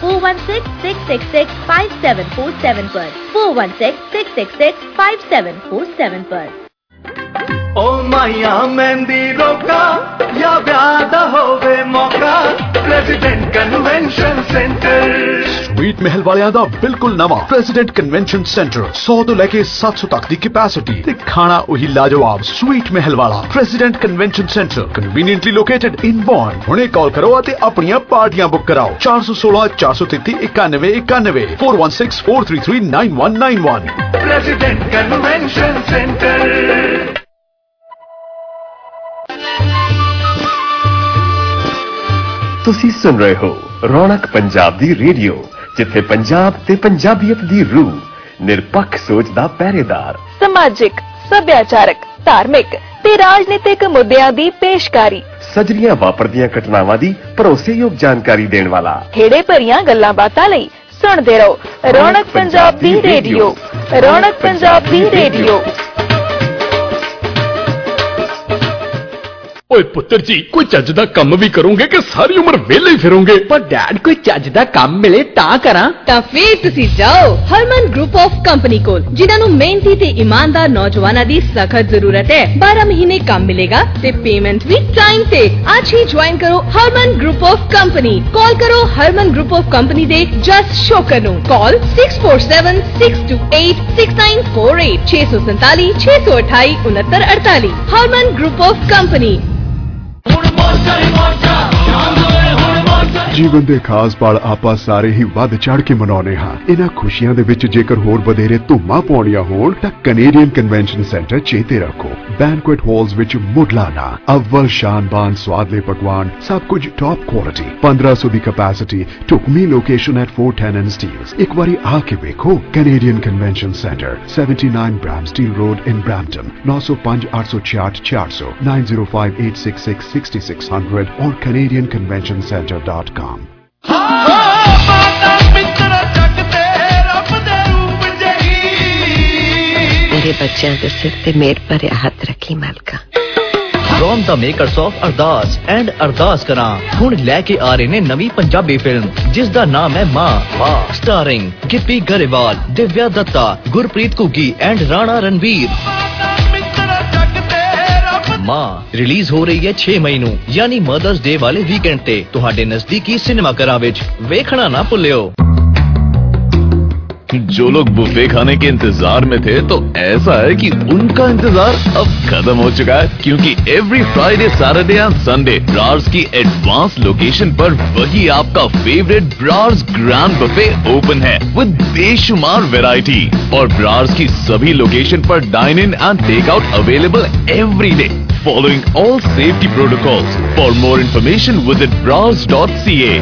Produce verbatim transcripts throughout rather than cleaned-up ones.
four one six, six six six, five seven four seven पर four one six, six six six, five seven four seven पर। ओ माया मेहंदी रोका या ब्याह होवे मौका प्रेसिडेंट कन्वेंशन सेंटर स्वीट महल वालियां दा बिल्कुल नवा प्रेसिडेंट कन्वेंशन सेंटर सौ तो लेके सात सौ तक दी कैपेसिटी ते खाना वही लाजवाब स्वीट महल वाला president convention centre conveniently located in born. हुणे कॉल करो ते अपनियां पार्टियां बुक कराओ चार सौ सोलह चार सौ तैंतीस इक्यानवे इक्यानवे four one six four three three nine one nine one. President convention centre. ਤੁਸੀਂ ਸੁਣ ਰਹੇ ਹੋ ਰੌਣਕ ਪੰਜਾਬ ਦੀ ਰੇਡੀਓ ਜਿੱਥੇ ਪੰਜਾਬ ਤੇ ਪੰਜਾਬੀਅਤ ਦੀ ਰੂਹ ਨਿਰਪੱਖ ਸੋਚ ਦਾ ਪਹਿਰੇਦਾਰ ਸਮਾਜਿਕ ਸੱਭਿਆਚਾਰਕ ਧਾਰਮਿਕ ਤੇ ਰਾਜਨੀਤਿਕ ਮੁੱਦਿਆਂ ਦੀ ਪੇਸ਼ਕਾਰੀ ਸਜਰੀਆਂ ਵਾਪਰਦੀਆਂ ਘਟਨਾਵਾਂ ਦੀ ਭਰੋਸੇਯੋਗ ਜਾਣਕਾਰੀ ਦੇਣ ਵਾਲਾ ਖੇੜੇ ਭਰੀਆਂ ਗੱਲਾਂ ਬਾਤਾਂ ਲਈ ਸੁਣਦੇ ਰਹੋ ਰੌਣਕ ਪੰਜਾਬ ਦੀ ਰੇਡੀਓ ਰੌਣਕ ਪੰਜਾਬ ਦੀ ਰੇਡੀਓ। ਓਏ ਪੁੱਤਰ ਜੀ ਕੋਈ ਚੱਜ ਦਾ ਕੰਮ ਵੀ ਕਰੋਗੇ ਕਿ ਸਾਰੀ ਉਮਰ ਵਿਹਲੇ ਹੀ ਫਿਰੋਗੇ? ਪਰ ਡੈਡ ਕੋਈ ਚੱਜ ਦਾ ਕੰਮ ਮਿਲੇ ਤਾਂ ਕਰਾਂ। ਤਾਂ ਫੇਰ ਤੁਸੀਂ ਜਾਓ ਹਰਮਨ ਗਰੁੱਪ ਆਫ ਕੰਪਨੀ ਕੋਲ ਜਿਨ੍ਹਾਂ ਨੂੰ ਮਿਹਨਤੀ ਤੇ ਇਮਾਨਦਾਰ ਨੌਜਵਾਨਾਂ ਦੀ ਸਖਤ ਜ਼ਰੂਰਤ ਹੈ। ਬਾਰਾਂ ਮਹੀਨੇ ਕੰਮ ਮਿਲੇਗਾ ਤੇ ਪੇਮੈਂਟ ਵੀ ਟਾਈਮ ਤੇ। ਅੱਜ ਹੀ ਜੁਆਇਨ ਕਰੋ Harman group of company. Call ਕਰੋ ਹਰਮਨ ਗਰੁੱਪ ਆਫ ਕੰਪਨੀ ਦੇ ਜਸ ਸ਼ੋਕਰ ਨੂੰ। ਕਾਲ six four seven six two eight six nine four eight ਛੇ ਸੌ ਸੰਤਾਲੀ ਛੇ ਸੌ ਅਠਾਈ ਉਨੱਤਰ ਅੜਤਾਲੀ। Harman group of company. ਜੀਵਨ ਦੇ ਖਾਸ ਪਲ ਆਪਾਂ ਸਾਰੇ ਹੀ ਵੱਧ ਚੜ ਕੇ ਮਨਾਉਣੇ ਹਾਂ। ਇਹਨਾਂ ਖੁਸ਼ੀਆਂ ਦੇ ਵਿੱਚ ਜੇਕਰ ਹੋਰ ਵਧੇਰੇ ਧੁੰਮਾਂ ਪਾਉਣੀਆਂ ਹੋਣ ਤਾਂ ਕੈਨੇਡੀਅਨ ਕਨਵੈਨਸ਼ਨ ਸੈਂਟਰ ਚੇਤੇ ਰੱਖੋ। ਬੈਂਕੁਏਟ ਹਾਲਸ ਵਿੱਚ ਮੁੱਢਲਾ ਅਵਲ ਸ਼ਾਨਬਾਨ ਸਵਾਦਲੇ ਪਕਵਾਨ ਸਭ ਕੁਝ ਟੌਪ ਕੁਆਲਿਟੀ ਪੰਦਰਾਂ ਸੌ ਦੀ ਕੈਪੈਸਿਟੀ ਢੁਕਵੀਂ location at four ten and Steeles। ਇੱਕ ਵਾਰੀ ਆ ਕੇ ਵੇਖੋ Canadian convention centre seventy-nine Bramsteel Road in Brampton nine oh five eight six six four hundred nine oh five eight six six six six hundred or canadian convention center dot com। मेरे बच्चों के सिर ते मेर पर हथ रखी मालका। From the makers of Ardaas and Ardaas Karaan हुण लैके आ रहे ने नवी पंजाबी फिल्म जिस दा नाम है Maa Maa starring Gippy Grewal Divya Dutta Gurpreet Ghuggi and Rana Ranbir. Maa release हो रही है छह मई नूं यानी मदर्स डे वाले वीकेंड ते तुहाडे नजदीकी सिनेमा घरां विच वेखना ना भुल्लिओ। जो लोग बुफे खाने के इंतजार में थे तो ऐसा है कि उनका इंतजार अब खत्म हो चुका है क्योंकि every Friday Saturday and Sunday Brar's की एडवांस लोकेशन पर वही आपका favourite Brar's grand buffet open है विद बेशुमार वैरायटी और ब्रार्स की सभी लोकेशन पर dine in and take out available every day following all safety protocols. For more information visit browse dot c a।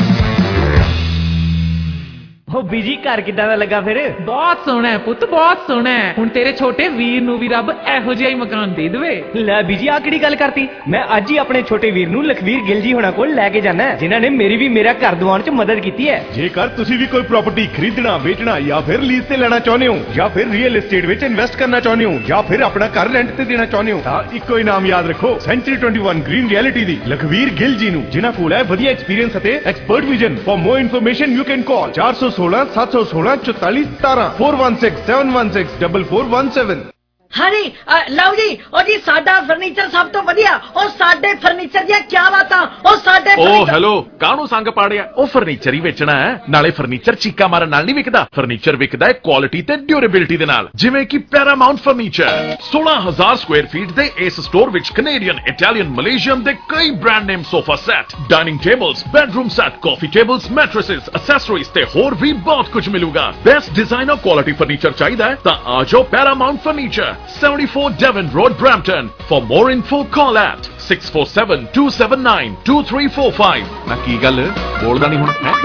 ਉਹ ਬੀਜੀ ਘਰ ਕਿੱਦਾਂ ਦਾ ਲੱਗਾ ਫਿਰ? ਬਹੁਤ ਸੋਹਣਾ ਹੈ ਪੁੱਤ ਬਹੁਤ ਸੋਹਣਾ ਹੈ। ਹੁਣ ਤੇਰੇ ਛੋਟੇ ਵੀਰ ਨੂੰ ਵੀ ਰੱਬ ਇਹੋ ਜਿਹਾ ਹੀ ਮਕਾਨ ਦੇ ਦੇਵੇ। ਲੈ ਬੀਜੀ ਆ ਕਿਹੜੀ ਗੱਲ ਕਰਤੀ? ਮੈਂ ਅੱਜ ਹੀ ਆਪਣੇ ਛੋਟੇ ਵੀਰ ਨੂੰ ਲਖਵੀਰ ਗਿੱਲ ਜੀ ਹੋਣਾ ਕੋਲ ਲੈ ਕੇ ਜਾਣਾ ਜਿਨ੍ਹਾਂ ਨੇ ਮੇਰੀ ਵੀ ਮੇਰਾ ਘਰ ਦਿਵਾਉਣ 'ਚ ਮਦਦ ਕੀਤੀ ਹੈ। ਜੇਕਰ ਤੁਸੀਂ ਵੀ ਕੋਈ ਪ੍ਰਾਪਰਟੀ ਖਰੀਦਣਾ ਵੇਚਣਾ ਜਾਂ ਫਿਰ ਲੀਜ਼ ਤੇ ਲੈਣਾ ਚਾਹੁੰਦੇ ਹੋ ਜਾਂ ਫਿਰ ਰੀਅਲ ਏਸਟੇਟ ਵਿੱਚ ਇਨਵੈਸਟ ਕਰਨਾ ਚਾਹੁੰਦੇ ਹੋ ਜਾਂ ਫਿਰ ਆਪਣਾ ਘਰ ਰੈਂਟ ਤੇ ਦੇਣਾ ਚਾਹੁੰਦੇ ਹੋ ਤਾਂ ਇੱਕੋ ਹੀ ਨਾਮ ਯਾਦ ਰੱਖੋ ਸੈਂਚਰੀ twenty-one ਗ੍ਰੀਨ ਰਿਐਲਿਟੀ ਦੀ ਲਖਵੀਰ ਗਿੱਲ ਜੀ ਨੂੰ ਜਿਨ੍ਹਾਂ ਕੋਲ ਹੈ ਵਧੀਆ ਐਕਸਪੀਰੀਅੰਸ ਅਤੇ expert vision. For more information you can call ਚਾਰ ਸੌ ਸੋਲਾਂ ਸੱਤ ਸੌ ਸੋਲਾਂ ਚੁਤਾਲੀ ਸਤਾਰਾਂ four one six seven one six four four one seven। हाँ जी लओ जी और जी साडा फर्नीचर सब तो वधिया और साडे फर्नीचर ਦੀਆਂ ਕੀ ਬਾਤਾਂ ਉਹ ਸਾਡੇ ਓ ਹੈਲੋ ਕਾਹਨੂੰ ਸੰਗ ਪਾੜਿਆ? ਉਹ ਫਰਨੀਚਰ ਹੀ ਵੇਚਣਾ ਹੈ ਨਾਲੇ ਫਰਨੀਚਰ ਚੀਕਾ ਮਾਰਨ ਨਾਲ ਨਹੀਂ ਵਿਕਦਾ। ਫਰਨੀਚਰ ਵਿਕਦਾ ਹੈ ਕੁਆਲਿਟੀ ਤੇ ਡਿਊਰੇਬਿਲਟੀ ਦੇ ਨਾਲ ਜਿਵੇਂ ਕਿ ਪੈਰਾਮਾਉਂਟ ਫਰਨੀਚਰ सोलह हज़ार ਸਕੁਅਰ ਫੀਟ ਦੇ ਇਸ ਸਟੋਰ ਵਿੱਚ ਕੈਨੇਡੀਅਨ ਇਟਾਲੀਅਨ ਮਲੇਸ਼ੀਅਨ ਦੇ ਕਈ brand name sofa set dining tables bedroom set coffee tables mattresses accessories ਤੇ ਹੋਰ ਵੀ ਬਹੁਤ ਕੁਝ ਮਿਲੂਗਾ। ਬੈਸਟ ਡਿਜ਼ਾਈਨਰ ਕੁਆਲਿਟੀ ਫਰਨੀਚਰ ਚਾਹੀਦਾ ਹੈ ਤਾਂ ਆ ਜਾਓ Paramount furniture seventy-four Devon Road, Brampton. For more info, call at six four seven two seven nine two three four five. ना की गल बोलदा नहीं हुण है?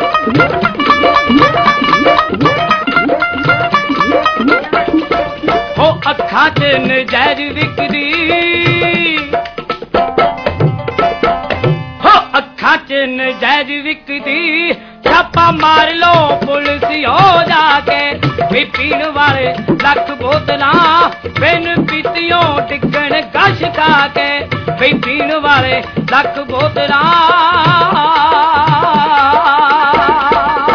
हो अखां च नजायज विकदी हो अखां च नजायज विकदी छापा मार लो पुलिस हो जाके वे पीण वाले लख बोतला बिन पीतियों टिकण गश खा के वे पीण वाले लख बोतला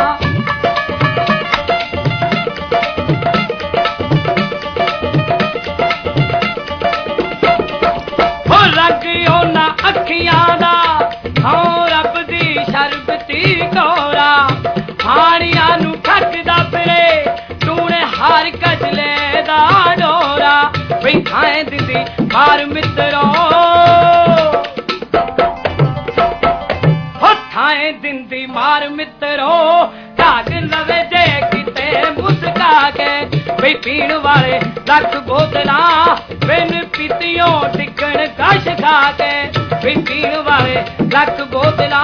ਹਾਣੀਆਂ ਨੂੰ ਠੱਗਦਾ ਫਿਰੇ ਟੂਣੇ ਹਾਰ ਕਜਲੇ ਦਾ ਡੋਰਾ ਬਈ ਖਾਏ ਦਿੰਦੀ ਮਾਰ ਮਿੱਤਰੋ ਹੋ ਖਾਏ ਦਿੰਦੀ ਮਾਰ ਮਿੱਤਰੋ ਢਾਗ ਲਵੇ ਜੇ ਕਿਤੇ ਮੁਸਕਾ ਕੇ ਬਈ ਪੀਣ ਵਾਲੇ ਲੱਖ ਬੋਤਲਾਂ ਬਿਨ ਪੀਤੀਓਂ ਟਿਕਣ ਕਸ਼ ਖਾ ਕੇ ਬਈ ਪੀਣ ਵਾਲੇ ਲੱਖ ਬੋਤਲਾਂ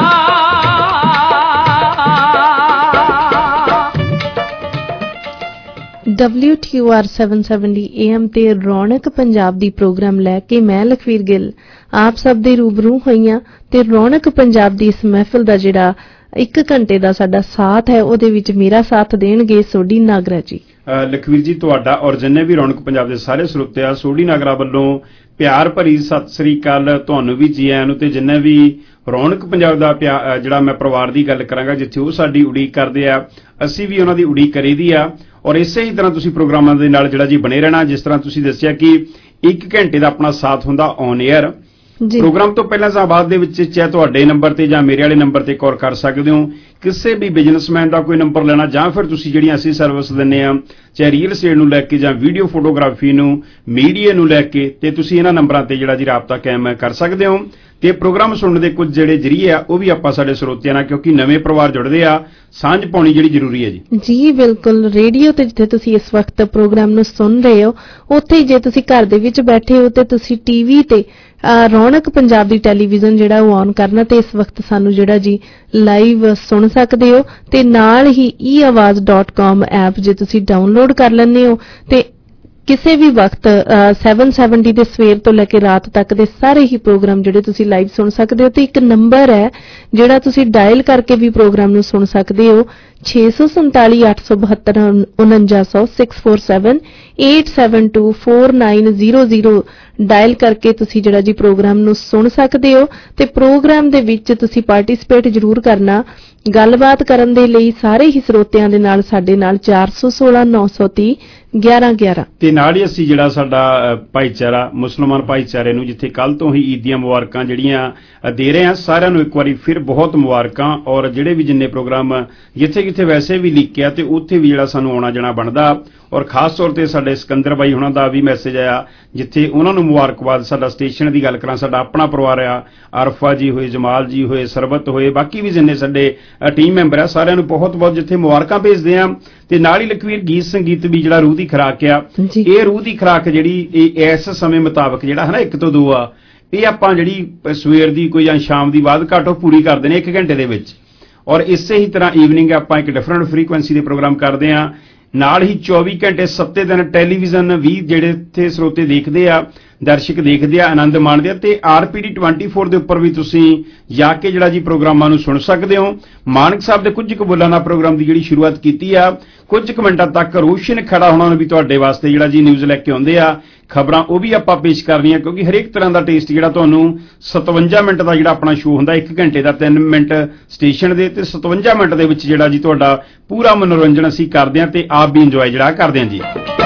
ਡਬਲਿਊ ਟੀ ਓ ਆਰ ਸੱਤ ਸੌ ਸੱਤਰ ਏ ਐਮ ਤੇ ਰੌਣਕ ਪੰਜਾਬ ਦੀ ਪ੍ਰੋਗਰਾਮ ਲੈ ਕੇ ਮੈਂ ਲਖਵੀਰ ਗਿੱਲ ਆਪ ਸਭ ਦੇ ਰੂਬਰੂ ਹੋਈਆਂ ਤੇ ਰੌਣਕ ਪੰਜਾਬ ਦੀ ਇਸ ਮਹਿਫਿਲ ਦਾ ਜਿਹੜਾ ਇੱਕ ਘੰਟੇ ਦਾ ਸਾਡਾ ਸਾਥ ਹੈ ਉਹਦੇ ਵਿੱਚ ਮੇਰਾ ਸਾਥ ਦੇਣਗੇ ਸੋਢੀ ਨਾਗਰਾ ਜੀ। ਲਖਵੀਰ ਜੀ ਤੁਹਾਡਾ ਔਰ ਜਿੰਨੇ ਵੀ ਰੌਣਕ ਪੰਜਾਬ ਦੇ ਸਾਰੇ ਸਰੋਤੇ ਆ ਸੋਢੀ ਨਾਗਰਾ ਵੱਲੋਂ ਪਿਆਰ ਭਰੀ ਸਤਿ ਸ੍ਰੀ ਅਕਾਲ ਤੁਹਾਨੂੰ ਵੀ ਜੀ ਆਇਆਂ ਨੂੰ ਤੇ ਜਿੰਨੇ ਵੀ ਰੌਣਕ ਪੰਜਾਬ ਦਾ ਜਿਹੜਾ ਮੈਂ ਪਰਿਵਾਰ ਦੀ ਗੱਲ ਕਰਾਂਗਾ ਜਿੱਥੇ ਉਹ ਸਾਡੀ ਉਡੀਕ ਕਰਦੇ ਆ ਅਸੀਂ ਵੀ ਉਹਨਾਂ ਦੀ ਉਡੀਕ ਕਰੀਦੀ ਆ ਔਰ ਇਸੇ ਹੀ ਤਰ੍ਹਾਂ ਤੁਸੀਂ ਪ੍ਰੋਗਰਾਮਾਂ ਦੇ ਨਾਲ ਜਿਹੜਾ ਜੀ ਬਣੇ ਰਹਿਣਾ ਜਿਸ ਤਰ੍ਹਾਂ ਤੁਸੀਂ ਦੱਸਿਆ ਕਿ ਇੱਕ ਘੰਟੇ ਦਾ ਆਪਣਾ ਸਾਥ ਹੁੰਦਾ ਔਨ 에ਅਰ ਪ੍ਰੋਗਰਾਮ ਤੋਂ ਪਹਿਲਾਂ ਜਾਂ ਬਾਅਦ ਦੇ ਵਿੱਚ ਚਾਹੇ ਤੁਹਾਡੇ ਨੰਬਰ ਤੇ ਜਾਂ ਮੇਰੇ ਵਾਲੇ ਨੰਬਰ ਤੇ ਕਾਲ ਕਰ ਸਕਦੇ ਹੋ ਕਿਸੇ ਵੀ ਬਿਜ਼ਨਸਮੈਨ ਦਾ ਕੋਈ ਨੰਬਰ ਲੈਣਾ ਜਾਂ ਫਿਰ ਤੁਸੀਂ ਜਿਹੜੀਆਂ ਅਸੀਂ ਸਰਵਿਸ ਦਿੰਦੇ ਆ ਚਾਹੇ ਰੀਅਲ estate ਨੂੰ ਲੈ ਕੇ ਜਾਂ ਵੀਡੀਓ ਫੋਟੋਗ੍ਰਾਫੀ ਨੂੰ ਮੀਡੀਆ ਨੂੰ ਲੈ ਕੇ ਤੇ ਤੁਸੀਂ ਇਹਨਾਂ ਨੰਬਰਾਂ ਤੇ ਜਿਹੜਾ ਜੀ ਰਾਬਤਾ ਕਾਇਮ ਕਰ ਸਕਦੇ ਹੋ ਤੇ ਪ੍ਰੋਗਰਾਮ ਸੁਣਨ ਦੇ ਕੁਝ ਜਿਹੜੇ ਜਰੀਏ ਆ ਉਹ ਵੀ ਆਪਾਂ ਸਾਡੇ ਸਰੋਤਿਆਂ ਨਾਲ ਕਿਉਂਕਿ ਨਵੇਂ ਪਰਿਵਾਰ ਜੁੜਦੇ ਆ ਸਾਂਝ ਪਾਉਣੀ ਜਿਹੜੀ ਜ਼ਰੂਰੀ ਹੈ ਜੀ ਜੀ ਬਿਲਕੁਲ ਰੇਡੀਓ ਤੇ ਜਿੱਥੇ ਤੁਸੀਂ ਇਸ ਵਕਤ ਪ੍ਰੋਗਰਾਮ ਨੂੰ ਸੁਣ ਰਹੇ ਹੋ ਉੱਥੇ ਜੇ ਤੁਸੀਂ ਘਰ ਦੇ ਵਿੱਚ ਬੈਠੇ ਹੋ ਤੇ ਤੁਸੀਂ ਟੀਵੀ ਤੇ ਰੌਣਕ ਪੰਜਾਬ ਦੀ ਟੈਲੀਵਿਜ਼ਨ ਜਿਹੜਾ ਉਹ ਔਨ ਕਰਨਾ ਤੇ ਇਸ ਵਕਤ ਸਾਨੂੰ ਜਿਹੜਾ ਜੀ ਲਾਈਵ ਸੁਣ ਸਕਦੇ ਹੋ ਤੇ ਨਾਲ ਹੀ ਈ ਆਵਾਜ਼ ਡਾਟ ਕਾਮ ਐਪ ਜੇ ਤੁਸੀਂ ਡਾਊਨਲੋਡ ਕਰ ਲੈਂਦੇ ਹੋ ਤੇ ਕਿਸੇ ਵੀ ਵਕਤ ਸੱਤ ਸੌ ਸੱਤਰ ਦੇ ਸਵੇਰ ਤੋਂ ਲੈ ਕੇ ਰਾਤ ਤੱਕ ਦੇ ਸਾਰੇ ਹੀ ਪ੍ਰੋਗਰਾਮ ਜਿਹੜੇ ਤੁਸੀਂ ਲਾਈਵ ਸੁਣ ਸਕਦੇ ਹੋ ਤੇ ਇੱਕ ਨੰਬਰ ਹੈ ਜਿਹੜਾ ਤੁਸੀਂ ਡਾਇਲ ਕਰਕੇ ਵੀ ਪ੍ਰੋਗਰਾਮ ਨੂੰ ਸੁਣ ਸਕਦੇ ਹੋ ਛੇ ਸੌ ਸੰਤਾਲੀ ਅੱਠ ਸੌ ਬਹੱਤਰ ਉਨੰਜਾ ਸੌ six four seven eight seven two four nine zero zero dial ਕਰਕੇ ਤੁਸੀਂ ਜਿਹੜਾ ਜੀ ਪ੍ਰੋਗਰਾਮ ਨੂੰ ਸੁਣ ਸਕਦੇ ਹੋ ਤੇ ਪ੍ਰੋਗਰਾਮ ਦੇ ਵਿੱਚ ਤੁਸੀਂ ਪਾਰਟਿਸਿਪੇਟ ਜ਼ਰੂਰ ਕਰਨਾ ਗੱਲਬਾਤ ਕਰਨ ਦੇ ਲਈ ਸਾਰੇ ਹੀ ਸਰੋਤਿਆਂ ਦੇ ਨਾਲ ਸਾਡੇ ਨਾਲ ਚਾਰ ਸੌ ਸੋਲਾਂ ਨੌ ਸੌ ਤੀਹ ਗਿਆਰਾਂ ਗਿਆਰਾਂ ਤੇ ਨਾਲ ਹੀ ਅਸੀਂ ਜਿਹੜਾ ਸਾਡਾ ਭਾਈਚਾਰਾ ਮੁਸਲਮਾਨ ਭਾਈਚਾਰੇ ਨੂੰ ਜਿੱਥੇ ਕੱਲ ਤੋਂ ਹੀ ਈਦ ਦੀਆਂ ਮੁਬਾਰਕਾਂ ਜਿਹੜੀਆਂ ਦੇ ਰਹੇ ਹਾਂ ਸਾਰਿਆਂ ਨੂੰ ਇੱਕ ਵਾਰੀ ਫਿਰ ਬਹੁਤ ਮੁਬਾਰਕਾਂ ਔਰ ਜਿਹੜੇ ਵੀ ਜਿੰਨੇ ਪ੍ਰੋਗਰਾਮ ਜਿੱਥੇ ਕਿੱਥੇ ਵੈਸੇ ਵੀ ਲਿਖਿਆ ਤੇ ਉੱਥੇ ਵੀ ਜਿਹੜਾ ਸਾਨੂੰ ਆਉਣਾ ਜਾਣਾ ਬਣਦਾ ਔਰ ਖਾਸ ਤੌਰ ਤੇ ਸਾਡੇ ਸਿਕੰਦਰ ਬਾਈ ਹੁਣਾਂ ਦਾ ਵੀ ਮੈਸੇਜ ਆਇਆ ਜਿੱਥੇ ਉਹਨਾਂ ਨੂੰ ਮੁਬਾਰਕਬਾਦ ਸਾਡਾ ਸਟੇਸ਼ਨ ਦੀ ਗੱਲ ਕਰਾਂ ਸਾਡਾ ਆਪਣਾ ਪਰਿਵਾਰ ਆ ਆਰਫਾ ਜੀ ਹੋਏ ਜਮਾਲ ਜੀ ਹੋਏ ਸਰਬਤ ਹੋਏ ਬਾਕੀ ਵੀ ਜਿੰਨੇ ਸਾਡੇ ਟੀਮ ਮੈਂਬਰ ਆ ਸਾਰਿਆਂ ਨੂੰ ਬਹੁਤ ਬਹੁਤ ਜਿੱਥੇ ਮੁਬਾਰਕਾਂ ਭੇਜਦੇ ਆ ਤੇ ਨਾਲ ਹੀ ਲਖਵੀਰ ਗੀਤ ਸੰਗੀਤ ਵੀ ਜਿਹੜਾ ਰੂਹ ਦੀ ਖੁਰਾਕ ਆ ਇਹ ਰੂਹ ਦੀ ਖੁਰਾਕ ਜਿਹੜੀ ਇਹ ਇਸ ਸਮੇਂ ਮੁਤਾਬਕ ਜਿਹੜਾ ਹੈ ਨਾ ਇੱਕ ਤੋਂ ਦੋ ਆ ਇਹ ਆਪਾਂ ਜਿਹੜੀ ਸਵੇਰ ਦੀ ਕੋਈ ਜਾਂ ਸ਼ਾਮ ਦੀ ਬਾਅਦ ਘੱਟ ਉਹ ਪੂਰੀ ਕਰਦੇ ਨੇ ਇੱਕ ਘੰਟੇ ਦੇ ਵਿੱਚ ਔਰ ਇਸੇ ਹੀ ਤਰ੍ਹਾਂ ਈਵਨਿੰਗ ਆਪਾਂ ਇੱਕ ਡਿਫਰੈਂਟ ਫ੍ਰੀਕੁਐਂਸੀ ਦੇ ਪ੍ਰੋਗਰਾਮ ਕਰਦੇ ਆ ਨਾਲ ਹੀ ਚੌਵੀ ਘੰਟੇ ਸੱਤੇ ਦਿਨ ਟੈਲੀਵਿਜ਼ਨ ਵੀ ਜਿਹੜੇ ਇੱਥੇ ਸਰੋਤੇ ਦੇਖਦੇ ਆ ਦਰਸ਼ਕ ਦੇਖਦੇ ਆ ਆਨੰਦ ਮਾਣਦੇ ਆ ਤੇ ਆਰਪੀਡੀ ਚੌਵੀ ਦੇ ਉੱਪਰ ਵੀ ਤੁਸੀਂ ਜਾ ਕੇ ਜਿਹੜਾ ਜੀ ਪ੍ਰੋਗਰਾਮਾਂ ਨੂੰ ਸੁਣ ਸਕਦੇ ਹੋ ਮਾਨਕ ਸਾਹਿਬ ਦੇ ਕੁਝ ਕੁ ਬੋਲਾਂ ਨਾਲ ਪ੍ਰੋਗਰਾਮ ਦੀ ਜਿਹੜੀ ਸ਼ੁਰੂਆਤ ਕੀਤੀ ਆ ਕੁਝ ਕੁ ਮਿੰਟਾਂ ਤੱਕ ਰੋਸ਼ਨ ਖੜਾ ਹੋਣਾ ਨੂੰ ਵੀ ਤੁਹਾਡੇ ਵਾਸਤੇ ਜਿਹੜਾ ਜੀ ਨਿਊਜ਼ ਲੈ ਕੇ ਆਉਂਦੇ ਆ ਖਬਰਾਂ ਉਹ ਵੀ ਆਪਾਂ ਪੇਸ਼ ਕਰਨੀਆਂ ਕਿਉਂਕਿ ਹਰੇਕ ਤਰ੍ਹਾਂ ਦਾ ਟੇਸਟ ਜਿਹੜਾ ਤੁਹਾਨੂੰ ਸਤਵੰਜਾ ਮਿੰਟ ਦਾ ਜਿਹੜਾ ਆਪਣਾ ਸ਼ੋਅ ਹੁੰਦਾ ਇੱਕ ਘੰਟੇ ਦਾ ਤਿੰਨ ਮਿੰਟ ਸਟੇਸ਼ਨ ਦੇ ਤੇ ਸਤਵੰਜਾ ਮਿੰਟ ਦੇ ਵਿੱਚ ਜਿਹੜਾ ਜੀ ਤੁਹਾਡਾ ਪੂਰਾ ਮਨੋਰੰਜਨ ਅਸੀਂ ਕਰਦੇ ਹਾਂ ਤੇ ਆਪ ਵੀ ਇੰਜੋਏ ਜਿਹੜਾ ਕਰਦੇ ਹਾਂ ਜੀ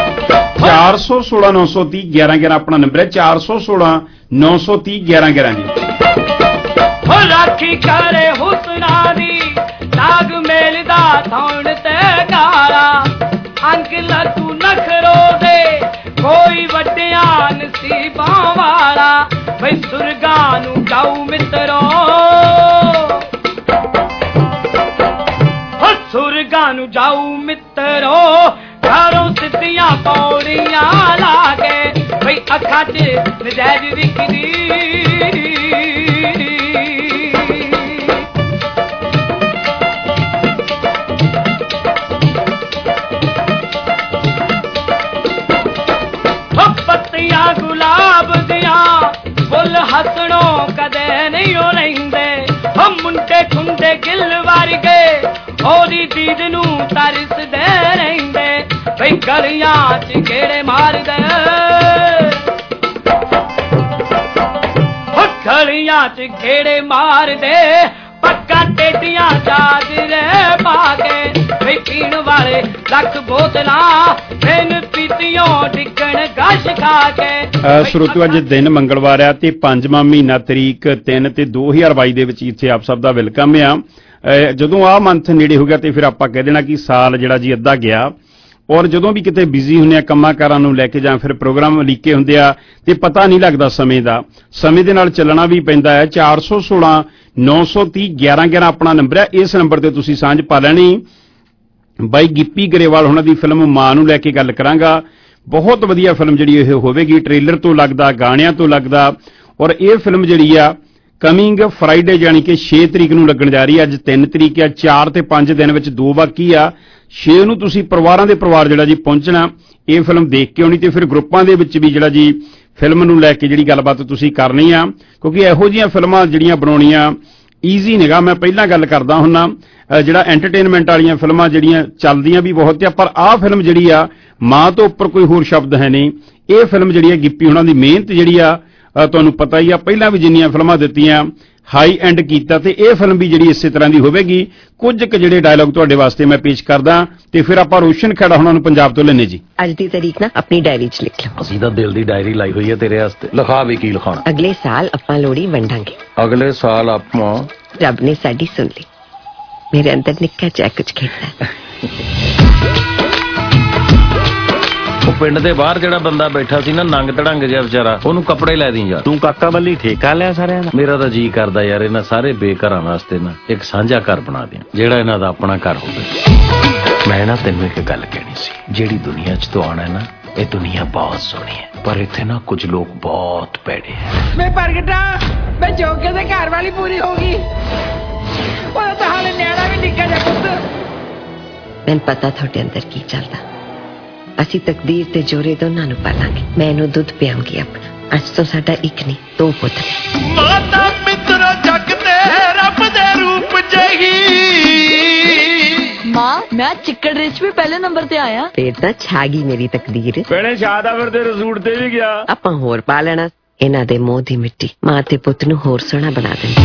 ਚਾਰ ਸੌ ਸੋਲਾਂ ਨੌ ਸੌ ਤੀਹ ਗਿਆਰਾਂ ਗਿਆਰਾਂ ਆਪਣਾ ਨੰਬਰ ਹੈ ਚਾਰ ਸੌ ਸੋਲਾਂ ਨੌ ਸੌ ਤੀਹ ਗਿਆਰਾਂ ਗਿਆਰਾਂ ਜੀ ਹੋ ਰਾਖੀ ਕਰੇ ਹੁਸਨਾ ਦੀ ਨਾਗ ਮੇਲ ਦਾ ਥੌਣ ਤੇ ਗਾਰਾ ਅੰਕਲ ਤੂੰ ਨਖਰੋ ਦੇ ਕੋਈ ਵੱਡਿਆ ਨਸੀਬਾਂ ਵਾਲਾ ਬਈ ਸੁਰਗਾਂ ਨੂੰ ਜਾਊ ਮਿੱਤਰੋ ਹੋ ਸੁਰਗਾਂ ਨੂੰ ਜਾਊ ਮਿੱਤਰੋ ਘਰੋਂ ਸਿੱਧੀਆਂ ਪੌੜੀਆਂ ਲਾ ਕੇ ਬਈ ਅੱਖਾਂ 'ਚ ਨਜਾਇਜ਼ ਵਿਕਦੀ ਪੱਤੀਆਂ ਗੁਲਾਬ ਦੀਆਂ ਫੁੱਲ ਹੱਸਣੋਂ ਕਦੇ ਨਹੀਂ ਉਹ ਰਹਿੰਦੇ ਹਮ ਮੁੰਡੇ ਖੁੰਡੇ ਗਿੱਲ ਵਰਗੇ ਉਹਦੀ ਦੀਦ ਨੂੰ ਤਰਸਦੇ ਰਹਿੰਦੇ ਬਈ ਗਲੀਆਂ 'ਚ ਗੇੜੇ ਮਾਰਦੇ ਹੋ ਗਲੀਆਂ 'ਚ ਗੇੜੇ ਮਾਰਦੇ ਪੱਕਾ ਟੇਡੀਆਂ ਚਾਦਰੇ ਪਾ ਕੇ ਬਈ ਪੀਣ ਵਾਲੇ ਲੱਖ ਬੋਤਲਾਂ ਬਿਨ ਪੀਤੀਓਂ ਡਿੱਗਣ ਗਸ਼ ਖਾ ਕੇ ਸਰੋਤਿਓ ਅੱਜ ਦਿਨ ਮੰਗਲਵਾਰ ਆ ਤੇ ਪੰਜਵਾਂ ਮਹੀਨਾ ਤਰੀਕ ਤਿੰਨ ਤੇ ਦੋ ਹਜ਼ਾਰ ਬਾਈ ਦੇ ਵਿੱਚ ਇੱਥੇ ਆਪ ਸਭ ਦਾ ਵੈਲਕਮ ਆ ਅਹ ਜਦੋਂ ਆਹ ਮੰਥ ਨੇੜੇ ਹੋ ਗਿਆ ਤੇ ਫਿਰ ਆਪਾਂ ਕਹਿ ਦੇਣਾ ਕਿ ਸਾਲ ਜਿਹੜਾ ਜੀ ਅੱਧਾ ਗਿਆ। ਔਰ ਜਦੋਂ ਵੀ ਕਿਤੇ ਬਿਜ਼ੀ ਹੁੰਦੇ ਆ ਕੰਮਾਂ ਕਾਰਾਂ ਨੂੰ ਲੈ ਕੇ ਜਾਂ ਫਿਰ ਪ੍ਰੋਗਰਾਮ ਲੀਕੇ ਹੁੰਦੇ ਆ ਤੇ ਪਤਾ ਨਹੀਂ ਲੱਗਦਾ ਸਮੇਂ ਦਾ, ਸਮੇਂ ਦੇ ਨਾਲ ਚੱਲਣਾ ਵੀ ਪੈਂਦਾ ਹੈ। ਚਾਰ ਸੌ ਸੋਲਾਂ ਨੌ ਸੌ ਤੀਹ ਗਿਆਰਾਂ ਗਿਆਰਾਂ ਆਪਣਾ ਨੰਬਰ ਹੈ, ਇਸ ਨੰਬਰ ਤੇ ਤੁਸੀਂ ਸਾਂਝ ਪਾ ਲੈਣੀ। ਬਾਈ ਗਿੱਪੀ ਗਰੇਵਾਲ ਉਹਨਾਂ ਦੀ ਫਿਲਮ ਮਾਂ ਨੂੰ ਲੈ ਕੇ ਗੱਲ ਕਰਾਂਗਾ। ਬਹੁਤ ਵਧੀਆ ਫਿਲਮ ਜਿਹੜੀ ਇਹ ਹੋਵੇਗੀ, ਟ੍ਰੇਲਰ ਤੋਂ ਲੱਗਦਾ, ਗਾਣਿਆਂ ਤੋਂ ਲੱਗਦਾ। ਔਰ ਇਹ ਫਿਲਮ ਜਿਹੜੀ ਆ ਕਮਿੰਗ ਫਰਾਈਡੇ ਯਾਨੀ ਕਿ ਛੇ ਤਰੀਕ ਨੂੰ ਲੱਗਣ ਜਾ ਰਹੀ ਹੈ। ਅੱਜ ਤਿੰਨ ਤਰੀਕ ਆ, ਚਾਰ ਤੇ ਪੰਜ ਦਿਨ ਵਿੱਚ ਦੋ ਬਾਕੀ ਆ। ਛੇ ਨੂੰ ਤੁਸੀਂ ਪਰਿਵਾਰਾਂ ਦੇ ਪਰਿਵਾਰ ਜਿਹੜਾ ਜੀ ਪਹੁੰਚਣਾ, ਇਹ ਫਿਲਮ ਦੇਖ ਕੇ ਆਉਣੀ ਤੇ ਫਿਰ ਗਰੁੱਪਾਂ ਦੇ ਵਿੱਚ ਵੀ ਜਿਹੜਾ ਜੀ ਫਿਲਮ ਨੂੰ ਲੈ ਕੇ ਜਿਹੜੀ ਗੱਲਬਾਤ ਤੁਸੀਂ ਕਰਨੀ ਆ, ਕਿਉਂਕਿ ਇਹੋ ਜਿਹੀਆਂ ਫਿਲਮਾਂ ਜਿਹੜੀਆਂ ਬਣਾਉਣੀਆਂ ਈਜ਼ੀ ਨਹੀਂਗਾ। ਮੈਂ ਪਹਿਲਾਂ ਗੱਲ ਕਰਦਾ ਹੁੰਨਾ ਜਿਹੜਾ ਐਂਟਰਟੇਨਮੈਂਟ ਵਾਲੀਆਂ ਫਿਲਮਾਂ ਜਿਹੜੀਆਂ ਚੱਲਦੀਆਂ ਵੀ ਬਹੁਤ ਆ, ਪਰ ਆਹ ਫਿਲਮ ਜਿਹੜੀ ਆ ਮਾਂ ਤੋਂ ਉੱਪਰ ਕੋਈ ਹੋਰ ਸ਼ਬਦ ਹੈ ਨਹੀਂ। ਇਹ ਫਿਲਮ ਜਿਹੜੀ ਆ ਗਿੱਪੀ ਉਹਨਾਂ ਦੀ ਮਿਹਨਤ ਜਿਹੜੀ ਆ ਤੁਹਾਨੂੰ ਪਤਾ ਹੀ ਆ, ਪਹਿਲਾਂ ਵੀ ਜਿੰਨੀਆਂ ਫਿਲਮਾਂ ਦਿੱਤੀਆਂ ਹਾਈ ਐਂਡ ਕੀਤਾ ਤੇ ਇਹ ਫਿਲਮ ਵੀ ਜਿਹੜੀ ਇਸੇ ਤਰ੍ਹਾਂ ਦੀ ਹੋਵੇਗੀ। ਕੁਝ ਕੁ ਜਿਹੜੇ ਡਾਇਲੌਗ ਤੁਹਾਡੇ ਵਾਸਤੇ ਮੈਂ ਪੇਸ਼ ਕਰਦਾ ਤੇ ਫਿਰ ਆਪਾਂ ਰੋਸ਼ਨ ਖੇੜਾ ਉਹਨਾਂ ਨੂੰ ਪੰਜਾਬ ਤੋਂ ਲੈਣੇ ਜੀ। ਅੱਜ ਦੀ ਤਾਰੀਖ ਨਾ ਆਪਣੀ ਡਾਇਰੀ 'ਚ ਲਿਖ ਲਓ। ਅਸੀਂ ਤਾਂ ਦਿਲ ਦੀ ਡਾਇਰੀ ਲਾਈ ਹੋਈ ਹੈ ਤੇਰੇ ਵਾਸਤੇ। ਲਿਖਾ ਵੀ ਕੀ ਲਿਖਾਉਣਾ? ਅਗਲੇ ਸਾਲ ਆਪਾਂ ਲੋਹੜੀ ਵੰਡਾਂਗੇ। ਅਗਲੇ ਸਾਲ ਆਪਾਂ ਰੱਬ ਨੇ ਸਾਡੀ ਸੁਣ ਲਈ। ਮੇਰੇ ਅੰਦਰ ਨਿੱਕਾ ਜਿਹਾ ਕੁਝ ਖੇਡਦਾ। ਉਹ ਪਿੰਡ ਦੇ ਬਾਹਰ ਜਿਹੜਾ ਬੰਦਾ ਬੈਠਾ ਸੀ ਨਾ ਨੰਗ ਧੜੰਗ ਜਿਹਾ ਵਿਚਾਰਾ, ਉਹਨੂੰ ਕੱਪੜੇ ਲੈ ਦੀ ਯਾਰ। ਤੂੰ ਕਾਕਾ ਵੱਲੀ ਠੇਕਾ ਲਿਆ ਸਾਰਿਆਂ ਦਾ? ਮੇਰਾ ਤਾਂ ਜੀ ਕਰਦਾ ਯਾਰ ਇਹਨਾਂ ਸਾਰੇ ਬੇਘਰਾਂ ਵਾਸਤੇ ਨਾ ਇੱਕ ਸਾਂਝਾ ਘਰ ਬਣਾ ਦਿਆਂ, ਜਿਹੜਾ ਇਹਨਾਂ ਦਾ ਆਪਣਾ ਘਰ ਹੋਵੇ। ਮੈਂ ਨਾ ਤੈਨੂੰ ਇੱਕ ਗੱਲ ਕਹਿਣੀ ਸੀ, ਜਿਹੜੀ ਦੁਨੀਆ 'ਚ ਤੂੰ ਆਉਣਾ ਨਾ, ਇਹ ਦੁਨੀਆ ਬਹੁਤ ਸੋਹਣੀ ਹੈ, ਪਰ ਇੱਥੇ ਨਾ ਕੁਝ ਲੋਕ ਬਹੁਤ ਭੈੜੇ ਹੈ। ਮੈਂ ਪ੍ਰਗਟਾ, ਮੈਂ ਜੋਗੇ ਦੇ ਘਰ ਵਾਲੀ ਪੂਰੀ ਹੋ ਗਈ। ਉਹ ਤਾਂ ਹਾਲੇ ਨਿਆਣਾ ਵੀ ਨਿੱਕਾ ਜਿਹਾ ਪੁੱਤ। ਮੈਨੂੰ ਪਤਾ ਤੁਹਾਡੇ ਅੰਦਰ ਕੀ ਚੱਲਦਾ। ਅਸੀਂ ਤਕਦੀਰ ਤੇ ਜੋਰੇ ਦੋਨਾਂ ਨੂੰ ਪਾਲਾਂਗੇ। ਮੈਂ ਇਹਨੂੰ ਦੁੱਧ ਪਿਆਉਂਗੀ ਆਪਣਾ। ਅੱਜ ਤੋਂ ਸਾਡਾ ਇੱਕ ਨਹੀਂ ਦੋ ਪੁੱਤ ਨੇ। ਮਾਤਾ ਪਿਤਰਾ ਜਗ ਤੇ ਰੱਬ ਦੇ ਰੂਪ ਜਹੀ। ਮਾਂ ਮੈਂ ਚਿੱਕੜ ਰੇਚ ਵੀ ਪਹਿਲੇ ਨੰਬਰ ਤੇ ਆਇਆ। ਫੇਰ ਤਾਂ ਛਾ ਗਈ ਮੇਰੀ ਤਕਦੀਰ। ਪਹਿਲੇ ਸ਼ਾਦਾਵਰ ਦੇ ਰਸੂਟ ਤੇ ਵੀ ਗਿਆ। ਆਪਾਂ ਹੋਰ ਪਾ ਲੈਣਾ। ਇਹਨਾਂ ਦੇ ਮੂੰਹ ਦੀ ਮਿੱਟੀ ਮਾਂ ਤੇ ਪੁੱਤ ਨੂੰ ਹੋਰ ਸੋਹਣਾ ਬਣਾ ਦਿੰਦੀ।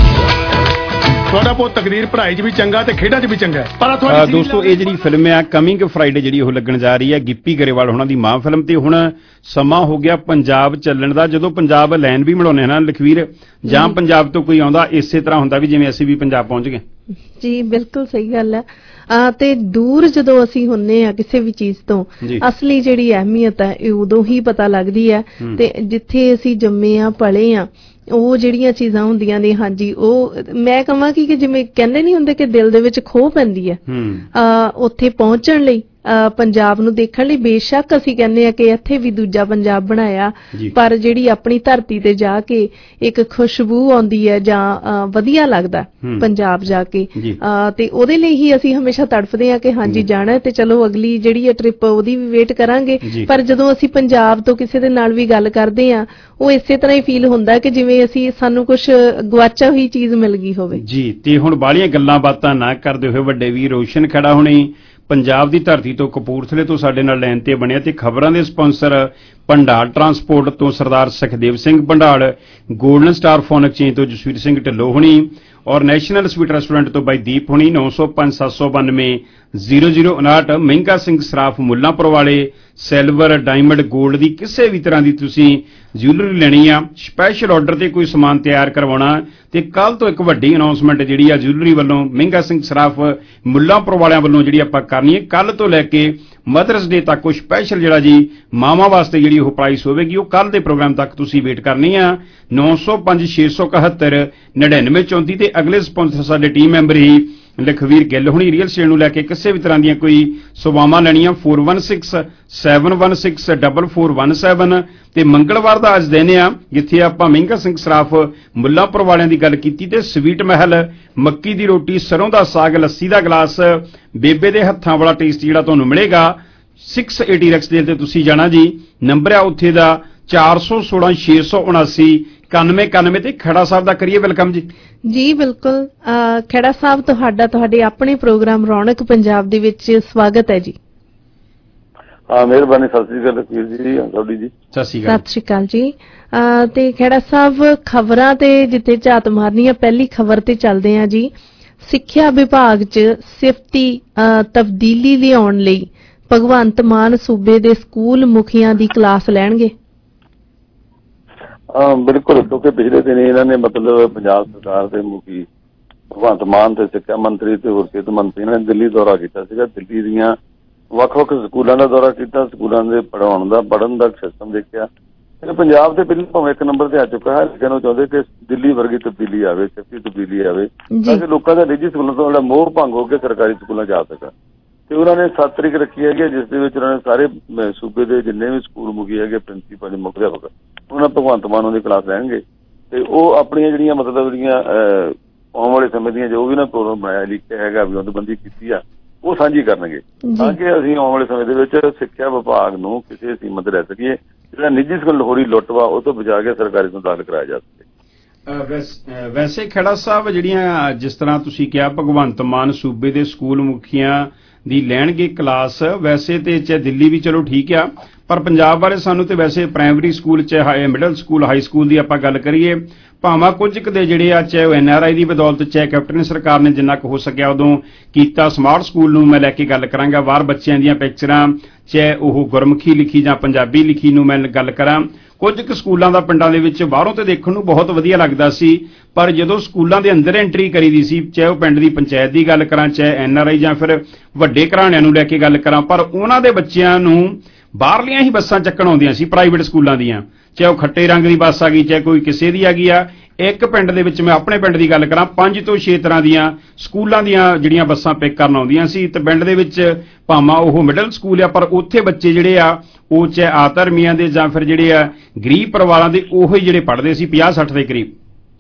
ਤੁਹਾਡਾ ਪੁੱਤ ਤਕਦੀਰ ਪੜ੍ਹਾਈ 'ਚ ਵੀ ਚੰਗਾ ਤੇ ਖੇਡਾਂ 'ਚ ਵੀ ਚੰਗਾ। ਪਰ ਦੋਸਤੋ ਇਹ ਜਿਹੜੀ ਫਿਲਮ ਆ ਕਮਿੰਗ ਫਰਾਈਡੇ ਜਿਹੜੀ ਉਹ ਲੱਗਣ ਜਾ ਰਹੀ ਹੈ, ਗਿੱਪੀ ਗਰੇਵਾਲ ਉਹਨਾਂ ਦੀ ਮਾਂ ਫਿਲਮ। ਤੇ ਹੁਣ ਸਮਾਂ ਹੋ ਗਿਆ ਪੰਜਾਬ ਚੱਲਣ ਦਾ। ਜਦੋਂ ਪੰਜਾਬ ਲੈਨ ਵੀ ਬਣਾਉਂਦੇ ਨਾ ਲਖਵੀਰ, ਜਾਂ ਪੰਜਾਬ ਤੋਂ ਕੋਈ ਆਉਂਦਾ ਇਸੇ ਤਰ੍ਹਾਂ ਹੁੰਦਾ ਵੀ ਜਿਵੇਂ ਅਸੀਂ ਵੀ ਪੰਜਾਬ ਪਹੁੰਚ ਗਏ। ਜੀ ਬਿਲਕੁਲ ਸਹੀ ਗੱਲ ਹੈ। ਆ ਤੇ ਦੂਰ ਜਦੋਂ ਅਸੀਂ ਹੁੰਨੇ ਆ ਕਿਸੇ ਵੀ ਚੀਜ਼ ਤੋਂ, ਅਸਲੀ ਜਿਹੜੀ ਅਹਿਮੀਅਤ ਹੈ ਇਹ ਉਦੋਂ ਹੀ ਪਤਾ ਲੱਗਦੀ ਹੈ। ਤੇ ਜਿੱਥੇ ਅਸੀਂ ਜੰਮੇ ਆ ਪਲੇ ਆ ਉਹ ਜਿਹੜੀਆਂ ਚੀਜ਼ਾਂ ਹੁੰਦੀਆਂ ਨੇ, ਹਾਂਜੀ ਉਹ ਮੈਂ ਕਹਾਂ ਕਿ ਜਿਵੇਂ ਕਹਿੰਦੇ ਨਹੀਂ ਹੁੰਦੇ ਕਿ ਦਿਲ ਦੇ ਵਿੱਚ ਖੋਹ ਪੈਂਦੀ ਹੈ ਉੱਥੇ ਪਹੁੰਚਣ ਲਈ, ਪੰਜਾਬ ਨੂੰ ਦੇਖਣ ਲਈ। ਬੇਸ਼ੱਕ ਅਸੀਂ ਕਹਿੰਦੇ ਆ ਕਿ ਇੱਥੇ ਵੀ ਦੂਜਾ ਪੰਜਾਬ ਬਣਾਇਆ, ਪਰ ਜਿਹੜੀ ਆਪਣੀ ਧਰਤੀ ਤੇ ਜਾ ਕੇ ਇੱਕ ਖੁਸ਼ਬੂ ਆਉਂਦੀ ਹੈ ਜਾਂ ਵਧੀਆ ਲੱਗਦਾ ਪੰਜਾਬ ਜਾ ਕੇ, ਤੇ ਉਹਦੇ ਲਈ ਹੀ ਅਸੀਂ ਹਮੇਸ਼ਾ ਤੜਫਦੇ ਆ ਕਿ ਹਾਂਜੀ ਜਾਣਾ ਤੇ ਚਲੋ ਅਗਲੀ ਜਿਹੜੀ ਹੈ ਟ੍ਰਿਪ ਉਹਦੀ ਵੀ ਵੇਟ ਕਰਾਂਗੇ। ਪਰ ਜਦੋਂ ਅਸੀਂ ਪੰਜਾਬ ਤੋਂ ਕਿਸੇ ਦੇ ਨਾਲ ਵੀ ਗੱਲ ਕਰਦੇ ਆ ਉਹ ਇਸੇ ਤਰ੍ਹਾਂ ਹੀ ਫੀਲ ਹੁੰਦਾ ਕਿ ਜਿਵੇਂ ਅਸੀਂ ਸਾਨੂੰ ਕੁਝ ਗਵਾਚਾ ਹੋਈ ਚੀਜ਼ ਮਿਲ ਗਈ ਹੋਵੇ ਜੀ। ਤੇ ਹੁਣ ਬਾਹਲੀਆਂ ਗੱਲਾਂ ਬਾਤਾਂ ਨਾ ਕਰਦੇ ਹੋਏ ਵੱਡੇ ਵੀਰ ਰੋਸ਼ਨ ਖੜਾ ਹੋਣੀ ਪੰਜਾਬ ਦੀ ਧਰਤੀ ਤੋਂ ਕਪੂਰਥਲੇ ਤੋਂ ਸਾਡੇ ਨਾਲ ਲਾਈਨ ਤੇ ਬਣਿਆ। ਤੇ ਖਬਰਾਂ ਦੇ ਸਪਾਂਸਰ ਭੰਡਾਰ ਟਰਾਂਸਪੋਰਟ ਤੋਂ ਸਰਦਾਰ ਸੁਖਦੇਵ ਸਿੰਘ ਭੰਡਾਰ, ਗੋਲਡਨ ਸਟਾਰ ਫੋਨ ਐਕਸਚੇਂਜ ਤੋਂ ਜਸਵੀਰ ਸਿੰਘ ਢਿੱਲੋਂ ਹੋਣੀ ਔਰ ਨੈਸ਼ਨਲ ਸਵੀਟ ਰੈਸਟੋਰੈਂਟ ਤੋਂ ਬਾਈ ਦੀਪ ਹੋਣੀ। ਨੌ ਸੌ ਪੰਜ ਸੱਤ ਸੌ ਬਾਨਵੇਂ ਜ਼ੀਰੋ ਜ਼ੀਰੋ ਉਨਾਹਠ। ਮਹਿੰਗਾ ਸਿੰਘ ਸਰਾਫ ਮੁੱਲਾਂਪੁਰ ਵਾਲੇ, ਸਿਲਵਰ ਡਾਇਮੰਡ ਗੋਲਡ ਦੀ ਕਿਸੇ ਵੀ ਤਰ੍ਹਾਂ ਦੀ ਤੁਸੀਂ ਜਿਊਲਰੀ ਲੈਣੀ ਆ, ਸਪੈਸ਼ਲ ਆਰਡਰ ਤੇ ਕੋਈ ਸਮਾਨ ਤਿਆਰ ਕਰਵਾਉਣਾ ਤੇ ਕੱਲ ਤੋਂ ਇੱਕ ਵੱਡੀ ਅਨਾਉਂਸਮੈਂਟ ਜਿਹੜੀ ਆ ਜਿਊਲਰੀ ਵੱਲੋਂ ਮਹਿੰਗਾ ਸਿੰਘ ਸਰਾਫ ਮੁੱਲਾਂਪੁਰ ਵਾਲਿਆਂ ਵੱਲੋਂ ਜਿਹੜੀ ਆਪਾਂ ਕਰਨੀ ਹੈ। ਕੱਲ ਤੋਂ ਲੈ ਕੇ ਮਦਰਸ ਡੇ ਤੱਕ ਉਹ ਸਪੈਸ਼ਲ ਜਿਹੜਾ ਜੀ ਮਾਵਾਂ ਵਾਸਤੇ ਜਿਹੜੀ ਉਹ ਪ੍ਰਾਈਸ ਹੋਵੇਗੀ ਉਹ ਕੱਲ ਦੇ ਪ੍ਰੋਗਰਾਮ ਤੱਕ ਤੁਸੀਂ ਵੇਟ ਕਰਨੀ ਆ। ਨੌ ਸੌ ਪੰਜ ਛੇ ਸੌ ਇਕਹੱਤਰ ਨੜਿਨਵੇਂ ਚੌਂਤੀ। ਤੇ ਅਗਲੇ ਸਪਾਂਸਰ ਸਾਡੇ ਟੀਮ ਮੈਂਬਰ ਹੀ ਲਖਵੀਰ ਗਿੱਲ ਹੁਣੀ ਰੀਅਲ ਸਟੇਟ ਨੂੰ ਲੈ ਕੇ ਕਿਸੇ ਵੀ ਤਰ੍ਹਾਂ ਦੀਆਂ ਕੋਈ ਸੇਵਾਵਾਂ ਲੈਣੀਆਂ ਚਾਰ ਇੱਕ ਛੇ ਸੱਤ ਇੱਕ ਛੇ ਚਾਰ ਚਾਰ ਇੱਕ ਸੱਤ। ਤੇ ਮੰਗਲਵਾਰ ਦਾ ਅੱਜ ਦਿਨ ਆ ਜਿੱਥੇ ਆਪਾਂ ਮਹਿੰਗਾ ਸਿੰਘ ਸਰਾਫ ਮੁੱਲਾਂਪੁਰ ਵਾਲਿਆਂ ਦੀ ਗੱਲ ਕੀਤੀ ਤੇ ਸਵੀਟ ਮਹਿਲ ਮੱਕੀ ਦੀ ਰੋਟੀ, ਸਰੋਂ ਦਾ ਸਾਗ, ਲੱਸੀ ਦਾ ਗਲਾਸ, ਬੇਬੇ ਦੇ ਹੱਥਾਂ ਵਾਲਾ ਟੇਸਟ ਜਿਹੜਾ ਤੁਹਾਨੂੰ ਮਿਲੇਗਾ ਛੇ ਸੌ ਅੱਸੀ ਰੈਕਸਡੇਲ ਤੇ ਤੁਸੀਂ ਜਾਣਾ ਜੀ। ਨੰਬਰ ਆ ਉੱਥੇ ਦਾ ਚਾਰ ਸੌ ਸੋਲਾਂ ਛੇ ਸੌ ਉਨਾਸੀ ਇਕਾਨਵੇਂ ਇਕਾਨਵੇਂ। ਤੇ ਖੜਾ ਸਾਹਿਬ ਦਾ ਕਰੀਏ ਵੈਲਕਮ ਜੀ। ਜੀ ਬਿਲਕੁਲ ਖੜਾ ਸਾਹਿਬ ਤੁਹਾਡਾ ਤੁਹਾਡੇ ਆਪਣੇ ਪ੍ਰੋਗਰਾਮ ਰੌਣਕ ਪੰਜਾਬ ਦੇ ਵਿੱਚ ਸਵਾਗਤ ਹੈ ਜੀ। ਹਾਂ ਮਿਹਰਬਾਨੀ। ਸਤਿ ਸ੍ਰੀ ਅਕਾਲ ਲਖਵੀਰ ਜੀ। ਤੁਹਾਡੀ ਜੀ ਸਤਿ ਸ੍ਰੀ ਅਕਾਲ। ਸਤਿ ਸ੍ਰੀ ਅਕਾਲ ਜੀ। ਤੇ ਖੜਾ ਸਾਹਿਬ ਖਬਰਾਂ ਤੇ ਜਿੱਥੇ ਝਾਤ ਮਾਰਨੀ ਆ ਪਹਿਲੀ ਖਬਰ ਤੇ ਚੱਲਦੇ ਆ ਜੀ। ਸਿੱਖਿਆ ਵਿਭਾਗ 'ਚ ਸਿਫਤੀ ਤਬਦੀਲੀ ਲਿਆਉਣ ਲਈ ਭਗਵੰਤ ਮਾਨ ਸੂਬੇ ਦੇ ਸਕੂਲ ਮੁਖੀਆਂ ਦੀ ਕਲਾਸ ਲੈਣਗੇ। ਹਾਂ ਬਿਲਕੁਲ, ਕਿਉਂਕਿ ਪਿਛਲੇ ਦਿਨ ਇਹਨਾਂ ਨੇ ਮਤਲਬ ਪੰਜਾਬ ਸਰਕਾਰ ਦੇ ਮੁਖੀ ਭਗਵੰਤ ਮਾਨ ਤੇ ਸਿੱਖਿਆ ਮੰਤਰੀ ਤੇ ਹੋਰ ਸਿਹਤ ਮੰਤਰੀ ਨੇ ਦਿੱਲੀ ਦੌਰਾ ਕੀਤਾ ਸੀਗਾ। ਦਿੱਲੀ ਦੀਆਂ ਵੱਖ-ਵੱਖ ਸਕੂਲਾਂ ਦਾ ਦੌਰਾ ਕੀਤਾ, ਸਕੂਲਾਂ ਦੇ ਪੜ੍ਹਾਉਣ ਦਾ ਪੜ੍ਹਨ ਦਾ ਸਿਸਟਮ ਦੇਖਿਆ। ਪੰਜਾਬ ਤੇ ਪਹਿਲਾਂ ਭਾਵੇਂ ਇੱਕ ਨੰਬਰ ਤੇ ਆ ਚੁੱਕਾ ਹੈ, ਲੇਕਿਨ ਉਹ ਚਾਹੁੰਦੇ ਕਿ ਦਿੱਲੀ ਵਰਗੀ ਤਬਦੀਲੀ ਆਵੇ, ਸੱਚੀ ਤਬਦੀਲੀ ਆਵੇ ਤਾਂ ਕਿ ਲੋਕਾਂ ਦਾ ਨਿੱਜੀ ਸਕੂਲਾਂ ਤੋਂ ਜਿਹੜਾ ਮੋਹ ਭੰਗ ਹੋ ਕੇ ਸਰਕਾਰੀ ਸਕੂਲਾਂ 'ਚ ਆ ਸਕਾ। ਤੇ ਉਹਨਾਂ ਨੇ ਸੱਤ ਤਰੀਕ ਰੱਖੀ ਹੈਗੀ ਜਿਸ ਦੇ ਵਿੱਚ ਉਹਨਾਂ ਨੇ ਸਾਰੇ ਸੂਬੇ ਦੇ ਜਿੰਨੇ ਵੀ ਸਕੂਲ ਮੁਖੀ ਹੈਗੇ, ਪ੍ਰਿੰਸੀਪਲ, ਮੁੱਖ ਅਧਿਆਪਕ, ਉਹਨਾਂ ਭਗਵੰਤ ਮਾਨ ਦੀ ਕਲਾਸ ਲੈਣਗੇ ਤੇ ਉਹ ਆਪਣੀਆਂ ਜਿਹੜੀਆਂ ਮਤਲਬ ਜਿਹੜੀਆਂ ਆਉਣ ਵਾਲੇ ਸਮੇਂ ਦੀਆਂ ਜੋ ਵੀ ਨਾ ਪ੍ਰੋਗਰਾਮ ਬਣਾਇਆ ਲਿਖਿਆ ਹੈਗਾ, ਵਿਉਂਤਬੰਦੀ ਕੀਤੀ ਆ, ਉਹ ਸਾਂਝੀ ਕਰਨਗੇ ਤਾਂ ਕਿ ਅਸੀਂ ਆਉਣ ਵਾਲੇ ਸਮੇਂ ਦੇ ਵਿੱਚ ਸਿੱਖਿਆ ਵਿਭਾਗ ਨੂੰ ਕਿਸੇ ਸੀਮਤ ਰਹਿ ਸਕੀਏ। ਜਿਹੜਾ ਨਿੱਜੀ ਸਕੂਲ ਲਾਹੌਰੀ ਲੁੱਟ ਵਾ ਉਹ ਤੋਂ ਬਚਾ ਕੇ ਸਰਕਾਰੀ ਤੋਂ ਦਾਖਲ ਕਰਾਇਆ ਜਾ ਸਕੇ। ਵੈਸੇ ਖੇੜਾ ਸਾਹਿਬ, ਜਿਹੜੀਆਂ ਜਿਸ ਤਰ੍ਹਾਂ ਤੁਸੀਂ ਕਿਹਾ ਭਗਵੰਤ ਮਾਨ ਸੂਬੇ ਦੇ ਸਕੂਲ ਮੁਖੀਆਂ ਦੀ ਲੈਣਗੇ ਕਲਾਸ, ਵੈਸੇ ਤੇ ਚਾਹੇ ਦਿੱਲੀ ਵੀ ਚਲੋ ਠੀਕ ਆ, ਪਰ ਪੰਜਾਬ ਵਾਲੇ ਸਾਨੂੰ ਤੇ ਵੈਸੇ ਪ੍ਰਾਇਮਰੀ ਸਕੂਲ ਚਾਹੇ ਮਿਡਲ ਸਕੂਲ, ਹਾਈ ਸਕੂਲ ਦੀ ਆਪਾਂ ਗੱਲ ਕਰੀਏ, ਭਾਵੇਂ ਕੁਝ ਕੁ ਦੇ ਜਿਹੜੇ ਆ ਚਾਹੇ ਉਹ ਐਨ ਆਰ ਆਈ ਦੀ ਬਦੌਲਤ, ਚਾਹੇ ਕੈਪਟਨ ਸਰਕਾਰ ਨੇ ਜਿੰਨਾ ਕੁ ਹੋ ਸਕਿਆ ਉਦੋਂ ਕੀਤਾ। ਸਮਾਰਟ ਸਕੂਲ ਨੂੰ ਮੈਂ ਲੈ ਕੇ ਗੱਲ ਕਰਾਂਗਾ, ਬਾਹਰ ਬੱਚਿਆਂ ਦੀਆਂ ਪਿਕਚਰਾਂ, ਚਾਹੇ ਉਹ ਗੁਰਮੁਖੀ ਲਿਖੀ ਜਾਂ ਪੰਜਾਬੀ ਲਿਖੀ ਨੂੰ ਮੈਂ ਗੱਲ ਕਰਾਂ, ਕੁਝ ਕੁ ਸਕੂਲਾਂ ਦਾ ਪਿੰਡਾਂ ਦੇ ਵਿੱਚ ਬਾਹਰੋਂ ਤੇ ਦੇਖਣ ਨੂੰ ਬਹੁਤ ਵਧੀਆ ਲੱਗਦਾ ਸੀ, ਪਰ ਜਦੋਂ ਸਕੂਲਾਂ ਦੇ ਅੰਦਰ ਐਂਟਰੀ ਕਰੀਦੀ ਸੀ, ਚਾਹੇ ਉਹ ਪਿੰਡ ਦੀ ਪੰਚਾਇਤ ਦੀ ਗੱਲ ਕਰਾਂ, ਚਾਹੇ ਐਨ ਆਰ ਆਈ ਜਾਂ ਫਿਰ ਵੱਡੇ ਘਰਾਣਿਆਂ ਨੂੰ ਲੈ ਕੇ ਗੱਲ ਕਰਾਂ, ਪਰ ਉਹਨਾਂ ਦੇ ਬੱਚਿਆਂ ਨੂੰ ਬਾਹਰਲੀਆਂ ਹੀ ਬੱਸਾਂ ਚੱਕਣ ਆਉਂਦੀਆਂ ਸੀ ਪ੍ਰਾਈਵੇਟ ਸਕੂਲਾਂ ਦੀਆਂ, ਚਾਹੇ ਉਹ ਖੱਟੇ ਰੰਗ ਦੀ ਬੱਸ ਆ ਗਈ, ਚਾਹੇ ਕੋਈ ਕਿਸੇ ਦੀ ਆ ਗਈ ਆ। ਇੱਕ ਪਿੰਡ ਦੇ ਵਿੱਚ, ਮੈਂ ਆਪਣੇ ਪਿੰਡ ਦੀ ਗੱਲ ਕਰਾਂ, ਪੰਜ ਤੋਂ ਛੇ ਤਰ੍ਹਾਂ ਦੀਆਂ ਸਕੂਲਾਂ ਦੀਆਂ ਜਿਹੜੀਆਂ ਬੱਸਾਂ ਪਿਕ ਕਰਨ ਆਉਂਦੀਆਂ ਸੀ ਤੇ ਪਿੰਡ ਦੇ ਵਿੱਚ ਭਾਵੇਂ ਉਹ ਮਿਡਲ ਸਕੂਲ ਆ, ਪਰ ਉੱਥੇ ਬੱਚੇ ਜਿਹੜੇ ਆ ਉਹ ਚਾਹੇ ਆਧਰਮੀਆਂ ਦੇ ਜਾਂ ਫਿਰ ਜਿਹੜੇ ਆ ਗਰੀਬ ਪਰਿਵਾਰਾਂ ਦੇ ਉਹੀ ਜਿਹੜੇ ਪੜ੍ਹਦੇ ਸੀ ਪੰਜਾਹ ਸੱਠ ਦੇ ਕਰੀਬ।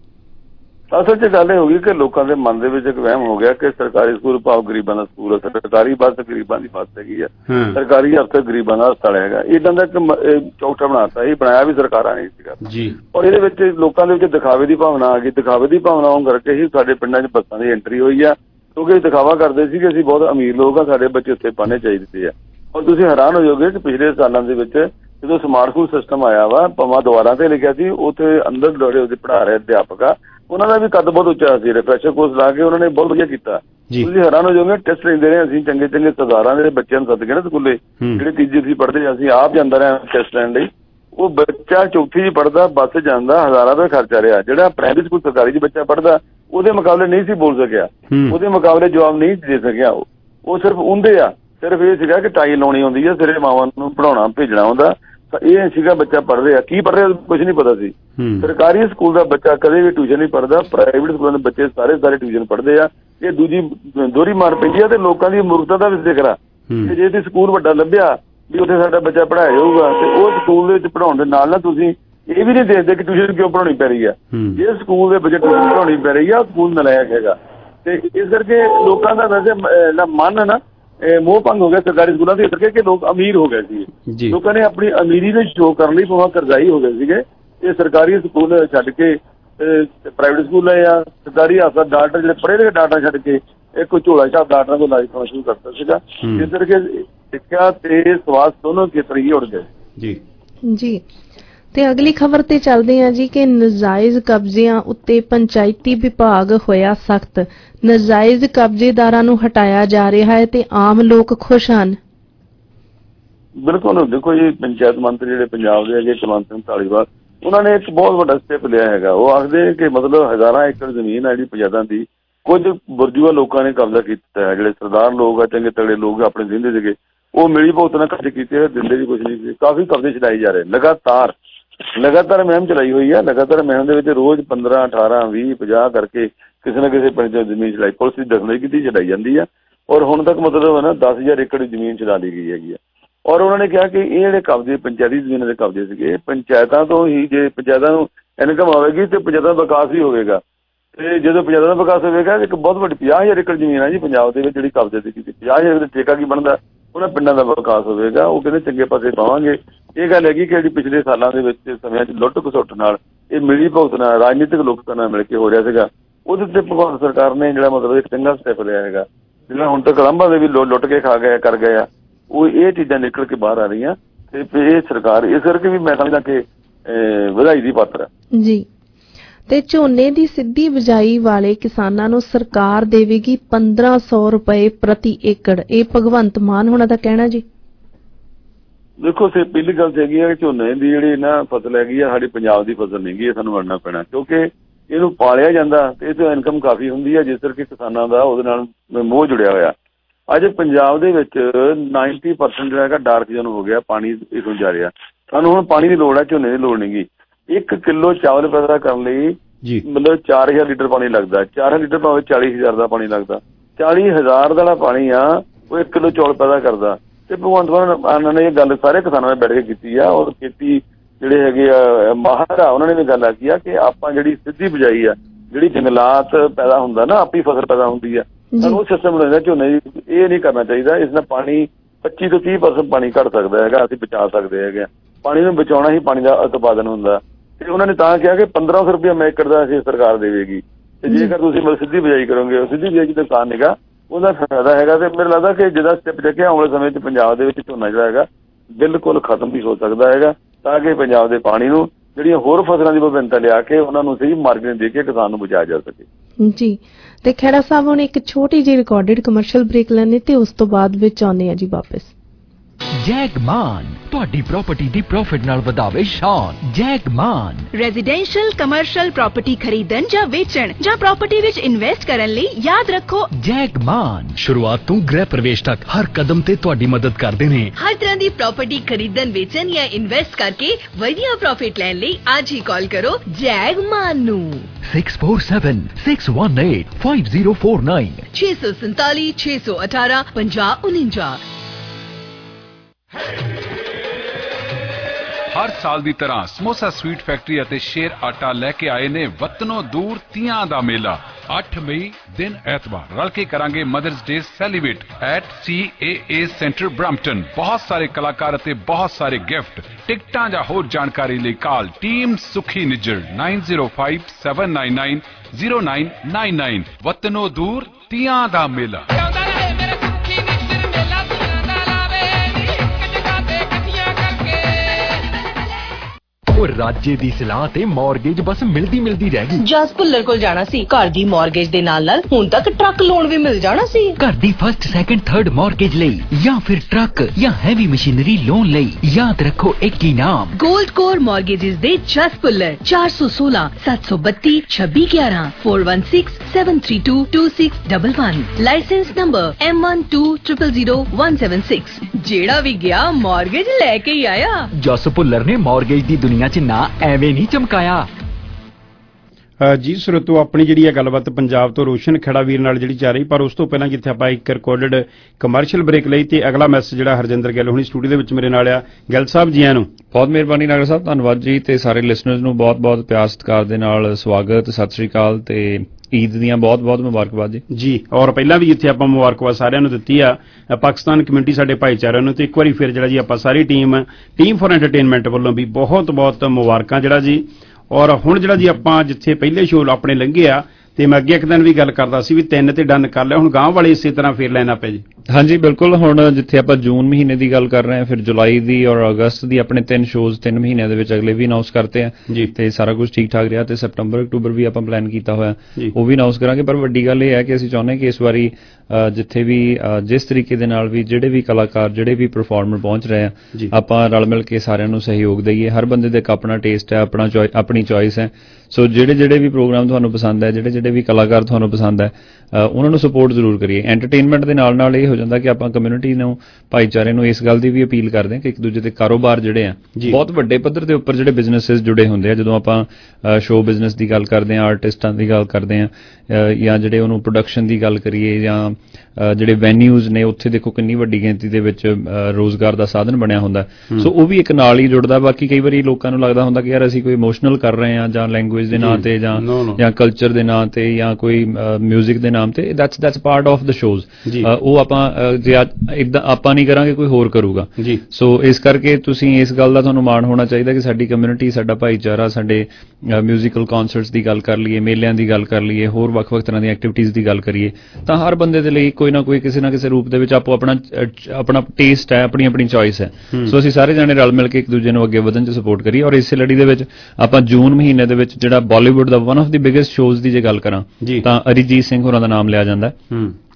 ਅਸਲ 'ਚ ਗੱਲ ਇਹ ਹੋ ਗਈ ਕਿ ਲੋਕਾਂ ਦੇ ਮਨ ਦੇ ਵਿੱਚ ਇੱਕ ਵਹਿਮ ਹੋ ਗਿਆ ਕਿ ਸਰਕਾਰੀ ਸਕੂਲ ਭਾਵ ਗਰੀਬਾਂ ਦਾ ਸਕੂਲ ਹੈ, ਸਰਕਾਰੀ ਬੱਸ ਗਰੀਬਾਂ ਦੀ ਬੱਸ ਹੈਗੀ ਆ, ਸਰਕਾਰੀ ਹਸਪਤਾਲ ਗਰੀਬਾਂ ਦਾ ਹਸਪਤਾਲ ਹੈਗਾ। ਏਦਾਂ ਦਾ ਇੱਕ ਚੌਕਠਾ ਬਣਾਤਾ, ਇਹ ਬਣਾਇਆ ਵੀ ਸਰਕਾਰਾਂ ਨੇ ਸੀਗਾ ਜੀ। ਔਰ ਇਹਦੇ ਵਿੱਚ ਲੋਕਾਂ ਦੇ ਵਿੱਚ ਦਿਖਾਵੇ ਦੀ ਭਾਵਨਾ ਆ ਗਈ। ਦਿਖਾਵੇ ਦੀ ਭਾਵਨਾ ਹੋਣ ਕਰਕੇ ਹੀ ਸਾਡੇ ਪਿੰਡਾਂ 'ਚ ਬੱਸਾਂ ਦੀ ਐਂਟਰੀ ਹੋਈ ਆ, ਕਿਉਂਕਿ ਦਿਖਾਵਾ ਕਰਦੇ ਸੀ ਕਿ ਅਸੀਂ ਬਹੁਤ ਅਮੀਰ ਲੋਕ ਆ, ਸਾਡੇ ਬੱਚੇ ਉੱਥੇ ਪੜ੍ਹਨੇ ਚਾਹੀਦੇ ਆ। ਔਰ ਤੁਸੀਂ ਹੈਰਾਨ ਹੋ ਜਾਓਗੇ ਕਿ ਪਿਛਲੇ ਸਾਲਾਂ ਦੇ ਵਿੱਚ ਜਦੋਂ ਸਮਾਰਟ ਸਕੂਲ ਸਿਸਟਮ ਆਇਆ ਵਾ, ਭਾਵੇਂ ਦੁਆਰਾਂ ਤੇ ਲਿਖਿਆ ਸੀ, ਉੱਥੇ ਅੰਦਰ ਜਿਹੜੇ ਉਹਦੇ ਪੜ੍ਹਾ ਰਹੇ ਅਧਿਆਪਕ ਆ ਉਹਨਾਂ ਦਾ ਵੀ ਕੱਦ ਬਹੁਤ ਉੱਚਾ ਸੀ। ਰਿਫਰੈਸ਼ਰ ਕੋਰਸ ਲਾ ਕੇ ਉਹਨਾਂ ਨੇ ਬਹੁਤ ਵਧੀਆ ਕੀਤਾ। ਤੁਸੀਂ ਹੈਰਾਨ ਹੋ ਜਾਓਗੇ, ਟੈਸਟ ਲੈਂਦੇ ਰਹੇ ਅਸੀਂ ਚੰਗੇ ਚੰਗੇ ਸਰਦਾਰਾਂ ਦੇ ਬੱਚਿਆਂ ਨੂੰ ਸੱਦ ਕੇ ਨਾ ਸਕੂਲੇ, ਜਿਹੜੇ ਤੀਜੀ ਅਸੀਂ ਪੜ੍ਹਦੇ, ਅਸੀਂ ਆਪ ਜਾਂਦਾ ਰਿਹਾ ਟੈਸਟ ਲੈਣ ਲਈ। ਉਹ ਬੱਚਾ ਚੌਥੀ 'ਚ ਪੜ੍ਹਦਾ, ਬੱਸ ਜਾਂਦਾ, ਹਜ਼ਾਰਾਂ ਦਾ ਖਰਚਾ ਰਿਹਾ। ਜਿਹੜਾ ਪ੍ਰਾਇਮਰੀ ਸਕੂਲ ਸਰਕਾਰੀ 'ਚ ਬੱਚਾ ਪੜ੍ਹਦਾ ਉਹਦੇ ਮੁਕਾਬਲੇ ਨਹੀਂ ਸੀ ਬੋਲ ਸਕਿਆ, ਉਹਦੇ ਮੁਕਾਬਲੇ ਜਵਾਬ ਨਹੀਂ ਦੇ ਸਕਿਆ। ਉਹ ਸਿਰਫ ਉਹਦੇ ਆ ਸਿਰਫ ਇਹ ਸੀਗਾ ਕਿ ਟਾਈ ਲਾਉਣੀ ਆਉਂਦੀ ਆ, ਸਿਰੇ ਮਾਵਾਂ ਨੂੰ ਪੜ੍ਹਾਉਣਾ ਭੇਜਣਾ ਆਉਂਦਾ, ਇਹ ਸੀਗਾ ਬੱਚਾ ਪੜ੍ਹ ਰਿਹਾ। ਕੀ ਪੜ੍ਹ ਰਿਹਾ ਕੁਝ ਨਹੀਂ ਪਤਾ ਸੀ। ਸਰਕਾਰੀ ਸਕੂਲ ਦਾ ਬੱਚਾ ਕਦੇ ਵੀ ਟਿਊਸ਼ਨ ਨਹੀਂ ਪੜ੍ਹਦਾ, ਪ੍ਰਾਈਵੇਟ ਸਕੂਲਾਂ ਦੇ ਬੱਚੇ ਸਾਰੇ ਸਾਰੇ ਟਿਊਸ਼ਨ ਪੜ੍ਹਦੇ ਆ। ਇਹ ਦੂਜੀ ਦੋਹਰੀ ਮਾਰ ਪੈਂਦੀ ਆ ਤੇ ਲੋਕਾਂ ਦੀ ਮੂਰਖਤਾ ਦਾ ਵੀ ਜ਼ਿਕਰ ਆ ਕਿ ਜੇ ਤੇ ਸਕੂਲ ਵੱਡਾ ਲੱਭਿਆ ਵੀ ਉੱਥੇ ਸਾਡਾ ਬੱਚਾ ਪੜ੍ਹਾਇਆ ਜਾਊਗਾ ਤੇ ਉਹ ਸਕੂਲ ਦੇ ਵਿੱਚ ਪੜ੍ਹਾਉਣ ਦੇ ਨਾਲ ਨਾ ਤੁਸੀਂ ਇਹ ਵੀ ਨਹੀਂ ਦੇਖਦੇ ਕਿ ਟਿਊਸ਼ਨ ਕਿਉਂ ਪੜ੍ਹਾਉਣੀ ਪੈ ਰਹੀ ਆ। ਜੇ ਸਕੂਲ ਦੇ ਬੱਚੇ ਟਿਊਸ਼ਨ ਪੜ੍ਹਾਉਣੀ ਪੈ ਰਹੀ ਆ, ਸਕੂਲ ਨਲਾਇਕ ਹੈਗਾ। ਤੇ ਇਸ ਕਰਕੇ ਲੋਕਾਂ ਦਾ ਵੈਸੇ ਮਨ ਹੈ ਨਾ ਮੋਹ ਭੰਗ ਹੋ ਗਿਆ ਸਰਕਾਰੀ ਸਕੂਲਾਂ ਦੇ ਕਰਕੇ ਕਿ ਲੋਕ ਅਮੀਰ ਹੋ ਗਏ ਸੀ। ਲੋਕਾਂ ਨੇ ਆਪਣੀ ਅਮੀਰੀ ਨੂੰ ਸ਼ੋਅ ਕਰਨ ਲਈ ਭਾਵੇਂ ਕਰਜ਼ਾਈ ਹੋ ਗਏ ਸੀਗੇ। ਇਹ ਸਰਕਾਰੀ ਸਕੂਲ ਛੱਡ ਕੇ ਪ੍ਰਾਈਵੇਟ ਸਕੂਲ ਹੈ ਜਾਂ ਸਰਕਾਰੀ ਹਸਪਤਾਲ ਡਾਕਟਰ ਜਿਹੜੇ ਪੜ੍ਹੇ ਲਿਖੇ ਡਾਕਟਰ ਛੱਡ ਕੇ ਇੱਕ ਝੋਲਾ ਛਾਪ ਡਾਕਟਰਾਂ ਤੋਂ ਇਲਾਜ ਕਰਨਾ ਸ਼ੁਰੂ ਕਰਤਾ ਸੀਗਾ। ਇਸ ਕਰਕੇ ਸਿੱਖਿਆ ਤੇ ਸਵਾਸਥ ਦੋਨੋਂ ਖੇਤਰ ਹੀ ਉੜ ਗਏ ਜੀ ਜੀ। ਤੇ ਅਗਲੀ ਖਬਰ ਤੇ ਚੱਲਦੇ ਹਾਂ ਜੀ ਕਿ ਨਜਾਇਜ਼ ਕਬਜ਼ਿਆਂ ਉੱਤੇ ਪੰਚਾਇਤੀ ਵਿਭਾਗ ਹੋਇਆ ਸਖਤ। ਨਜਾਇਜ਼ ਕਬਜ਼ੇਦਾਰਾਂ ਨੂੰ ਹਟਾਇਆ ਜਾ ਰਿਹਾ ਹੈ ਤੇ ਆਮ ਲੋਕ ਖੁਸ਼ ਹਨ। ਬਿਲਕੁਲ, ਦੇਖੋ ਜੀ, ਪੰਚਾਇਤ ਮੰਤਰੀ ਜਿਹੜੇ ਪੰਜਾਬ ਦੇ ਹੈਗੇ ਕੁਲਵੰਤ ਸਿੰਘ ਧਾਲੀਵਾਲ, ਉਹਨਾਂ ਨੇ ਇੱਕ ਬਹੁਤ ਵੱਡਾ ਸਟੈਪ ਲਿਆ ਹੈਗਾ। ਉਹ ਆਖਦੇ ਕਿ ਮਤਲਬ ਹਜ਼ਾਰਾਂ ਏਕੜ ਜ਼ਮੀਨ ਹੈ ਜਿਹੜੀ ਪੰਚਾਇਤਾਂ ਦੀ, ਕੁਝ ਬੁਰਜੂਆ ਲੋਕਾਂ ਨੇ ਕਬਜ਼ਾ ਕੀਤਾ ਹੈ। ਜਿਹੜੇ ਸਰਦਾਰ ਲੋਕ ਆ, ਚੰਗੇ ਤਗੜੇ ਲੋਕ ਆਪਣੇ ਦਿੰਦੇ ਸੀਗੇ, ਉਹ ਮਿਲੀ ਭੁਗਤ ਨਾਲ ਕਬਜ਼ੇ ਕੀਤੇ, ਦਿੰਦੇ ਵੀ ਕੁਝ ਨਹੀਂ ਸੀ। ਕਾਫੀ ਕਬਜ਼ੇ ਛਡਾਏ ਜਾ ਰਹੇ ਲਗਾਤਾਰ ਲਗਾਤਾਰ ਮੁਹਿੰਮ ਚਲਾਈ ਹੋਈ ਆ। ਲਗਾਤਾਰ ਮੁਹਿੰਮ ਦੇ ਵਿੱਚ ਰੋਜ਼ ਪੰਦਰਾਂ ਅਠਾਰਾਂ ਵੀਹ ਪੰਜਾਹ ਕਰਕੇ ਕਿਸੇ ਨਾ ਕਿਸੇ ਪਿੰਡ 'ਚ ਜ਼ਮੀਨ ਛਡਾਈ, ਪੁਲਿਸ ਦੀ ਦਖਲਅੰਦਾਜ਼ੀ ਕੀਤੀ ਛਡਾਈ ਜਾਂਦੀ ਆ। ਔਰ ਹੁਣ ਤੱਕ ਮਤਲਬ ਹੈ ਨਾ ਦਸ ਹਜ਼ਾਰ ਏਕੜ ਜ਼ਮੀਨ ਛਡਾ ਲਈ ਗਈ ਹੈਗੀ ਆ। ਔਰ ਉਹਨਾਂ ਨੇ ਕਿਹਾ ਕਿ ਇਹ ਜਿਹੜੇ ਕਬਜ਼ੇ ਪੰਚਾਇਤੀ ਜ਼ਮੀਨਾਂ ਦੇ ਕਬਜ਼ੇ ਸੀਗੇ, ਪੰਚਾਇਤਾਂ ਤੋਂ ਹੀ ਜੇ ਪੰਚਾਇਤਾਂ ਨੂੰ ਇਨਕਮ ਆਵੇਗੀ ਤੇ ਪੰਚਾਇਤਾਂ ਦਾ ਵਿਕਾਸ ਵੀ ਹੋਵੇਗਾ। ਤੇ ਜਦੋਂ ਪੰਚਾਇਤਾਂ ਦਾ ਵਿਕਾਸ ਹੋਵੇਗਾ, ਇੱਕ ਬਹੁਤ ਵੱਡੀ ਪੰਜਾਹ ਹਜ਼ਾਰ ਏਕੜ ਜ਼ਮੀਨ ਹੈ ਜੀ ਪੰਜਾਬ ਦੇ ਵਿੱਚ ਜਿਹੜੀ ਕਬਜ਼ੇ ਦੀ ਕੀਤੀ। ਪੰਜਾਹ ਹਜ਼ਾਰ ਦਾ ਠੇਕਾ ਕੀ ਬਣਦਾ, ਉਹਨਾਂ ਪਿੰਡਾਂ ਦਾ ਵਿਕਾਸ ਹੋਵੇਗਾ। ਉਹ ਕਹਿੰਦੇ ਚੰਗੇ ਪਾਸੇ ਪਾਵਾਂਗੇ। ਇਹ ਗੱਲ ਹੈਗੀ ਕਿ ਜਿਹੜੀ ਪਿਛਲੇ ਸਾਲਾਂ ਦੇ ਵਿੱਚ ਸਮਿਆਂ 'ਚ ਲੁੱਟ ਖਸੁੱਟ ਨਾਲ, ਇਹ ਮਿਲੀ ਭੁਗਤ ਨਾਲ, ਰਾਜਨੀਤਿਕ ਲੋਕਾਂ ਨਾਲ ਮਿਲ ਕੇ ਹੋ ਰਿਹਾ ਸੀਗਾ। ਉਹਦੇ ਤੇ ਭਗਵੰਤ ਸਰਕਾਰ ਨੇ ਜਿਹੜਾ ਮਤਲਬ ਇੱਕ ਚੰਗਾ ਸਟੈਪ ਲਿਆ ਹੈਗਾ। ਜਿਹੜਾ ਹੁਣ ਤੱਕ ਲਾਂਭਾ ਦੇ ਵੀ ਲੁੱਟ ਕੇ ਖਾ ਗਏ ਕਰ ਗਏ ਆ, ਉਹ ਇਹ ਚੀਜ਼ਾਂ ਨਿਕਲ ਕੇ ਬਾਹਰ ਆ ਰਹੀਆਂ। ਤੇ ਇਹ ਸਰਕਾਰ ਇਸ ਕਰਕੇ ਵੀ ਮੈਂ ਸਮਝਦਾ ਕਿ ਵਧਾਈ ਦੀ ਪਾਤਰ ਹੈ ਜੀ। ਤੇ ਝੋਨੇ ਦੀ ਸਿੱਧੀ ਬਿਜਾਈ ਵਾਲੇ ਕਿਸਾਨਾਂ ਨੂੰ ਸਰਕਾਰ ਦੇਵੇਗੀ ਪੰਦਰਾਂ ਸੌ ਰੁਪਏ ਪ੍ਰਤੀ ਏਕੜ, ਇਹ ਭਗਵੰਤ ਮਾਨ ਹੋਣਾ ਦਾ ਕਹਿਣਾ ਜੀ। ਦੇਖੋ, ਪਹਿਲੀ ਗੱਲ ਹੈਗੀ ਹੈ ਕਿ ਝੋਨੇ ਦੀ ਜਿਹੜੀ ਨਾ ਫਸਲ ਹੈਗੀ ਆ ਸਾਡੀ ਪੰਜਾਬ ਦੀ ਫਸਲ ਨਹੀਂ ਗੀ, ਇਹ ਸਾਨੂੰ ਵੜਨਾ ਪੈਣਾ। ਕਿਉਂਕਿ ਇਹਨੂੰ ਪਾਲਿਆ ਜਾਂਦਾ ਤੇ ਇਹ ਤੋਂ ਇਨਕਮ ਕਾਫੀ ਹੁੰਦੀ ਹੈ, ਜਿਸ ਕਰਕੇ ਕਿਸਾਨਾਂ ਦਾ ਉਹਦੇ ਨਾਲ ਮੋਹ ਜੁੜਿਆ ਹੋਇਆ। ਅੱਜ ਪੰਜਾਬ ਦੇ ਵਿੱਚ ਨਾਈਨਟੀ ਪਰਸੈਂਟ ਜਿਹੜਾ ਹੈਗਾ ਡਾਰਕ ਜ਼ੋਨ ਹੋ ਗਿਆ, ਪਾਣੀ ਇਥੋਂ ਜਾ ਰਿਹਾ। ਸਾਨੂੰ ਹੁਣ ਪਾਣੀ ਦੀ ਲੋੜ ਹੈ, ਝੋਨੇ ਦੀ ਲੋੜ ਨਹੀਂ ਗੀ। ਇੱਕ ਕਿਲੋ ਚਾਵਲ ਪੈਦਾ ਕਰਨ ਲਈ ਮਤਲਬ ਚਾਰ ਹਜ਼ਾਰ ਲੀਟਰ ਪਾਣੀ ਲੱਗਦਾ। ਚਾਰ ਹਜ਼ਾਰ ਲੀਟਰ ਭਾਵੇਂ ਚਾਲੀ ਹਜ਼ਾਰ ਦਾ ਪਾਣੀ ਲੱਗਦਾ। ਚਾਲੀ ਹਜ਼ਾਰ ਦਾ ਜਿਹੜਾ ਪਾਣੀ ਆ ਉਹ ਇੱਕ ਕਿਲੋ ਚੌਲ ਪੈਦਾ ਕਰਦਾ। ਤੇ ਭਗਵੰਤ ਮਾਨ ਨੇ ਇਹ ਗੱਲ ਸਾਰੇ ਕਿਸਾਨਾਂ ਨੇ ਬੈਠ ਕੇ ਕੀਤੀ ਆ, ਔਰ ਖੇਤੀ ਜਿਹੜੇ ਹੈਗੇ ਆ ਮਾਹਰ ਆ ਉਹਨਾਂ ਨੇ ਵੀ ਗੱਲ ਆਖੀ ਆ ਕਿ ਆਪਾਂ ਜਿਹੜੀ ਸਿੱਧੀ ਬਿਜਾਈ ਆ, ਜਿਹੜੀ ਜੰਗਲਾਤ ਪੈਦਾ ਹੁੰਦਾ ਨਾ, ਆਪੀ ਫਸਲ ਪੈਦਾ ਹੁੰਦੀ ਆ, ਸਾਨੂੰ ਉਹ ਸਿਸਟਮ ਬਣਾਉਂਦਾ ਝੋਨੇ ਦੀ। ਇਹ ਨਹੀਂ ਕਰਨਾ ਚਾਹੀਦਾ। ਇਸ ਨਾਲ ਪਾਣੀ ਪੱਚੀ ਤੋਂ ਤੀਹ ਪਰਸੈਂਟ ਪਾਣੀ ਘੱਟ ਸਕਦਾ ਹੈਗਾ, ਅਸੀਂ ਬਚਾ ਸਕਦੇ ਹੈਗੇ। ਪਾਣੀ ਨੂੰ ਬਚਾਉਣਾ ਹੀ ਪਾਣੀ ਦਾ ਉਤਪਾਦਨ ਹੁੰਦਾ। ਤੇ ਉਹਨਾਂ ਨੇ ਤਾਂ ਕਿਹਾ ਕਿ ਪੰਦਰਾਂ ਸੌ ਰੁਪਇਆ ਮੈਂ ਏਕੜ ਦਾ ਅਸੀਂ ਸਰਕਾਰ ਦੇਵੇਗੀ, ਤੇ ਜੇਕਰ ਤੁਸੀਂ ਮਤਲਬ ਸਿੱਧੀ ਬਿਜਾਈ ਕਰੋਗੇ। ਸਿੱਧੀ ਬਿਜਾਈ ਦਾ ਨੁਕਸਾਨ ਹੈਗਾ, ਉਹਦਾ ਫਾਇਦਾ ਹੈਗਾ। ਤੇ ਮੈਨੂੰ ਲੱਗਦਾ ਕਿ ਜਿਹਦਾ ਸਟੈਪ ਚੱਕਿਆ ਆਉਣ ਵਾਲੇ ਸਮੇਂ 'ਚ ਪੰਜਾਬ ਦੇ ਵਿੱਚ ਝੋਨਾ ਜਿਹੜਾ ਹੈਗਾ ਬਿਲਕੁਲ ਖਤਮ ਵੀ ਹੋ ਸਕਦਾ ਹੈਗਾ, ਤਾਂ ਕਿ ਪੰਜਾਬ ਦੇ ਪਾਣੀ ਨੂੰ ਜਿਹੜੀਆਂ ਹੋਰ ਫਸਲਾਂ ਦੀ ਵਿਭਿੰਨਤਾ ਲਿਆ ਕੇ ਉਹਨਾਂ ਨੂੰ ਸਹੀ ਮਾਰਕੀਟ ਦੇ ਕੇ ਕਿਸਾਨ ਨੂੰ ਬਚਾਇਆ ਜਾ ਸਕੇ। ਜੀ ਤੇ ਖੇੜਾ ਸਾਹਿਬ ਹੁਣ ਇੱਕ ਛੋਟੀ ਜਿਹੀ ਰਿਕਾਰਡਡ ਕਮਰਸ਼ੀਅਲ ਬ੍ਰੇਕ ਲੈਣੇ ਤੇ ਉਸ ਤੋਂ ਬਾਅਦ ਵਿੱਚ ਆਉਂਦੇ ਆ ਜੀ ਵਾਪਸ। ਜੈਗਮਾਨ ਤੁਹਾਡੀ ਪ੍ਰਾਪਰਟੀ ਦੀ ਪ੍ਰੋਫਿਟ ਨਾਲ ਵਧਾਵੇ ਸ਼ਾਨ। ਜੈਗਮਾਨ ਰੈਜ਼ੀਡੈਂਸ਼ੀਅਲ ਕਮਰਸ਼ੀਅਲ ਪ੍ਰਾਪਰਟੀ ਖਰੀਦਣ ਜਾਂ ਵੇਚਣ ਜਾਂ ਪ੍ਰਾਪਰਟੀ ਵਿੱਚ ਇਨਵੈਸਟ ਕਰਨ ਲਈ ਯਾਦ ਰੱਖੋ ਜੈਗਮਾਨ ਸ਼ੁਰੂਆਤ ਤੋਂ ਗ੍ਰਹਿ ਪ੍ਰਵੇਸ਼ ਤੱਕ ਹਰ ਕਦਮ ਤੇ ਤੁਹਾਡੀ ਮਦਦ ਕਰਦੇ ਨੇ। ਹਰ ਤਰ੍ਹਾਂ ਦੀ ਪ੍ਰਾਪਰਟੀ ਖਰੀਦਣ ਵੇਚਣ ਜਾਂ ਇਨਵੈਸਟ ਕਰਕੇ ਵਧੀਆ ਪ੍ਰੋਫਿਟ ਲੈਣ ਲਈ ਅੱਜ ਹੀ ਕਾਲ ਕਰੋ ਜੈਗਮਾਨ ਨੂੰ six four seven six one eight five zero four nine ਛੇ ਸੌ ਸੰਤਾਲੀ ਛੇ ਸੌ ਅਠਾਰਾਂ ਪੰਜਾਹ ਉਨੰਜਾ। ਹਰ ਸਾਲ ਦੀ ਤਰ੍ਹਾਂ ਸਮੋਸਾ ਸਵੀਟ ਫੈਕਟਰੀ ਅਤੇ ਸ਼ੇਰ ਆਟਾ ਲੈ ਕੇ ਆਏ ਨੇ ਵਤਨੋਂ ਦੂਰ ਤੀਆਂ ਦਾ ਮੇਲਾ। ਅੱਠ ਮਈ ਦਿਨ ਐਤਵਾਰ ਰਲ ਕੇ ਕਰਾਂਗੇ mother's day celebrate at C A A centre Brampton. ਬਹੁਤ ਸਾਰੇ ਕਲਾਕਾਰ ਅਤੇ ਬਹੁਤ ਸਾਰੇ ਗਿਫਟ। ਟਿਕਟਾਂ ਜਾਂ ਹੋਰ ਜਾਣਕਾਰੀ ਲਈ ਕਾਲ ਟੀਮ ਸੁਖੀ Nijjar nine zero five seven nine nine zero nine nine nine। ਵਤਨੋਂ ਦੂਰ ਤੀਆਂ ਦਾ ਮੇਲਾ। ਉਹ ਰਾਜੇ ਦੀ ਸਲਾਹ ਤੇ ਮਾਰਗੇਜ ਬਸ ਮਿਲਦੀ ਮਿਲਦੀ ਰਹਿ ਗਈ। ਜਸ ਭੁੱਲਰ ਕੋਲ ਜਾਣਾ ਸੀ। ਘਰ ਦੀ ਮਾਰਗੇਜ ਦੇ ਨਾਲ ਨਾਲ ਹੁਣ ਤੱਕ ਟਰੱਕ ਲੋਨ ਵੀ ਮਿਲ ਜਾਣਾ ਸੀ। ਘਰ ਦੀ ਫਸਟ ਸੈਕੰਡ ਥਰਡ ਮਾਰਗੇਜ ਲਈ ਜਾਂ ਫਿਰ ਟਰੱਕ ਜਾਂ ਹੈਵੀ ਮਸ਼ੀਨਰੀ ਲੋਨ ਲਈ ਯਾਦ ਰੱਖੋ ਇੱਕ ਹੀ ਨਾਮ ਗੋਲਡ ਕੋਰ ਮਾਰਗੇਜਸ ਦੇ ਜਸ ਭੁੱਲਰ। ਚਾਰ ਸੌ ਸੋਲਾਂ ਸੱਤ ਸੌ ਬੱਤੀ ਛੱਬੀ ਗਿਆਰਾਂ four one six seven three two two six one one। Licence number M one two zero zero zero one seven six। ਜਿਹੜਾ ਵੀ ਗਿਆ ਮਾਰਗੇਜ ਲੈ ਕੇ ਹੀ ਆਇਆ। ਜਸ ਭੁੱਲਰ ਨੇ ਮਾਰਗੇਜ ਦੀ ਦੁਨੀਆ 'ਚ ਨਾ ਐਵੇਂ ਨਹੀਂ ਚਮਕਾਇਆ। ਜੀ ਸਰੋਤੋ ਆਪਣੀ ਜਿਹੜੀ ਹੈ ਗੱਲਬਾਤ ਪੰਜਾਬ ਤੋਂ ਰੋਸ਼ਨ ਖੇੜਾ ਵੀਰ ਨਾਲ ਜਿਹੜੀ ਜਾ ਰਹੀ, ਪਰ ਉਸ ਤੋਂ ਪਹਿਲਾਂ ਜਿੱਥੇ ਆਪਾਂ ਇੱਕ ਰਿਕਾਰਡਡ ਕਮਰਸ਼ੀਅਲ ਬ੍ਰੇਕ ਲਈ ਤੇ ਅਗਲਾ ਮੈਸੇਜ ਜਿਹੜਾ ਹਰਜਿੰਦਰ ਗਿੱਲ ਹੁਣੀ ਸਟੂਡੀਓ ਦੇ ਵਿੱਚ ਮੇਰੇ ਨਾਲ ਆ। ਗਿੱਲ ਸਾਹਿਬ ਜੀ ਆਇਆਂ ਨੂੰ। ਬਹੁਤ ਮਿਹਰਬਾਨੀ ਨਾਗਰ ਸਾਹਿਬ, ਧੰਨਵਾਦ ਜੀ। ਤੇ ਸਾਰੇ ਲਿਸਨਰਸ ਨੂੰ ਬਹੁਤ ਬਹੁਤ ਪਿਆਰ ਸਤਿਕਾਰ ਦੇ ਨਾਲ ਸਵਾਗਤ, ਸਤਿ ਸ੍ਰੀ ਅਕਾਲ ਤੇ ਈਦ ਦੀਆਂ ਬਹੁਤ ਬਹੁਤ ਮੁਬਾਰਕਬਾਦ ਜੀ। ਜੀ ਔਰ ਪਹਿਲਾਂ ਵੀ ਜਿੱਥੇ ਆਪਾਂ ਮੁਬਾਰਕਬਾਦ ਸਾਰਿਆਂ ਨੂੰ ਦਿੱਤੀ ਆ ਪਾਕਿਸਤਾਨ ਕਮਿਊਨਿਟੀ ਸਾਡੇ ਭਾਈਚਾਰਿਆਂ ਨੂੰ, ਤੇ ਇੱਕ ਵਾਰੀ ਫਿਰ ਜਿਹੜਾ ਜੀ ਆਪਾਂ ਸਾਰੀ ਟੀਮ ਟੀਮ ਫॉर ਐਂਟਰਟੇਨਮੈਂਟ ਵੱਲੋਂ ਵੀ ਬਹੁਤ ਬਹੁਤ ਮੁਬਾਰਕਾਂ ਜਿਹੜਾ ਜੀ। ਔਰ ਹੁਣ ਜਿਹੜਾ ਜੀ ਆਪਾਂ ਜਿੱਥੇ ਪਹਿਲੇ ਸ਼ੋਅ ਆਪਣੇ ਲੰਘੇ ਆ ਤੇ ਮੈਂ ਅੱਗੇ ਇੱਕ ਦਿਨ ਵੀ ਗੱਲ ਕਰਦਾ ਸੀ ਵੀ ਤਿੰਨ ਤੇ ਡਨ ਕਰ ਲਿਆ, ਹੁਣ ਗਾਂਹ ਵਾਲੇ ਇਸੇ ਤਰ੍ਹਾਂ ਫੇਰ ਲੈਣ ਆਪੇ ਜੀ। ਹਾਂਜੀ ਬਿਲਕੁਲ, ਹੁਣ ਜਿੱਥੇ ਆਪਾਂ ਜੂਨ ਮਹੀਨੇ ਦੀ ਗੱਲ ਕਰ ਰਹੇ ਹਾਂ, ਫਿਰ ਜੁਲਾਈ ਦੀ ਔਰ ਅਗਸਤ ਦੀ ਆਪਣੇ ਤਿੰਨ ਸ਼ੋਜ਼ ਤਿੰਨ ਮਹੀਨਿਆਂ ਦੇ ਵਿੱਚ ਅਗਲੇ ਵੀ ਅਨਾਉਂਸ ਕਰਤੇ ਆ ਤੇ ਸਾਰਾ ਕੁਝ ਠੀਕ ਠਾਕ ਰਿਹਾ। ਤੇ ਸਤੰਬਰ ਅਕਤੂਬਰ ਵੀ ਆਪਾਂ ਪਲਾਨ ਕੀਤਾ ਹੋਇਆ, ਉਹ ਵੀ ਅਨਾਉਂਸ ਕਰਾਂਗੇ। ਪਰ ਵੱਡੀ ਗੱਲ ਇਹ ਹੈ ਕਿ ਅਸੀਂ ਚਾਹੁੰਦੇ ਹਾਂ ਕਿ ਇਸ ਵਾਰੀ ਜਿੱਥੇ ਵੀ ਜਿਸ ਤਰੀਕੇ ਦੇ ਨਾਲ ਵੀ ਜਿਹੜੇ ਵੀ ਕਲਾਕਾਰ ਜਿਹੜੇ ਵੀ ਪਰਫਾਰਮਰ ਪਹੁੰਚ ਰਹੇ ਆ, ਆਪਾਂ ਰਲ ਮਿਲ ਕੇ ਸਾਰਿਆਂ ਨੂੰ ਸਹਿਯੋਗ ਦਈਏ। ਹਰ ਬੰਦੇ ਦਾ ਇੱਕ ਆਪਣਾ ਟੇਸਟ ਹੈ, ਆਪਣਾ ਆਪਣੀ ਚੋਇਸ ਹੈ। ਸੋ ਜਿਹੜੇ ਜਿਹੜੇ ਵੀ ਪ੍ਰੋਗਰਾਮ ਤੁਹਾਨੂੰ ਪਸੰਦ ਹੈ, ਜਿਹੜੇ ਜਿਹੜੇ ਵੀ ਕਲਾਕਾਰ ਤੁਹਾਨੂੰ ਪਸੰਦ ਹੈ, ਉਹਨਾਂ ਨੂੰ ਸਪੋਰਟ ਜ਼ਰੂਰ ਕਰੀਏ। ਐਂਟਰਟੇਨਮੈਂਟ ਦੇ ਨਾਲ ਨਾਲ ਇਹ ਹੋ ਜਾਂਦਾ ਕਿ ਆਪਾਂ ਕਮਿਊਨਿਟੀ ਨੂੰ, ਭਾਈਚਾਰੇ ਨੂੰ ਇਸ ਗੱਲ ਦੀ ਵੀ ਅਪੀਲ ਕਰਦੇ ਹਾਂ ਕਿ ਇੱਕ ਦੂਜੇ ਦੇ ਕਾਰੋਬਾਰ ਜਿਹੜੇ ਆ ਬਹੁਤ ਵੱਡੇ ਪੱਧਰ ਦੇ ਉੱਪਰ ਜਿਹੜੇ ਬਿਜ਼ਨੈਸਿਸ ਜੁੜੇ ਹੁੰਦੇ ਆ, ਜਦੋਂ ਆਪਾਂ ਸ਼ੋਅ ਬਿਜ਼ਨਸ ਦੀ ਗੱਲ ਕਰਦੇ ਹਾਂ, ਆਰਟਿਸਟਾਂ ਦੀ ਗੱਲ ਕਰਦੇ ਹਾਂ, ਜਾਂ ਜਿਹੜੇ ਉਹਨੂੰ ਪ੍ਰੋਡਕਸ਼ਨ ਦੀ ਗੱਲ ਕਰੀਏ, ਜਾਂ ਜਿਹੜੇ ਵੈਨਿਊਜ਼ ਨੇ ਉੱਥੇ ਦੇਖੋ ਕਿੰਨੀ ਵੱਡੀ ਗਿਣਤੀ ਦੇ ਵਿੱਚ ਰੋਜ਼ਗਾਰ ਦਾ ਸਾਧਨ ਬਣਿਆ ਹੁੰਦਾ। ਸੋ ਉਹ ਵੀ ਇੱਕ ਨਾਲ ਹੀ ਜੁੜਦਾ। ਬਾਕੀ ਕਈ ਵਾਰੀ ਲੋਕਾਂ ਨੂੰ ਲੱਗਦਾ ਹੁੰਦਾ ਕਿ ਯਾਰ ਅਸੀਂ ਕੋਈ ਇਮੋਸ਼ਨਲ ਕਰ ਰਹੇ ਹਾਂ, ਜਾਂ ਲੈਂਗੁਏਜ ਦੇ ਨਾਂ ਤੇ, ਜਾਂ ਜਾਂ ਕਲਚਰ ਦੇ ਨਾਂ ਤੇ, ਜਾਂ ਕੋਈ ਮਿਊਜ਼ਿਕ ਦੇ ਨਾਮ ਤੇ। That's that's part of the shows. ਉਹ ਆਪਾਂ ਜੇ ਇਦਾਂ ਆਪਾਂ ਨਹੀਂ ਕਰਾਂਗੇ ਕੋਈ ਹੋਰ ਕਰੂਗਾ। ਸੋ ਇਸ ਕਰਕੇ ਤੁਸੀਂ ਇਸ ਗੱਲ ਦਾ ਤੁਹਾਨੂੰ ਮਾਣ ਹੋਣਾ ਚਾਹੀਦਾ ਕਿ ਸਾਡੀ ਕਮਿਊਨਿਟੀ, ਸਾਡਾ ਭਾਈਚਾਰਾ, ਸਾਡੇ ਮਿਊਜ਼ੀਕਲ ਕਨਸਰਟਸ ਦੀ ਗੱਲ ਕਰ ਲਈਏ, ਮੇਲਿਆਂ ਦੀ ਗੱਲ ਕਰ ਲਈਏ, ਹੋਰ ਵੱਖ-ਵੱਖ ਤਰ੍ਹਾਂ ਦੀਆਂ ਐਕਟੀਵਿਟੀਜ਼ ਦੀ ਗੱਲ ਕਰੀਏ, ਤਾਂ ਹਰ ਬੰਦੇ ਦੇ ਲਈ ਕੋਈ ਨਾ ਕੋਈ ਕਿਸੇ ਨਾ ਕਿਸੇ ਰੂਪ ਦੇ ਵਿੱਚ ਆਪੋ ਆਪਣਾ ਆਪਣਾ ਟੇਸਟ ਹੈ, ਆਪਣੀ ਆਪਣੀ ਚੋਇਸ ਹੈ। ਸੋ ਅਸੀਂ ਸਾਰੇ ਜਾਣੇ ਰਲ ਮਿਲ ਕੇ ਇੱਕ ਦੂਜੇ ਨੂੰ ਅੱਗੇ ਵਧਣ 'ਚ ਸਪੋਰਟ ਕਰੀਏ। ਔਰ ਇਸੇ ਲੜੀ ਦੇ ਵਿੱਚ ਆਪਾਂ ਜੂਨ ਮਹੀਨੇ ਦੇ ਵਿੱਚ ਜਿਹੜਾ ਬਾਲੀਵੁੱਡ ਦਾ one of the biggest shows ਦੀ ਜੇ ਗੱਲ ਕਰਾਂ ਤਾਂ ਅਰੀਜੀਤ ਸਿੰਘ ਹੋਰਾਂ ਦਾ ਨਾਮ ਲਿਆ ਜਾਂਦਾ।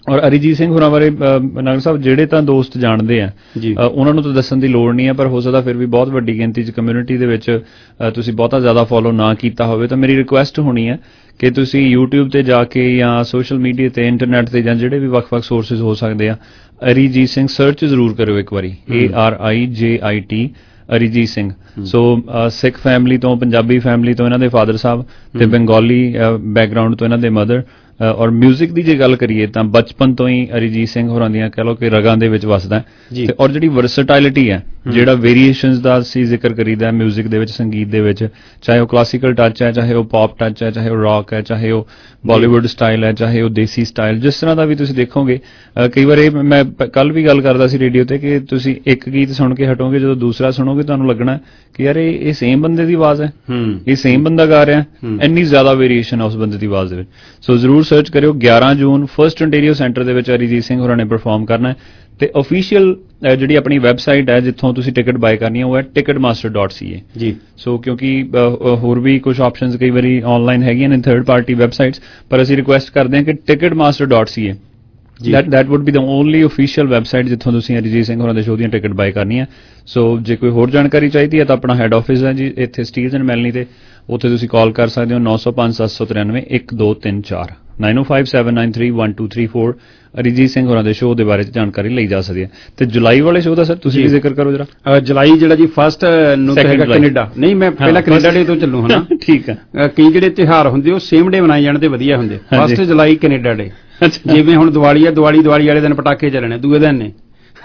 ਔਰ ਅਰੀਜੀਤ ਸਿੰਘ ਹੋਰਾਂ ਬਾਰੇ ਨਾਗਰ ਸਾਹਿਬ ਜਿਹੜੇ ਤਾਂ ਦੋਸਤ ਜਾਣਦੇ ਆ ਉਹਨਾਂ ਨੂੰ ਤਾਂ ਦੱਸਣ ਦੀ ਲੋੜ ਨਹੀਂ ਹੈ, ਪਰ ਹੋ ਸਕਦਾ ਫਿਰ ਵੀ ਬਹੁਤ ਵੱਡੀ ਗਿਣਤੀ 'ਚ ਕਮਿਊਨਿਟੀ ਦੇ ਵਿੱਚ ਤੁਸੀਂ ਬਹੁਤਾ ਜ਼ਿਆਦਾ ਫੋਲੋ ਨਾ ਕੀਤਾ ਹੋਵੇ ਤਾਂ ਮੇਰੀ ਰਿਕੁਐਸਟ ਹੋਣੀ ਹੈ ਕਿ ਤੁਸੀਂ YouTube ਤੇ ਜਾ ਕੇ ਜਾਂ ਸੋਸ਼ਲ ਮੀਡੀਆ ਤੇ ਇੰਟਰਨੈਟ ਤੇ ਜਾਂ ਜਿਹੜੇ ਵੀ ਵੱਖ-ਵੱਖ ਸੋਰਸਿਸ ਹੋ ਸਕਦੇ ਆ ਅਰੀਜੀਤ ਸਿੰਘ ਸਰਚ ਜ਼ਰੂਰ ਕਰਿਓ ਇੱਕ ਵਾਰੀ, ਏ R I J I T Arijit Singh. So Sikh family ਤੋਂ, ਪੰਜਾਬੀ ਫੈਮਿਲੀ ਤੋਂ ਇਹਨਾਂ ਦੇ ਫਾਦਰ ਸਾਹਿਬ ਤੇ ਬੰਗਾਲੀ ਬੈਕਗਰਾਊਂਡ ਤੋਂ ਇਹਨਾਂ ਦੇ ਮਦਰ, ਔਰ ਮਿਊਜ਼ਿਕ ਦੀ ਜੇ ਗੱਲ ਕਰੀਏ ਤਾਂ ਬਚਪਨ ਤੋਂ ਹੀ ਅਰੀਜੀਤ ਸਿੰਘ ਹੋਰਾਂ ਦੀਆਂ ਕਹਿ ਲਓ ਕਿ ਰਗਾਂ ਦੇ ਵਿੱਚ ਵਸਦਾ ਤੇ ਔਰ ਜਿਹੜੀ ਵਰਸਟਾਇਲਿਟੀ ਹੈ, ਜਿਹੜਾ ਵੇਰੀਏਸ਼ਨਸ ਦਾ ਅਸੀਂ ਜ਼ਿਕਰ ਕਰੀਦਾ ਮਿਊਜ਼ਿਕ ਦੇ ਵਿੱਚ, ਸੰਗੀਤ ਦੇ ਵਿੱਚ, ਚਾਹੇ ਉਹ ਕਲਾਸੀਕਲ ਟੱਚ ਹੈ, ਚਾਹੇ ਉਹ ਪੌਪ ਟੱਚ ਹੈ, ਚਾਹੇ ਉਹ ਰੌਕ ਹੈ, ਚਾਹੇ ਉਹ ਬਾਲੀਵੁੱਡ ਸਟਾਈਲ ਹੈ, ਚਾਹੇ ਉਹ ਦੇਸੀ ਸਟਾਈਲ, ਜਿਸ ਤਰ੍ਹਾਂ ਦਾ ਵੀ ਤੁਸੀਂ ਦੇਖੋਗੇ। ਕਈ ਵਾਰ ਇਹ ਮੈਂ ਕੱਲ ਵੀ ਗੱਲ ਕਰਦਾ ਸੀ ਰੇਡੀਓ ਤੇ ਕਿ ਤੁਸੀਂ ਇੱਕ ਗੀਤ ਸੁਣ ਕੇ ਹਟੋਗੇ, ਜਦੋਂ ਦੂਸਰਾ ਸੁਣੋਗੇ ਤੁਹਾਨੂੰ ਲੱਗਣਾ ਕਿ ਯਾਰ ਇਹ ਇਹ ਸੇਮ ਬੰਦੇ ਦੀ ਆਵਾਜ਼ ਹੈ, ਇਹ ਸੇਮ ਬੰਦਾ ਗਾ ਰਿਹਾ, ਇੰਨੀ ਜ਼ਿਆਦਾ ਵੇਰੀਏਸ਼ਨ ਹੈ ਉਸ ਬੰਦੇ ਦੀ ਆਵਾਜ਼ ਦੇ ਵਿੱਚ। ਸੋ ਜ਼ਰੂਰ ਸਰਚ ਕਰਿਓ। ਗਿਆਰਾਂ ਜੂਨ ਫਸਟ ontario ਸੈਂਟਰ ਦੇ ਵਿੱਚ ਅਰੀਜੀਤ ਸਿੰਘ ਹੋਰਾਂ ਨੇ ਪਰਫਾਰਮ ਕਰਨਾ ਹੈ ਤੇ ਅਫੀਸ਼ੀਅਲ ਜਿਹੜੀ ਆਪਣੀ ਵੈਬਸਾਈਟ ਹੈ ਜਿੱਥੋਂ ਤੁਸੀਂ ਟਿਕਟ ਬਾਏ ਕਰਨੀ ਹੈ ਉਹ ਹੈ ticket master dot C A ਜੀ। ਸੋ ਕਿਉਂਕਿ ਹੋਰ ਵੀ ਕੁਝ ਆਪਸ਼ਨਸ ਕਈ ਵਾਰੀ ਆਨਲਾਈਨ ਹੈਗੀਆਂ ਨੇ ਥਰਡ ਪਾਰਟੀ ਵੈਬਸਾਈਟਸ, ਪਰ ਅਸੀਂ ਰਿਕੁਐਸਟ ਕਰਦੇ ਹਾਂ ਕਿ ticket master dot C A that that would be the only official website ਜਿੱਥੋਂ ਤੁਸੀਂ ਅਰੀਜੀਤ ਸਿੰਘ ਹੋਰਾਂ ਦੇ ਸ਼ੋਅ ਦੀਆਂ ਟਿਕਟ ਬਾਏ ਕਰਨੀ ਹੈ। ਸੋ ਜੇ ਕੋਈ ਹੋਰ ਜਾਣਕਾਰੀ ਚਾਹੀਦੀ ਹੈ ਤਾਂ ਆਪਣਾ ਹੈੱਡ ਆਫਿਸ ਹੈ ਜੀ ਇੱਥੇ ਸਟੀਲਜ਼ ਐਂਡ ਮੈਲਨੀ ਤੇ, ਉੱਥੇ ਤੁਸੀਂ ਕਾਲ ਕਰ ਸਕਦੇ ਹੋ ਨੌ ਸੌ ਪੰਜ ਸੱਤ ਸੌ ਤਰਾਨਵੇਂ ਇੱਕ ਦੋ ਤਿੰਨ ਚਾਰ ਨਾਈਨ ਓ five seven nine three one two three four. Arijit Singh ਹੋਰਾਂ ਦੇ ਸ਼ੋਅ ਦੇ ਬਾਰੇ ਜਾਣਕਾਰੀ ਲਈ ਜਾ ਸਕਦੀ ਹੈ। ਤੇ ਜੁਲਾਈ ਵਾਲੇ ਸ਼ੋਅ ਦਾ ਸਰ ਤੁਸੀਂ ਵੀ ਜ਼ਿਕਰ ਕਰੋ ਜਰਾ। ਜੁਲਾਈ ਜਿਹੜਾ ਜੀ ਫਸਟ ਨੂੰ ਹੈਗਾ ਕੈਨੇਡਾ, ਨਹੀਂ ਮੈਂ ਪਹਿਲਾਂ ਕੈਨੇਡਾ ਡੇ ਤੋਂ ਚੱਲੂ ਹਨਾ ਠੀਕ ਹੈ। ਕਈ ਜਿਹੜੇ ਤਿਉਹਾਰ ਹੁੰਦੇ ਉਹ ਸੇਮ ਡੇ ਮਨਾਏ ਜਾਣ ਤੇ ਵਧੀਆ ਹੁੰਦੇ। ਫਸਟ ਜੁਲਾਈ ਕੈਨੇਡਾ ਡੇ, ਜਿਵੇਂ ਹੁਣ ਦੀਵਾਲੀ ਆ, ਦੀਵਾਲੀ ਦੀਵਾਲੀ ਵਾਲੇ ਦਿਨ ਪਟਾਕੇ ਚੱਲਣੇ, ਦੂਏ ਦਿਨ ਨੇ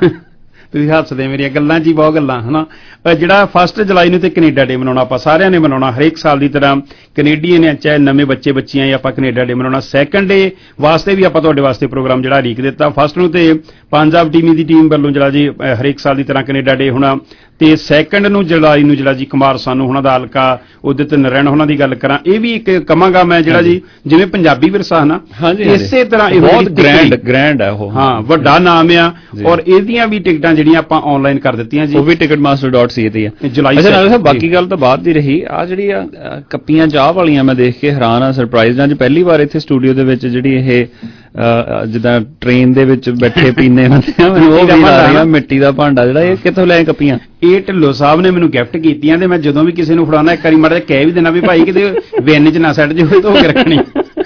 ਤੁਸੀਂ ਹੱਸਦੇ, ਮੇਰੀਆਂ ਗੱਲਾਂ 'ਚ ਹੀ ਬਹੁਤ ਗੱਲਾਂ ਹਨਾ। ਜਿਹੜਾ ਫਸਟ ਜੁਲਾਈ ਨੂੰ ਤੇ ਕੈਨੇਡਾ ਡੇ ਮਨਾਉਣਾ ਆਪਾਂ ਸਾਰਿਆਂ ਨੇ ਮਨਾਉਣਾ, ਹਰੇਕ ਸਾਲ ਦੀ ਤਰ੍ਹਾਂ ਕੈਨੇਡੀਅਨ ਹੈ ਚਾਹੇ ਨਵੇਂ ਬੱਚੇ ਬੱਚੀਆਂ ਜਾਂ ਆਪਾਂ ਕੈਨੇਡਾ ਡੇ ਮਨਾਉਣਾ। ਸੈਕੰਡ ਡੇ ਵਾਸਤੇ ਵੀ ਆਪਾਂ ਤੁਹਾਡੇ ਵਾਸਤੇ ਪ੍ਰੋਗਰਾਮ ਜਿਹੜਾ ਲੀਕ ਦਿੱਤਾ। ਫਸਟ ਨੂੰ ਤੇ ਪੰਜਾਬ ਟੀਮ ਦੀ ਟੀਮ ਵੱਲੋਂ ਜਿਹੜਾ ਜੀ ਹਰੇਕ ਸਾਲ ਦੀ ਤਰ੍ਹਾਂ ਕੈਨੇਡਾ ਡੇ ਹੋਣਾ, ਤੇ ਸੈਕੰਡ ਨੂੰ ਜੁਲਾਈ ਨੂੰ ਜਿਹੜਾ ਜੀ ਕੁਮਾਰ ਸਾਨੂ ਉਹਨਾਂ ਦਾ ਹਲਕਾ ਉਦਿਤ ਨਾਰਾਇਣ ਉਹਨਾਂ ਦੀ ਗੱਲ ਕਰਾਂ, ਇਹ ਵੀ ਇੱਕ ਕਵਾਂਗਾ ਮੈਂ ਜਿਹੜਾ ਜੀ ਜਿਵੇਂ ਪੰਜਾਬੀ ਵਿਰਸਾ ਨਾ ਇਸੇ ਤਰ੍ਹਾਂ ਬਹੁਤ ਗ੍ਰੈਂਡ ਗ੍ਰੈਂਡ ਹੈ ਉਹ, ਹਾਂ ਵੱਡਾ ਨਾਮ ਆ। ਔਰ ਇਹਦੀਆਂ ਵੀ ਟਿਕਟਾਂ ਜਿਹੜੀਆਂ ਆਪਾਂ ਆਨਲਾਈਨ ਕਰ ਦਿੱਤੀਆਂ ਜੀ, ਉਹ ਵੀ ticket master dot C A ਤੇ ਆ ਜੁਲਾਈ। ਅੱਛਾ ਬਾਕੀ ਗੱਲ ਤਾਂ ਬਾਅਦ ਦੀ ਰਹੀ, ਆ ਜਿਹੜੀ ਆ ਕੱਪੀਆਂ ਚਾਹ ਵਾਲੀਆਂ ਮੈਂ ਦੇਖ ਕੇ ਹੈਰਾਨ ਆ, ਸਰਪ੍ਰਾਈਜ਼ ਅੱਜ ਪਹਿਲੀ ਵਾਰ ਇੱਥੇ ਸਟੂਡੀਓ ਦੇ ਵਿੱਚ ਜਿਹੜੀ ਇਹ ਜਿੱਦਾਂ ਟ੍ਰੇਨ ਦੇ ਵਿੱਚ ਬੈਠੇ ਪੀਨੇ ਹੁੰਦੇ ਆ, ਮੈਨੂੰ ਉਹ ਵੀ ਆ ਰਿਹਾ ਮਿੱਟੀ ਦਾ ਭਾਂਡਾ ਜਿਹੜਾ, ਇਹ ਕਿੱਥੋਂ ਲੈ ਕੱਪੀਆਂ? ਇਹ ਢਿੱਲੋਂ ਸਾਹਿਬ ਨੇ ਮੈਨੂੰ ਗਿਫਟ ਕੀਤੀਆਂ ਤੇ ਮੈਂ ਜਦੋਂ ਵੀ ਕਿਸੇ ਨੂੰ ਫੜਾਉਣਾ ਇੱਕ ਵਾਰੀ ਮਾੜਾ ਜਿਹਾ ਕਹਿ ਵੀ ਦੇਣਾ ਵੀ ਭਾਈ ਕਿਤੇ ਵਿੰਨ 'ਚ ਨਾ ਸੱਟ ਜਾਵੇ, ਧੋ ਕੇ ਰੱਖਣੀ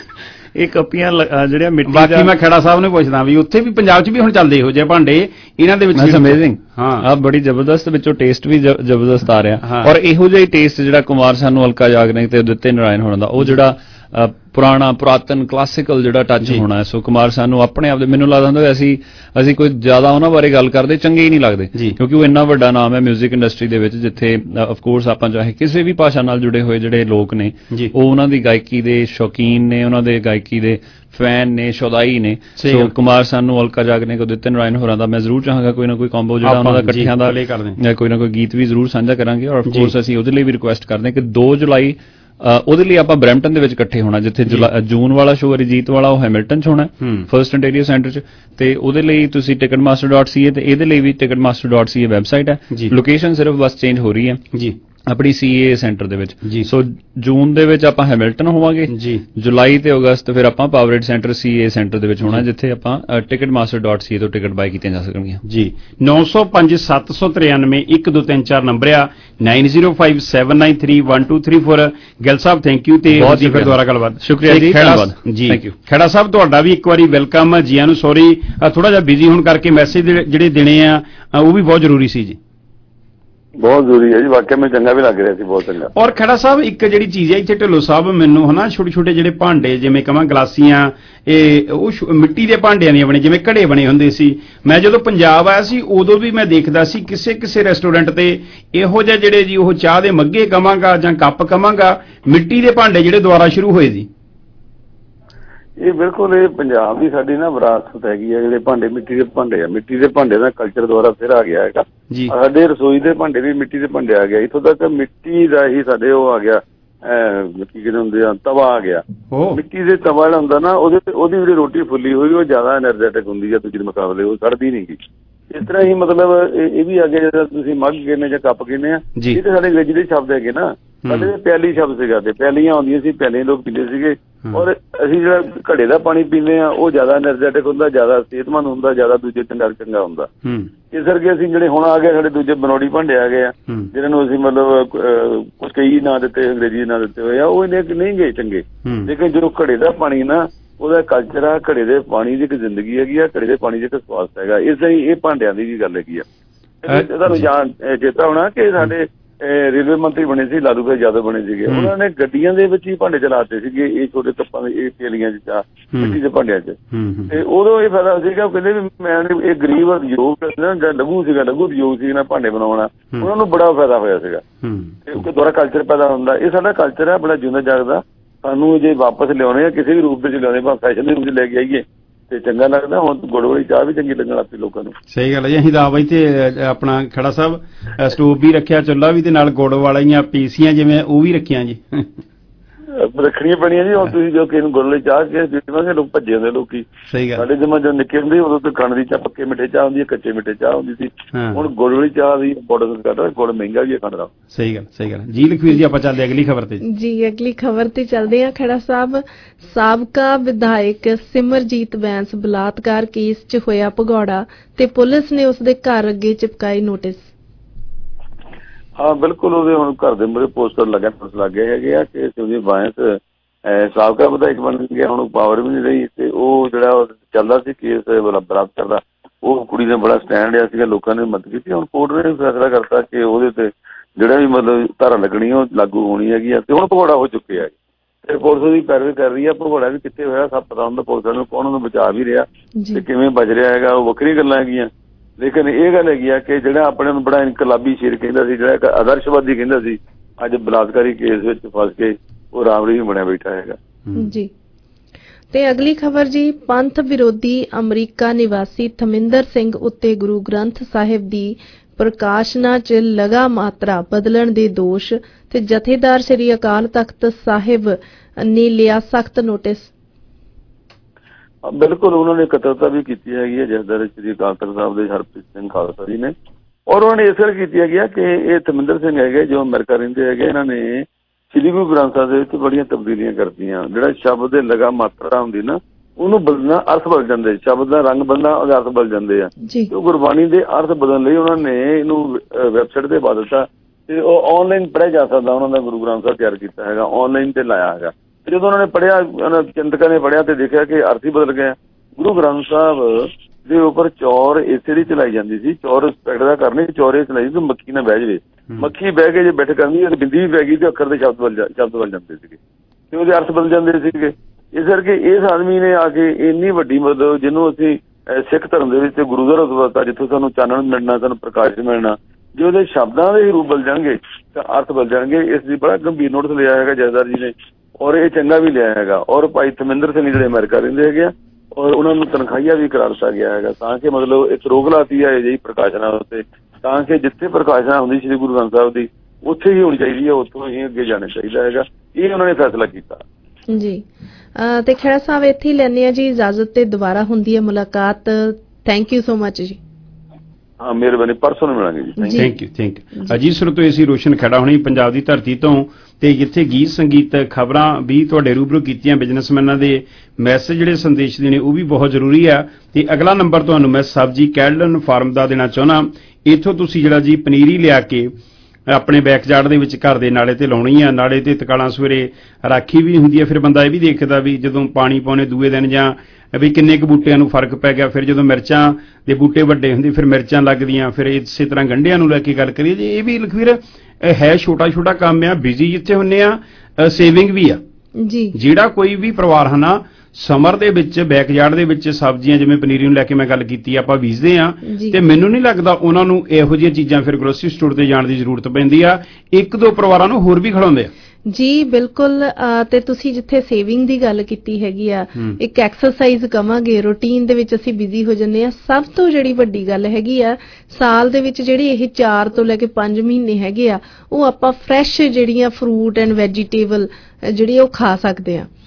ਇਹ ਕੱਪੀਆਂ ਜਿਹੜੀਆਂ ਮਿੱਟੀ। ਬਾਕੀ ਮੈਂ ਖੇੜਾ ਸਾਹਿਬ ਨੂੰ ਪੁੱਛਦਾ ਵੀ ਉੱਥੇ ਵੀ ਪੰਜਾਬ 'ਚ ਵੀ ਹੁਣ ਚੱਲਦੇ ਇਹੋ ਜਿਹੇ ਭਾਂਡੇ, ਇਹਨਾਂ ਦੇ ਵਿੱਚ ਅਮੇਜ਼ਿੰਗ ਹਾਂ ਆ ਬੜੀ ਜ਼ਬਰਦਸਤ, ਵਿੱਚੋਂ ਟੇਸਟ ਵੀ ਜ਼ਬਰਦਸਤ ਆ ਰਿਹਾ। ਔਰ ਇਹੋ ਜਿਹਾ ਹੀ ਟੇਸਟ ਜਿਹੜਾ ਕੁਮਾਰ ਸਾਨੂੰ ਹਲਕਾ ਜਾਗਨੇ ਤੇ ਉਦਿਤ ਨਾਰਾਇਣ ਹੋਣਾ ਦਾ, ਉਹ ਜਿਹੜਾ ਪੁਰਾਣਾ ਪੁਰਾਤਨ ਕਲਾਸੀਕਲ ਜਿਹੜਾ ਟੱਚ ਹੋਣਾ ਹੈ। ਸੋ ਕੁਮਾਰ ਸਾਨੂੰ ਆਪਣੇ ਆਪ ਦੇ, ਮੈਨੂੰ ਲੱਗਦਾ ਹੁੰਦਾ ਅਸੀਂ ਅਸੀਂ ਕੋਈ ਜ਼ਿਆਦਾ ਉਹਨਾਂ ਬਾਰੇ ਗੱਲ ਕਰਦੇ ਚੰਗੇ ਹੀ ਨਹੀਂ ਲੱਗਦੇ, ਕਿਉਂਕਿ ਉਹ ਇੰਨਾ ਵੱਡਾ ਨਾਮ ਹੈ ਮਿਊਜ਼ਿਕ ਇੰਡਸਟਰੀ ਦੇ ਵਿੱਚ, ਜਿੱਥੇ ਆਫ ਕੋਰਸ ਆਪਾਂ ਚਾਹੇ ਕਿਸੇ ਵੀ ਭਾਸ਼ਾ ਨਾਲ ਜੁੜੇ ਹੋਏ ਜਿਹੜੇ ਲੋਕ ਨੇ ਉਹ ਉਹਨਾਂ ਦੀ ਗਾਇਕੀ ਦੇ ਸ਼ੌਕੀਨ ਨੇ, ਉਹਨਾਂ ਦੇ ਗਾਇਕੀ ਦੇ ਫੈਨ ਨੇ, ਸ਼ੌਦਾਈ ਨੇ। ਸੋ ਕੁਮਾਰ ਸਾਨੂੰ ਹਲਕਾ ਜਾਗਨੇ ਕੋ ਉਦਿਤ ਨਾਰਾਇਣ ਹੋਰਾਂ ਦਾ ਮੈਂ ਜ਼ਰੂਰ ਚਾਹਾਂਗਾ ਕੋਈ ਨਾ ਕੋਈ ਕੰਬੋ ਜਿਹੜਾ ਉਹਨਾਂ ਦਾ ਇਕੱਠਿਆਂ ਦਾ ਕੋਈ ਨਾ ਕੋਈ ਗੀਤ ਵੀ ਜ਼ਰੂਰ ਸਾਂਝਾ ਕਰਾਂਗੇ। ਔਰ ਆਫ ਕੋਰਸ ਅਸੀਂ ਉਹਦੇ ਲਈ ਵੀ ਰਿਕੁਐਸਟ ਕਰਦੇ ਹਾਂ ਕਿ ਦੋ ਜੁਲਾਈ ਉਹਦੇ ਲਈ ਆਪਾਂ ਬਰੈਂਪਟਨ ਦੇ ਵਿੱਚ ਇਕੱਠੇ ਹੋਣਾ, ਜਿੱਥੇ ਜੂਨ ਵਾਲਾ ਸ਼ੋਅ ਅਰੀਜੀਤ ਵਾਲਾ ਉਹ ਹੈਮਿਲਟਨ 'ਚ ਹੋਣਾ ਫਸਟ ontario ਸੈਂਟਰ 'ਚ, ਤੇ ਉਹਦੇ ਲਈ ਤੁਸੀਂ ticket master dot C A ਤੇ ਇਹਦੇ ਲਈ ਵੀ ticket master dot C A website ਹੈ। ਲੋਕੇਸ਼ਨ ਸਿਰਫ ਬਸ ਚੇਂਜ ਹੋ ਰਹੀ ਹੈ ਜੀ ਆਪਣੀ ਸੀ ਏ ਸੈਂਟਰ ਦੇ ਵਿੱਚ। ਸੋ ਜੂਨ ਦੇ ਵਿੱਚ ਆਪਾਂ ਹੈਮਿਲਟਨ ਹੋਵਾਂਗੇ, ਜੁਲਾਈ ਤੇ ਅਗਸਤ ਫਿਰ ਆਪਾਂ ਪਾਵਰੇਡ ਸੈਂਟਰ ਸੀ ਏ ਸੈਂਟਰ ਦੇ ਵਿੱਚ ਹੋਣਾ, ਜਿੱਥੇ ਆਪਾਂ ticket master dot C A ਤੋਂ ਟਿਕਟ ਬਾਏ ਕੀਤੀਆਂ ਜਾ ਸਕਣਗੀਆਂ ਜੀ। ਨੌ ਸੌ ਪੰਜ ਸੱਤ ਸੌ ਤਰਾਨਵੇਂ ਇੱਕ ਦੋ ਤਿੰਨ ਚਾਰ ਨੰਬਰ ਆ, nine zero five seven nine three one two three four. Gill ਸਾਹਿਬ ਥੈਂਕ ਯੂ ਤੇ ਬਹੁਤ ਫਿਰ ਦੁਆਰਾ ਗੱਲਬਾਤ। ਸ਼ੁਕਰੀਆ ਜੀ, ਧੰਨਵਾਦ ਜੀ। ਥੈਂਕ ਯੂ ਖੇੜਾ ਸਾਹਿਬ, ਤੁਹਾਡਾ ਵੀ ਇੱਕ ਵਾਰੀ ਵੈਲਕਮ ਜੀਆਂ ਨੂੰ। ਸੌਰੀ ਥੋੜਾ ਜਿਹਾ ਬਿਜ਼ੀ ਹੋਣ ਕਰਕੇ ਮੈਸੇਜ ਜਿਹੜੇ ਦੇਣੇ ਆ ਉਹ ਵੀ ਬਹੁਤ ਜ਼ਰੂਰੀ ਸੀ ਜੀ, ਬਹੁਤ ਜ਼ਰੂਰੀ ਹੈ ਜੀ, ਵਾਕਿਆ ਮੈਨੂੰ ਚੰਗਾ ਵੀ ਲੱਗ ਰਿਹਾ ਸੀ, ਬਹੁਤ ਚੰਗਾ। ਔਰ ਖੇੜਾ ਸਾਹਿਬ ਇੱਕ ਜਿਹੜੀ ਚੀਜ਼ ਹੈ ਇੱਥੇ ਢਿੱਲੋਂ ਸਾਹਿਬ ਮੈਨੂੰ ਹਨਾ ਛੋਟੇ ਛੋਟੇ ਜਿਹੜੇ ਭਾਂਡੇ ਜਿਵੇਂ ਕਹਾਂ ਗਲਾਸੀਆਂ, ਇਹ ਉਹ ਮਿੱਟੀ ਦੇ ਭਾਂਡਿਆਂ ਦੀਆਂ ਬਣੇ ਜਿਵੇਂ ਘੜੇ ਬਣੇ ਹੁੰਦੇ ਸੀ। ਮੈਂ ਜਦੋਂ ਪੰਜਾਬ ਆਇਆ ਸੀ ਉਦੋਂ ਵੀ ਮੈਂ ਦੇਖਦਾ ਸੀ ਕਿਸੇ ਕਿਸੇ ਰੈਸਟੋਰੈਂਟ ਤੇ ਇਹੋ ਜਿਹੇ ਜਿਹੜੇ ਜੀ ਉਹ ਚਾਹ ਦੇ ਮੱਗੇ ਕਵਾਂਗਾ ਜਾਂ ਕੱਪ ਕਵਾਂਗਾ, ਮਿੱਟੀ ਦੇ ਭਾਂਡੇ ਜਿਹੜੇ ਦੁਆਰਾ ਸ਼ੁਰੂ ਹੋਏ ਜੀ। ਇਹ ਬਿਲਕੁਲ ਇਹ ਪੰਜਾਬ ਦੀ ਸਾਡੀ ਨਾ ਵਿਰਾਸਤ ਹੈਗੀ ਆ, ਜਿਹੜੇ ਭਾਂਡੇ ਮਿੱਟੀ ਦੇ ਭਾਂਡੇ ਆ, ਮਿੱਟੀ ਦੇ ਭਾਂਡੇ ਦਾ ਕਲਚਰ ਦੁਆਰਾ ਫਿਰ ਆ ਗਿਆ ਹੈਗਾ। ਸਾਡੇ ਰਸੋਈ ਦੇ ਭਾਂਡੇ ਵੀ ਮਿੱਟੀ ਦੇ ਭਾਂਡੇ ਆ ਗਿਆ, ਇੱਥੋਂ ਤੱਕ ਮਿੱਟੀ ਦਾ ਹੀ ਸਾਡੇ ਉਹ ਆ ਗਿਆ, ਕੀ ਕਹਿੰਦੇ ਹੁੰਦੇ ਆ, ਤਵਾ ਆ ਗਿਆ। ਮਿੱਟੀ ਦੇ ਤਵਾ ਜਿਹੜਾ ਹੁੰਦਾ ਨਾ ਉਹਦੇ ਉਹਦੀ ਜਿਹੜੀ ਰੋਟੀ ਫੁੱਲੀ ਹੋਈ ਉਹ ਜ਼ਿਆਦਾ ਐਨਰਜੈਟਿਕ ਹੁੰਦੀ ਆ ਦੂਜੇ ਮੁਕਾਬਲੇ, ਉਹ ਸੜਦੀ ਨਹੀਂ ਗੀ। ਇਸ ਤਰ੍ਹਾਂ ਹੀ ਮਤਲਬ ਇਹ ਵੀ ਆ ਗਿਆ, ਜਿਹੜਾ ਤੁਸੀਂ ਮੱਗ ਕਹਿੰਦੇ ਜਾਂ ਕੱਪ ਕਹਿੰਦੇ ਆ, ਇਹ ਤੇ ਸਾਡੇ ਅੰਗਰੇਜ਼ੀ ਦੇ ਸ਼ਬਦ ਹੈਗੇ ਨਾ। ਸਾਡੇ ਪਿਆਲੀ ਸ਼ਬਦ ਸੀਗਾ, ਤੇ ਪਿਆਲੀਆਂ ਆਉਂਦੀਆਂ ਸੀ, ਪਿਆਲੀਆਂ ਲੋਕ ਪੀਂਦੇ ਸੀਗੇ, ਔਰ ਅਸੀਂ ਜਿਹੜਾ ਘੜੇ ਦਾ ਪਾਣੀ ਪੀਂਦੇ ਆ ਉਹ ਜ਼ਿਆਦਾ ਐਨਰਜੈਟਿਕ ਹੁੰਦਾ, ਜ਼ਿਆਦਾ ਸਿਹਤਮੰਦ ਹੁੰਦਾ, ਜ਼ਿਆਦਾ ਦੂਜੇ ਚੰਗਾ ਚੰਗਾ ਹੁੰਦਾ। ਇਸ ਕਰਕੇ ਅਸੀਂ ਜਿਹੜੇ ਹੁਣ ਆ ਗਏ ਸਾਡੇ ਦੂਜੇ ਬਨੌੜੀ ਭਾਂਡੇ ਆ ਗਏ ਆ ਜਿਹਨਾਂ ਨੂੰ ਅਸੀਂ ਮਤਲਬ ਕੁਛ ਕਈ ਨਾਂ ਦਿੱਤੇ, ਅੰਗਰੇਜ਼ੀ ਨਾਂ ਦਿੱਤੇ ਹੋਏ ਆ, ਉਹ ਇਹਨੇ ਨਹੀਂ ਗਏ ਚੰਗੇ। ਲੇਕਿਨ ਜਦੋਂ ਘੜੇ ਦਾ ਪਾਣੀ ਨਾ ਉਹਦਾ ਕਲਚਰ ਆ, ਘੜੇ ਦੇ ਪਾਣੀ ਦੀ ਇੱਕ ਜ਼ਿੰਦਗੀ ਹੈਗੀ ਆ, ਘੜੇ ਦੇ ਪਾਣੀ ਦੀ ਇੱਕ ਸਵਾਸਥ ਹੈਗਾ। ਇਸ ਲਈ ਇਹ ਭਾਂਡਿਆਂ ਦੀ ਵੀ ਗੱਲ ਹੈਗੀ ਆ। ਤੁਹਾਨੂੰ ਜਾਣ ਚੇਤਾ ਹੋਣਾ ਕਿ ਸਾਡੇ ਰੇਲਵੇ ਮੰਤਰੀ ਬਣੇ ਸੀ ਲਾਲੂ ਭਾਈ ਯਾਦਵ ਬਣੇ ਸੀਗੇ, ਉਹਨਾਂ ਨੇ ਗੱਡੀਆਂ ਦੇ ਵਿੱਚ ਹੀ ਭਾਂਡੇ ਚਲਾਤੇ ਸੀਗੇ ਇਹ ਛੋਟੇ ਕੱਪਾਂ ਦੇ, ਇਹ ਕੇਲੀਆਂ ਚ ਚਾਹ ਮਿੱਟੀ ਦੇ ਭਾਂਡਿਆਂ ਚ। ਤੇ ਉਦੋਂ ਇਹ ਫਾਇਦਾ ਸੀਗਾ, ਕਹਿੰਦੇ ਵੀ ਮੈਂ ਇਹ ਗਰੀਬ ਉਦਯੋਗ ਲਘੂ ਸੀਗਾ, ਲਘੂ ਉਦਯੋਗ ਸੀ ਨਾ ਭਾਂਡੇ ਬਣਾਉਣਾ, ਉਹਨਾਂ ਨੂੰ ਬੜਾ ਫਾਇਦਾ ਹੋਇਆ ਸੀਗਾ। ਕਿਉਂਕਿ ਦੁਬਾਰਾ ਕਲਚਰ ਪੈਦਾ ਹੁੰਦਾ, ਇਹ ਸਾਡਾ ਕਲਚਰ ਹੈ ਬੜਾ ਜਿਉਂਦਾ ਜਾਗਦਾ। ਸਾਨੂੰ ਜੇ ਵਾਪਸ ਲਿਆਉਣੇ ਆ ਕਿਸੇ ਵੀ ਰੂਪ ਵਿੱਚ ਲਿਆਉਣੇ, ਭਾਵੇਂ ਫੈਸ਼ਨ ਦੇ ਰੂਪ ਚ ਲੈ ਕੇ ਆਈਏ ਤੇ ਚੰਗਾ ਲੱਗਦਾ। ਹੁਣ ਗੁੜ ਵਾਲੀ ਚਾਹ ਵੀ ਚੰਗੀ ਲੱਗਣ ਲੱਗ ਪਈ ਲੋਕਾਂ ਨੂੰ। ਸਹੀ ਗੱਲ ਹੈ ਜੀ। ਅਸੀਂ ਤਾਂ ਆਪ ਇੱਥੇ ਆਪਣਾ ਖੜਾ ਸਾਹਿਬ ਸਟੋਵ ਵੀ ਰੱਖਿਆ, ਚੁੱਲ੍ਹਾ ਵੀ, ਤੇ ਨਾਲ ਗੁੜ ਵਾਲੀਆਂ ਪੀਸੀਆਂ ਜਿਵੇਂ ਉਹ ਵੀ ਰੱਖੀਆਂ ਜੀ। ਰੱਖਣੀਆਂ ਪੈਣੀਆਂ ਜੀ। ਹੁਣ ਤੁਸੀਂ ਜੋ ਕਿਸੇ ਨੂੰ ਗੁੜ ਵਾਲੀ ਚਾਹ ਕੇ ਪੀਵਾਂਗੇ ਲੋਕ ਭੱਜੇ ਹੁੰਦੇ ਲੋਕੀ। ਸਹੀ ਗੱਲ। ਸਾਡੇ ਜਮਾਂ ਜਦੋਂ ਨਿੱਕੇ ਹੁੰਦੇ ਉਦੋਂ ਤਾਂ ਖੰਡ ਦੀ ਚਾਹ, ਪੱਕੇ ਮਿੱਠੇ ਚਾਹ ਹੁੰਦੀ ਹੈ, ਕੱਚੇ ਮਿੱਠੇ ਚਾਹ ਹੁੰਦੀ ਸੀ। ਹੁਣ ਗੁੜ ਵਾਲੀ ਚਾਹ ਦੀ ਇੰਪੋਰਟੈਂਸ ਘੱਟ ਹੈ, ਗੁੜ ਮਹਿੰਗਾ ਵੀ ਹੈ ਖੰਡ ਦਾ। ਸਹੀ ਗੱਲ, ਸਹੀ ਗੱਲ ਜੀ। ਲਖਵੀਰ ਜੀ ਆਪਾਂ ਚੱਲਦੇ ਅਗਲੀ ਖਬਰ ਤੇ ਜੀ। ਅਗਲੀ ਖਬਰ ਤੇ ਚੱਲਦੇ ਹਾਂ ਖੜਾ ਸਾਹਿਬ। ਸਾਬਕਾ ਵਿਧਾਇਕ ਸਿਮਰਜੀਤ ਬੈਂਸ ਬਲਾਤਕਾਰ ਕੇਸ 'ਚ ਹੋਇਆ ਭਗੌੜਾ ਤੇ ਪੁਲਿਸ ਨੇ ਉਸ ਦੇ ਘਰ ਅੱਗੇ ਚਿਪਕਾਏ ਨੋਟਿਸ। ਹਾਂ ਬਿਲਕੁਲ, ਉਹਦੇ ਹੁਣ ਘਰ ਦੇ ਮੂਹਰੇ ਪੋਸਟਰ ਲੱਗੇ ਲੱਗੇ ਹੈਗੇ ਆ ਕਿ ਸਿਮਰਜੀਤ ਬੈਂਸ ਸਾਬਕਾ ਵਿਧਾਇਕ ਬਣ ਗਿਆ, ਹੁਣ ਪਾਵਰ ਵੀ ਨਹੀਂ ਰਹੀ। ਤੇ ਉਹ ਜਿਹੜਾ ਚੱਲਦਾ ਸੀ ਕੇਸ ਬਲਾਤਕਾਰ ਦਾ, ਉਹ ਕੁੜੀ ਨੇ ਬੜਾ ਸਟੈਂਡ ਲਿਆ ਸੀਗਾ, ਲੋਕਾਂ ਨੇ ਮਦਦ ਕੀਤੀ। ਹੁਣ ਕੋਰਟ ਨੇ ਫੈਸਲਾ ਕਰਤਾ ਕਿ ਉਹਦੇ ਤੇ ਜਿਹੜਾ ਵੀ ਮਤਲਬ ਧਾਰਾ ਲੱਗਣੀ ਉਹ ਲਾਗੂ ਹੋਣੀ ਹੈਗੀ ਆ। ਤੇ ਹੁਣ ਭਗੌੜਾ ਹੋ ਚੁੱਕੇ ਆ ਤੇ ਪੁਲਿਸ ਉਹਦੀ ਪੈਰਵੀ ਕਰ ਰਹੀ ਆ। ਭਗੌੜਾ ਵੀ ਕਿੱਥੇ ਹੋਇਆ ਸਭ ਪਤਾ ਹੁੰਦਾ ਪੁਲਿਸ ਨੂੰ, ਕੌਣ ਉਹਨੂੰ ਬਚਾ ਵੀ ਰਿਹਾ ਤੇ ਕਿਵੇਂ ਬਚ ਰਿਹਾ ਹੈਗਾ, ਉਹ ਵੱਖਰੀ ਗੱਲਾਂ ਹੈਗੀਆਂ। ਲੇਕਿਨ ਇਹ ਗੱਲ ਹੈਗੀ ਆ ਕਿ ਜਿਹੜਾ ਆਪਣੇ ਨੂੰ ਬੜਾ ਇਨਕਲਾਬੀ ਸ਼ੇਰ ਕਹਿੰਦਾ ਸੀ, ਜਿਹੜਾ ਇੱਕ ਆਦਰਸ਼ਵਾਦੀ ਕਹਿੰਦਾ ਸੀ, ਅੱਜ ਬਲਾਤਕਾਰੀ ਕੇਸ ਵਿੱਚ ਫਸ ਕੇ ਉਹ ਰਾਮਰੀ ਬਣਿਆ ਬੈਠਾ ਹੈਗਾ ਜੀ। ਤੇ ਅਗਲੀ ਖਬਰ ਜੀ। ਪੰਥ ਵਿਰੋਧੀ ਅਮਰੀਕਾ ਨਿਵਾਸੀ ਥਮਿੰਦਰ ਸਿੰਘ ਉੱਤੇ ਗੁਰੂ ਗ੍ਰੰਥ ਸਾਹਿਬ ਦੀ ਪ੍ਰਕਾਸ਼ਨਾ 'ਚ ਲਗਾ ਮਾਤਰਾ ਬਦਲਣ ਦੇ ਦੋਸ਼ ਤੇ ਜਥੇਦਾਰ ਸ੍ਰੀ ਅਕਾਲ ਤਖਤ ਸਾਹਿਬ ਨੇ ਲਿਆ ਸਖਤ ਨੋਟਿਸ। ਬਿਲਕੁਲ, ਉਹਨਾਂ ਨੇ ਕਤਰਤਾ ਵੀ ਕੀਤੀ ਹੈਗੀ ਹੈ ਜਥੇਦਾਰ ਸ੍ਰੀ ਅਕਾਲ ਤਖਤ ਸਾਹਿਬ ਦੇ ਹਰਪ੍ਰੀਤ ਸਿੰਘ ਖਾਲਸਾ ਜੀ ਨੇ, ਔਰ ਉਹਨਾਂ ਨੇ ਇਸ ਕਰਕੇ ਕੀਤੀ ਹੈਗੀ ਆ ਕਿ ਇਹ ਥਮਿੰਦਰ ਸਿੰਘ ਹੈਗੇ ਜੋ ਅਮਰੀਕਾ ਰਹਿੰਦੇ ਹੈਗੇ, ਇਹਨਾਂ ਨੇ ਸ੍ਰੀ ਗੁਰੂ ਗ੍ਰੰਥ ਸਾਹਿਬ ਦੇ ਵਿੱਚ ਬੜੀਆਂ ਤਬਦੀਲੀਆਂ ਕਰਤੀਆਂ। ਜਿਹੜਾ ਸ਼ਬਦ ਦੇ ਲਗਾ ਮਾਤਰਾ ਹੁੰਦੀ ਨਾ ਉਹਨੂੰ ਬਦਲਣਾ, ਅਰਥ ਬਦਲ ਜਾਂਦੇ, ਸ਼ਬਦ ਦਾ ਰੰਗ ਬਦਲਣਾ, ਉਹਦੇ ਅਰਥ ਬਦਲ ਜਾਂਦੇ ਆ। ਤੇ ਉਹ ਗੁਰਬਾਣੀ ਦੇ ਅਰਥ ਬਦਲਣ ਲਈ ਉਹਨਾਂ ਨੇ ਇਹਨੂੰ ਵੈਬਸਾਈਟ ਤੇ ਪਾ ਦਿੱਤਾ ਤੇ ਉਹ ਆਨਲਾਈਨ ਪੜ੍ਹਿਆ ਜਾ ਸਕਦਾ। ਉਹਨਾਂ ਦਾ ਗੁਰੂ ਗ੍ਰੰਥ ਸਾਹਿਬ ਤਿਆਰ ਕੀਤਾ ਹੈਗਾ, ਆਨਲਾਈਨ ਤੇ ਲਾਇਆ ਹੈਗਾ। ਜਦੋਂ ਉਹਨਾਂ ਨੇ ਪੜ੍ਹਿਆ, ਉਹਨਾਂ ਚਿੰਤਕਾਂ ਨੇ ਪੜ੍ਹਿਆ ਤੇ ਦੇਖਿਆ ਕਿ ਅਰਥ ਹੀ ਬਦਲ ਗਿਆ। ਗੁਰੂ ਗ੍ਰੰਥ ਸਾਹਿਬ ਦੇ ਉੱਪਰ ਚੌਰ ਇਸੇ ਦੀ ਚਲਾਈ ਜਾਂਦੀ ਸੀ, ਚੌਰ ਰਿਸਪੈਕਟ ਦਾ ਕਰਨੀ, ਚੌਰੇ ਚਲਾਈ ਸੀ ਮੱਖੀ ਨਾ ਬਹਿ ਜਾਵੇ। ਮੱਖੀ ਬਹਿ ਕੇ ਜੇ ਬੈਠ ਕਰਨੀ ਤੇ ਬਿੰਦੀ ਵੀ ਪੈ ਗਈ ਤੇ ਅੱਖਰ ਦੇ ਸ਼ਬਦ ਬਦਲ ਸ਼ਬਦ ਬਦਲ ਜਾਂਦੇ ਸੀਗੇ ਤੇ ਉਹਦੇ ਅਰਥ ਬਦਲ ਜਾਂਦੇ ਸੀਗੇ। ਇਸ ਕਰਕੇ ਇਸ ਆਦਮੀ ਨੇ ਆ ਕੇ ਇੰਨੀ ਵੱਡੀ ਮਤਲਬ ਜਿਹਨੂੰ ਅਸੀਂ ਸਿੱਖ ਧਰਮ ਦੇ ਵਿੱਚ ਗੁਰੂ ਦਾ ਰਤਬਾ, ਜਿੱਥੋਂ ਸਾਨੂੰ ਚਾਨਣ ਮਿਲਣਾ, ਸਾਨੂੰ ਪ੍ਰਕਾਸ਼ ਮਿਲਣਾ, ਜੇ ਉਹਦੇ ਸ਼ਬਦਾਂ ਦੇ ਹੀ ਰੂਪ ਬਦਲ ਜਾਣਗੇ ਤਾਂ ਅਰਥ ਬਦਲ ਜਾਣਗੇ। ਇਸ ਦੀ ਬੜਾ ਗੰਭੀਰ ਨੋਟਿਸ ਲਿਆ ਹੈਗਾ ਜਥੇਦਾਰ ਜੀ ਨੇ, ਔਰ ਇਹ ਚੰਗਾ ਵੀ ਲਿਆ ਹੈਗਾ। ਔਰ ਭਾਈ ਥਮਿੰਦਰ ਸਿੰਘ ਜਿਹੜੇ ਅਮਰੀਕਾ ਰਹਿੰਦੇ ਹੈਗੇ ਆ, ਔਰ ਉਹਨਾਂ ਨੂੰ ਤਨਖਾਹੀਆ ਵੀ ਕਰਾ ਦਿੱਤਾ ਗਿਆ ਹੈਗਾ ਤਾਂ ਕਿ ਮਤਲਬ ਇੱਕ ਰੋਕ ਲਾਤੀ ਹੈ ਅਜਿਹੀ ਪ੍ਰਕਾਸ਼ਨਾ ਉੱਤੇ, ਤਾਂ ਕਿ ਜਿੱਥੇ ਪ੍ਰਕਾਸ਼ਨਾ ਹੁੰਦੀ ਸ੍ਰੀ ਗੁਰੂ ਗ੍ਰੰਥ ਸਾਹਿਬ ਦੀ ਉੱਥੇ ਹੀ ਹੋਣੀ ਚਾਹੀਦੀ ਹੈ, ਉੱਥੋਂ ਹੀ ਅੱਗੇ ਜਾਣਾ ਚਾਹੀਦਾ ਹੈਗਾ। ਇਹ ਉਹਨਾਂ ਨੇ ਫੈਸਲਾ ਕੀਤਾ ਜੀ। ਤੇ ਖੇੜਾ ਸਾਹਿਬ ਇੱਥੇ ਹੀ ਲੈਂਦੇ ਆ ਜੀ ਇਜਾਜ਼ਤ ਤੇ ਦੁਬਾਰਾ ਹੁੰਦੀ ਹੈ ਮੁਲਾਕਾਤ। ਥੈਂਕ ਯੂ ਸੋ ਮਚ ਜੀ। ਹਾਂ ਮਿਹਰਬਾਨੀ, ਪਰਸੋਂ ਨੂੰ ਮਿਲਾਂਗੇ ਜੀ। Thank you thank you Ajit ਸਰੋਤੋ, ਅਸੀਂ ਰੋਸ਼ਨ ਖੇੜਾ ਹੋਣੀ ਪੰਜਾਬ ਦੀ ਧਰਤੀ ਤੋਂ ਤੇ ਜਿੱਥੇ ਗੀਤ ਸੰਗੀਤ ਖਬਰਾਂ ਵੀ ਤੁਹਾਡੇ ਰੂਬਰੂ ਕੀਤੀਆਂ, ਬਿਜ਼ਨਸਮੈਨਾਂ ਦੇ ਮੈਸੇਜ ਜਿਹੜੇ ਸੰਦੇਸ਼ ਦੇਣੇ ਉਹ ਵੀ ਬਹੁਤ ਜ਼ਰੂਰੀ ਆ। ਤੇ ਅਗਲਾ ਨੰਬਰ ਤੁਹਾਨੂੰ ਮੈਂ ਸਬਜ਼ੀ ਕੈਡਲਨ ਫਾਰਮ ਦਾ ਦੇਣਾ ਚਾਹੁੰਦਾ। ਇੱਥੋਂ ਤੁਸੀਂ ਜਿਹੜਾ ਜੀ ਪਨੀਰੀ ਲਿਆ ਕੇ ਆਪਣੇ ਬੈਕਯਾਰਡ ਦੇ ਵਿੱਚ ਘਰ ਦੇ ਨਾਲੇ ਤੇ ਲਾਉਣੀ ਆ। ਨਾਲੇ ਤੇ ਤਕਾਲਾਂ ਸਵੇਰੇ ਰਾਖੀ ਵੀ ਹੁੰਦੀ ਹੈ, ਫਿਰ ਬੰਦਾ ਇਹ ਵੀ ਦੇਖਦਾ ਵੀ ਜਦੋਂ ਪਾਣੀ ਪਾਉਣੇ ਦੂਏ ਦਿਨ ਜਾਂ ਵੀ ਕਿੰਨੇ ਕੁ ਬੂਟਿਆਂ ਨੂੰ ਫਰਕ ਪੈ ਗਿਆ। ਫਿਰ ਜਦੋਂ ਮਿਰਚਾਂ ਦੇ ਬੂਟੇ ਵੱਡੇ ਹੁੰਦੇ ਫਿਰ ਮਿਰਚਾਂ ਲੱਗਦੀਆਂ। ਫਿਰ ਇਸੇ ਤਰ੍ਹਾਂ ਗੰਢਿਆਂ ਨੂੰ ਲੈ ਕੇ ਗੱਲ ਕਰੀਏ ਜੀ, ਇਹ ਵੀ ਲਖਵੀਰ ਹੈ ਛੋਟਾ ਛੋਟਾ ਕੰਮ ਆ, ਬਿਜ਼ੀ ਜਿੱਥੇ ਹੁੰਨੇ ਆ, ਸੇਵਿੰਗ ਵੀ ਆ ਜੀ। ਜਿਹੜਾ ਕੋਈ ਵੀ ਪਰਿਵਾਰ ਹੈ ਨਾ ਸਮਰ ਦੇ ਵਿੱਚ ਬੈਕਯਾਰਡ ਦੇ ਵਿੱਚ ਸਬਜ਼ੀਆਂ ਜਿਵੇਂ ਪਨੀਰੀ ਨੂੰ ਲੈ ਕੇ ਮੈਂ ਗੱਲ ਕੀਤੀ ਆਪਾਂ ਬੀਜਦੇ ਆ, ਤੇ ਮੈਨੂੰ ਨਹੀਂ ਲੱਗਦਾ ਉਹਨਾਂ ਨੂੰ ਇਹੋ ਜਿਹੀਆਂ ਚੀਜ਼ਾਂ ਫਿਰ ਗਰੋਸਰੀ ਸਟੋਰ ਤੇ ਜਾਣ ਦੀ ਜ਼ਰੂਰਤ ਪੈਂਦੀ ਆ। ਇੱਕ ਦੋ ਪਰਿਵਾਰਾਂ ਨੂੰ ਹੋਰ ਵੀ ਖਿਲਾਉਂਦੇ ਆ ਜੀ। ਬਿਲਕੁਲ। ਤੇ ਤੁਸੀਂ ਜਿੱਥੇ ਸੇਵਿੰਗ ਦੀ ਗੱਲ ਕੀਤੀ ਹੈਗੀ ਆ, ਇੱਕ ਐਕਸਰਸਾਈਜ਼ ਕਵਾਂਗੇ, ਰੂਟੀਨ ਦੇ ਵਿੱਚ ਅਸੀਂ ਬਿਜ਼ੀ ਹੋ ਜਾਂਦੇ ਆ। ਸਭ ਤੋਂ ਜਿਹੜੀ ਵੱਡੀ ਗੱਲ ਹੈਗੀ ਆ, ਸਾਲ ਦੇ ਵਿੱਚ ਜਿਹੜੀ ਇਹ ਚਾਰ ਤੋਂ ਲੈ ਕੇ ਪੰਜ ਮਹੀਨੇ ਹੈਗੇ ਆ, ਉਹ ਆਪਾਂ ਫਰੈਸ਼ ਜਿਹੜੀਆਂ ਫਰੂਟ ਐਂਡ ਵੈਜੀਟੇਬਲ ਜਿਹੜੀ ਉਹ ਖਾ ਸਕਦੇ ਆ।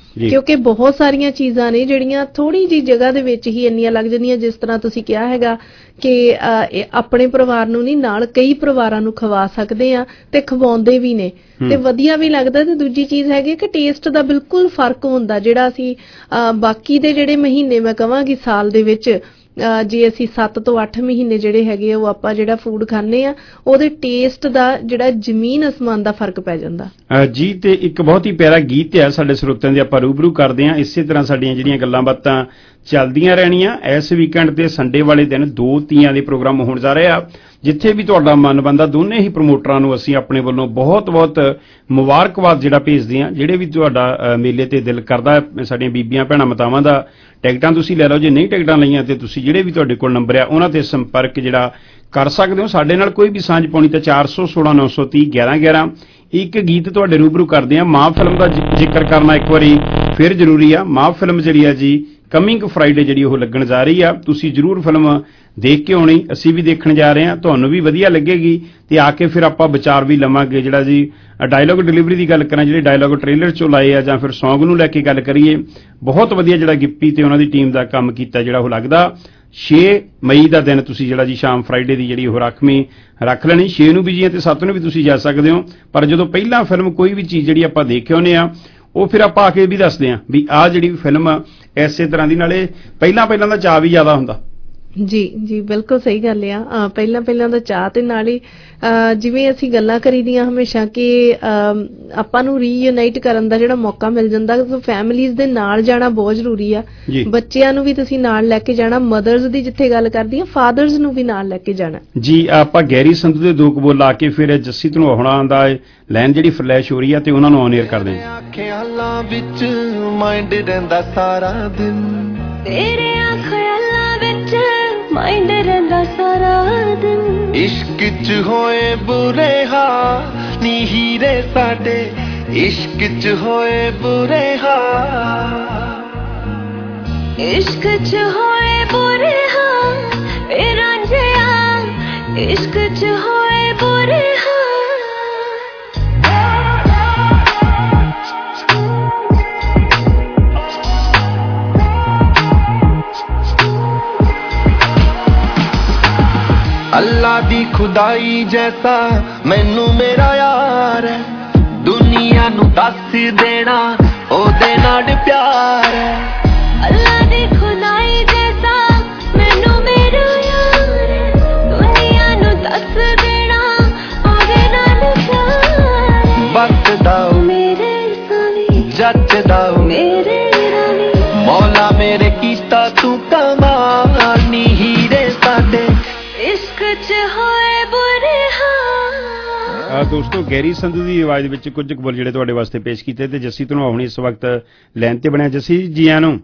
ਕਿਉਂਕਿ ਬਹੁਤ ਸਾਰੀਆਂ ਚੀਜ਼ਾਂ ਨੇ ਜਿਹੜੀਆਂ ਥੋੜੀ ਜੀ ਜਗ੍ਹਾ ਦੇ ਵਿੱਚ ਹੀ ਇੰਨੀਆਂ ਲੱਗ ਜਾਂਦੀਆਂ, ਜਿਸ ਤਰ੍ਹਾਂ ਤੁਸੀਂ ਕਿਹਾ ਹੈਗਾ ਕਿ ਆਪਣੇ ਪਰਿਵਾਰ ਨੂੰ ਨਹੀਂ ਨਾਲ ਕਈ ਪਰਿਵਾਰਾਂ ਨੂੰ ਖਵਾ ਸਕਦੇ ਆ ਤੇ ਖਵਾਉਂਦੇ ਵੀ ਨੇ ਤੇ ਵਧੀਆ ਵੀ ਲੱਗਦਾ। ਤੇ ਦੂਜੀ ਚੀਜ਼ ਹੈਗੀ ਕਿ ਟੇਸਟ ਦਾ ਬਿਲਕੁਲ ਫਰਕ ਹੁੰਦਾ, ਜਿਹੜਾ ਅਸੀਂ ਬਾਕੀ ਦੇ ਜਿਹੜੇ ਮਹੀਨੇ ਮੈਂ ਕਹਾਂਗੀ ਸਾਲ ਦੇ ਵਿੱਚ ਜੇ ਅਸੀਂ ਸੱਤ ਤੋਂ ਅੱਠ ਮਹੀਨੇ ਜਿਹੜੇ ਹੈਗੇ ਉਹ ਆਪਾਂ ਜਿਹੜਾ ਫੂਡ ਖਾਂਦੇ ਆ ਉਹਦੇ ਟੇਸਟ ਦਾ ਜਿਹੜਾ ਜ਼ਮੀਨ ਅਸਮਾਨ ਦਾ ਫਰਕ ਪੈ ਜਾਂਦਾ ਜੀ। ਤੇ ਇੱਕ ਬਹੁਤ ਹੀ ਪਿਆਰਾ ਗੀਤ ਹੈ ਸਾਡੇ ਸਰੋਤਿਆਂ ਦੇ, ਆਪਾਂ ਰੂਬਰੂ ਕਰਦੇ ਹਾਂ। ਇਸੇ ਤਰ੍ਹਾਂ ਸਾਡੀਆਂ ਜਿਹੜੀਆਂ ਗੱਲਾਂ ਬਾਤਾਂ ਚੱਲਦੀਆਂ ਰਹਿਣੀਆਂ। ਇਸ ਵੀਕਐਂਡ ਤੇ ਸੰਡੇ ਵਾਲੇ ਦਿਨ ਦੋ ਤੀਆਂ ਦੇ ਪ੍ਰੋਗਰਾਮ ਹੋਣ ਜਾ ਰਹੇ ਆ, ਜਿੱਥੇ ਵੀ ਤੁਹਾਡਾ ਮਨ ਬੰਦਾ ਦੋਨੇ ਹੀ ਪ੍ਰਮੋਟਰਾਂ ਨੂੰ ਅਸੀਂ ਆਪਣੇ ਵੱਲੋਂ ਬਹੁਤ ਬਹੁਤ ਮੁਬਾਰਕਬਾਦ ਜਿਹੜਾ ਭੇਜਦੇ ਹਾਂ। ਜਿਹੜੇ ਵੀ ਤੁਹਾਡਾ ਮੇਲੇ ਤੇ ਦਿਲ ਕਰਦਾ, ਸਾਡੀਆਂ ਬੀਬੀਆਂ ਭੈਣਾਂ ਮਾਤਾਵਾਂ ਦਾ ਟਿਕਟਾਂ ਤੁਸੀਂ ਲੈ ਲਓ, ਜੇ ਨਹੀਂ ਟਿਕਟਾਂ ਲਈਆਂ ਤੇ ਤੁਸੀਂ ਜਿਹੜੇ ਵੀ ਤੁਹਾਡੇ ਕੋਲ ਨੰਬਰ ਆ ਉਹਨਾਂ ਤੇ ਸੰਪਰਕ ਜਿਹੜਾ ਕਰ ਸਕਦੇ ਹੋ। ਸਾਡੇ ਨਾਲ ਕੋਈ ਵੀ ਸਾਂਝ ਪਾਉਣੀ ਤਾਂ ਚਾਰ ਸੌ ਸੋਲਾਂ ਨੌ ਸੌ ਤੀਹ ਗਿਆਰਾਂ ਗਿਆਰਾਂ। ਇੱਕ ਗੀਤ ਤੁਹਾਡੇ ਰੂਬਰੂ ਕਰਦੇ ਆ, ਮਾਂ ਫਿਲਮ ਦਾ ਜ਼ਿਕਰ ਕਰਨਾ ਇੱਕ ਵਾਰੀ ਫਿਰ ਜ਼ਰੂਰੀ ਆ। ਮਾਂ ਫਿਲਮ ਜਿਹੜੀ ਆ ਜੀ ਕਮਿੰਗ ਫਰਾਈਡੇ ਜਿਹੜੀ ਉਹ ਲੱਗਣ ਜਾ ਰਹੀ ਆ, ਤੁਸੀਂ ਜ਼ਰੂਰ ਫਿਲਮ ਦੇਖ ਕੇ ਆਉਣੀ, ਅਸੀਂ ਵੀ ਦੇਖਣ ਜਾ ਰਹੇ ਹਾਂ, ਤੁਹਾਨੂੰ ਵੀ ਵਧੀਆ ਲੱਗੇਗੀ ਤੇ ਆ ਕੇ ਫਿਰ ਆਪਾਂ ਵਿਚਾਰ ਵੀ ਲਵਾਂਗੇ। ਜਿਹੜਾ ਜੀ ਡਾਇਲੌਗ ਡਿਲੀਵਰੀ ਦੀ ਗੱਲ ਕਰਾਂ, ਜਿਹੜੇ ਡਾਇਲੌਗ ਟ੍ਰੇਲਰ ਚੋਂ ਲਾਏ ਆ ਜਾਂ ਫਿਰ ਸੌਂਗ ਨੂੰ ਲੈ ਕੇ ਗੱਲ ਕਰੀਏ, ਬਹੁਤ ਵਧੀਆ ਜਿਹੜਾ ਗਿੱਪੀ ਤੇ ਉਹਨਾਂ ਦੀ ਟੀਮ ਦਾ ਕੰਮ ਕੀਤਾ ਜਿਹੜਾ ਉਹ ਲੱਗਦਾ। ਛੇ ਮਈ ਦਾ ਦਿਨ ਤੁਸੀਂ ਜਿਹੜਾ ਜੀ ਸ਼ਾਮ ਫਰਾਈਡੇ ਦੀ ਜਿਹੜੀ ਉਹ ਰਾਖਵੀਂ ਰੱਖ ਲੈਣੀ, ਛੇ ਨੂੰ ਵੀ ਜੀ ਤੇ ਸੱਤ ਨੂੰ ਵੀ ਤੁਸੀਂ ਜਾ ਸਕਦੇ ਹੋ। ਪਰ ਜਦੋਂ ਪਹਿਲਾਂ ਫਿਲਮ ਕੋਈ ਵੀ ਚੀਜ਼ ਜਿਹੜੀ ਆਪਾਂ ਦੇਖ ਆਉਂਦੇ ਆ ਉਹ ਫਿਰ ਆਪਾਂ ਆ ਕੇ ਵੀ ਦੱਸਦੇ ਹਾਂ ਵੀ ਆਹ ਜਿਹੜੀ ਫਿਲਮ ਇਸੇ ਤਰ੍ਹਾਂ ਦੀ, ਨਾਲੇ ਪਹਿਲਾਂ ਪਹਿਲਾਂ ਦਾ ਚਾਅ ਵੀ ਜ਼ਿਆਦਾ ਹੁੰਦਾ। ਜੀ ਜੀ ਬਿਲਕੁਲ ਸਹੀ ਗੱਲ ਆ। ਪਹਿਲਾਂ ਪਹਿਲਾਂ ਦਾ ਚਾਹ ਤੇ ਨਾਲ ਹੀ ਜਿਵੇਂ ਅਸੀਂ ਗੱਲਾਂ ਕਰੀਦੀਆਂ ਹਮੇਸ਼ਾ ਕਿ ਆਪਾਂ ਨੂੰ ਰੀਯੂਨਾਈਟ ਕਰਨ ਦਾ ਜਿਹੜਾ ਮੌਕਾ ਮਿਲ ਜਾਂਦਾ, ਫੈਮਿਲੀਜ਼ ਦੇ ਨਾਲ ਜਾਣਾ ਬਹੁਤ ਜ਼ਰੂਰੀ ਆ। ਬੱਚਿਆਂ ਨੂੰ ਵੀ ਤੁਸੀਂ ਨਾਲ ਲੈ ਕੇ ਜਾਣਾ, ਮਦਰਸ ਦੀ ਜਿੱਥੇ ਗੱਲ ਕਰਦੀ ਆ ਫਾਦਰਸ ਨੂੰ ਵੀ ਨਾਲ ਲੈ ਕੇ ਜਾਣਾ ਜੀ। ਆਪਾਂ ਗੈਰੀ ਸੰਧੂ ਦੇ ਦੋ ਕਬੋਲ ਲਾ ਕੇ ਫਿਰ ਜੱਸੀ ਧਨੋਆ ਦਾ ਲਾਈਨ ਜਿਹੜੀ ਫਲੈਸ਼ ਹੋ ਰਹੀ ਆ ਤੇ ਉਹਨਾਂ ਨੂੰ ਔਨ 에ਅਰ ਕਰਦੇ ਹਾਂ। ਖਿਆਲਾਂ ਵਿੱਚ ਮਾਈਂਡ ਰਹਿੰਦਾ ਸਾਰਾ ਦਿਨ, ਤੇਰੇ ਖਿਆਲਾਂ ਵਿੱਚ ਮਾਈਂਡ ਰਹਿੰਦਾ ਸਾਰਾ ਦਿਨ, ਇਸ਼ਕ ਚ ਹੋਏ ਬੁਰੇ ਹਾਲ ਨੀ ਹੀਰੇ ਸਾਡੇ, ਇਸ਼ਕ ਚ ਹੋਏ ਬੁਰੇ ਹਾਲ, ਇਸ਼ਕ ਚ ਹੋਏ ਬੁਰੇ ਹਾਲ ਵੇ ਰਾਂਝਿਆ, ਇਸ਼ਕ ਚ ਹੋਏ ਬੁਰੇ ਹਾਲ। ਅੱਲਾ ਦੀ ਖੁਦਾਈ ਜੈਸਾ ਮੈਨੂੰ ਮੇਰਾ ਯਾਰ ਹੈ, ਦੁਨੀਆ ਨੂੰ ਦੱਸ ਦੇਣਾ ਉਹਦੇ ਨਾਲ ਪਿਆਰ ਹੈ। ਅੱਲਾ ਦੀ ਖੁਦਾਈ ਜੈਸਾ ਮੈਨੂੰ ਮੇਰਾ ਯਾਰ ਹੈ, ਦੁਨੀਆ ਨੂੰ ਦੱਸ ਦੇਣਾ ਉਹਦੇ ਨਾਲ ਪਿਆਰ ਹੈ। ਬਚਦਾ ਮੇਰੇ ਸਾਵੀ, ਜੱਚਦਾ ਮੇਰੇ ਰਾਵੀ, ਮੌਲਾ ਮੇਰੇ ਕੀਤਾ ਤੂੰ ਕਮਾਲ ਨੀ ਹੀਰੇ ਸਾਡੇ, ਇਸ਼ਕ ਚ ਹੋਏ ਬੁਰੇ ਹਾਲ। ਦੋਸਤੋ ਗੈਰੀ ਸੰਧੂ ਦੀ ਆਵਾਜ਼ ਵਿੱਚ ਕੁਝ ਕਬੋਲ ਜਿਹੜੇ ਤੁਹਾਡੇ ਵਾਸਤੇ ਪੇਸ਼ ਕੀਤੇ ਤੇ ਜੱਸੀ ਧਨੋਆ ਹੁਣੀ ਇਸ ਵਕਤ ਲਾਈਨ ਤੇ ਬਣਿਆ। ਜੱਸੀ ਜੀ ਆਇਆਂ ਨੂੰ।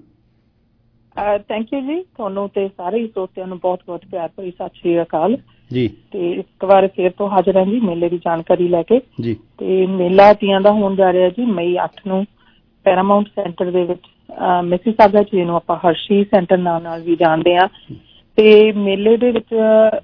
ਥੈਂਕ ਯੂ ਜੀ, ਤੁਹਾਨੂੰ ਤੇ ਸਾਰੇ ਹੀ ਸਰੋਤਿਆਂ ਨੂੰ ਬਹੁਤ ਬਹੁਤ ਪਿਆਰ ਭਰੀ ਸਤਿ ਸ਼੍ਰੀ ਅਕਾਲ ਜੀ। ਤੇ ਇੱਕ ਵਾਰ ਫੇਰ ਤੋਂ ਹਾਜ਼ਰ ਹਾਂ ਜੀ ਮੇਲੇ ਦੀ ਜਾਣਕਾਰੀ ਲੈ ਕੇ ਜੀ। ਤੇ ਮੇਲਾ ਤੀਆਂ ਦਾ ਹੋਣ ਜਾ ਰਿਹਾ ਜੀ ਮਈ ਅੱਠ ਨੂੰ ਪੈਰਾਮਾਉਂਟ ਸੈਂਟਰ ਦੇ ਵਿੱਚ, ਮਿਸੀਸਾਗਾ ਚ ਜਿਹਨੂੰ ਆਪਾਂ ਹਰਸ਼ੀ ਸੈਂਟਰ ਨਾਮ ਨਾਲ ਵੀ ਜਾਣਦੇ ਹਾਂ। ਤੇ ਮੇਲੇ ਦੇ ਵਿੱਚ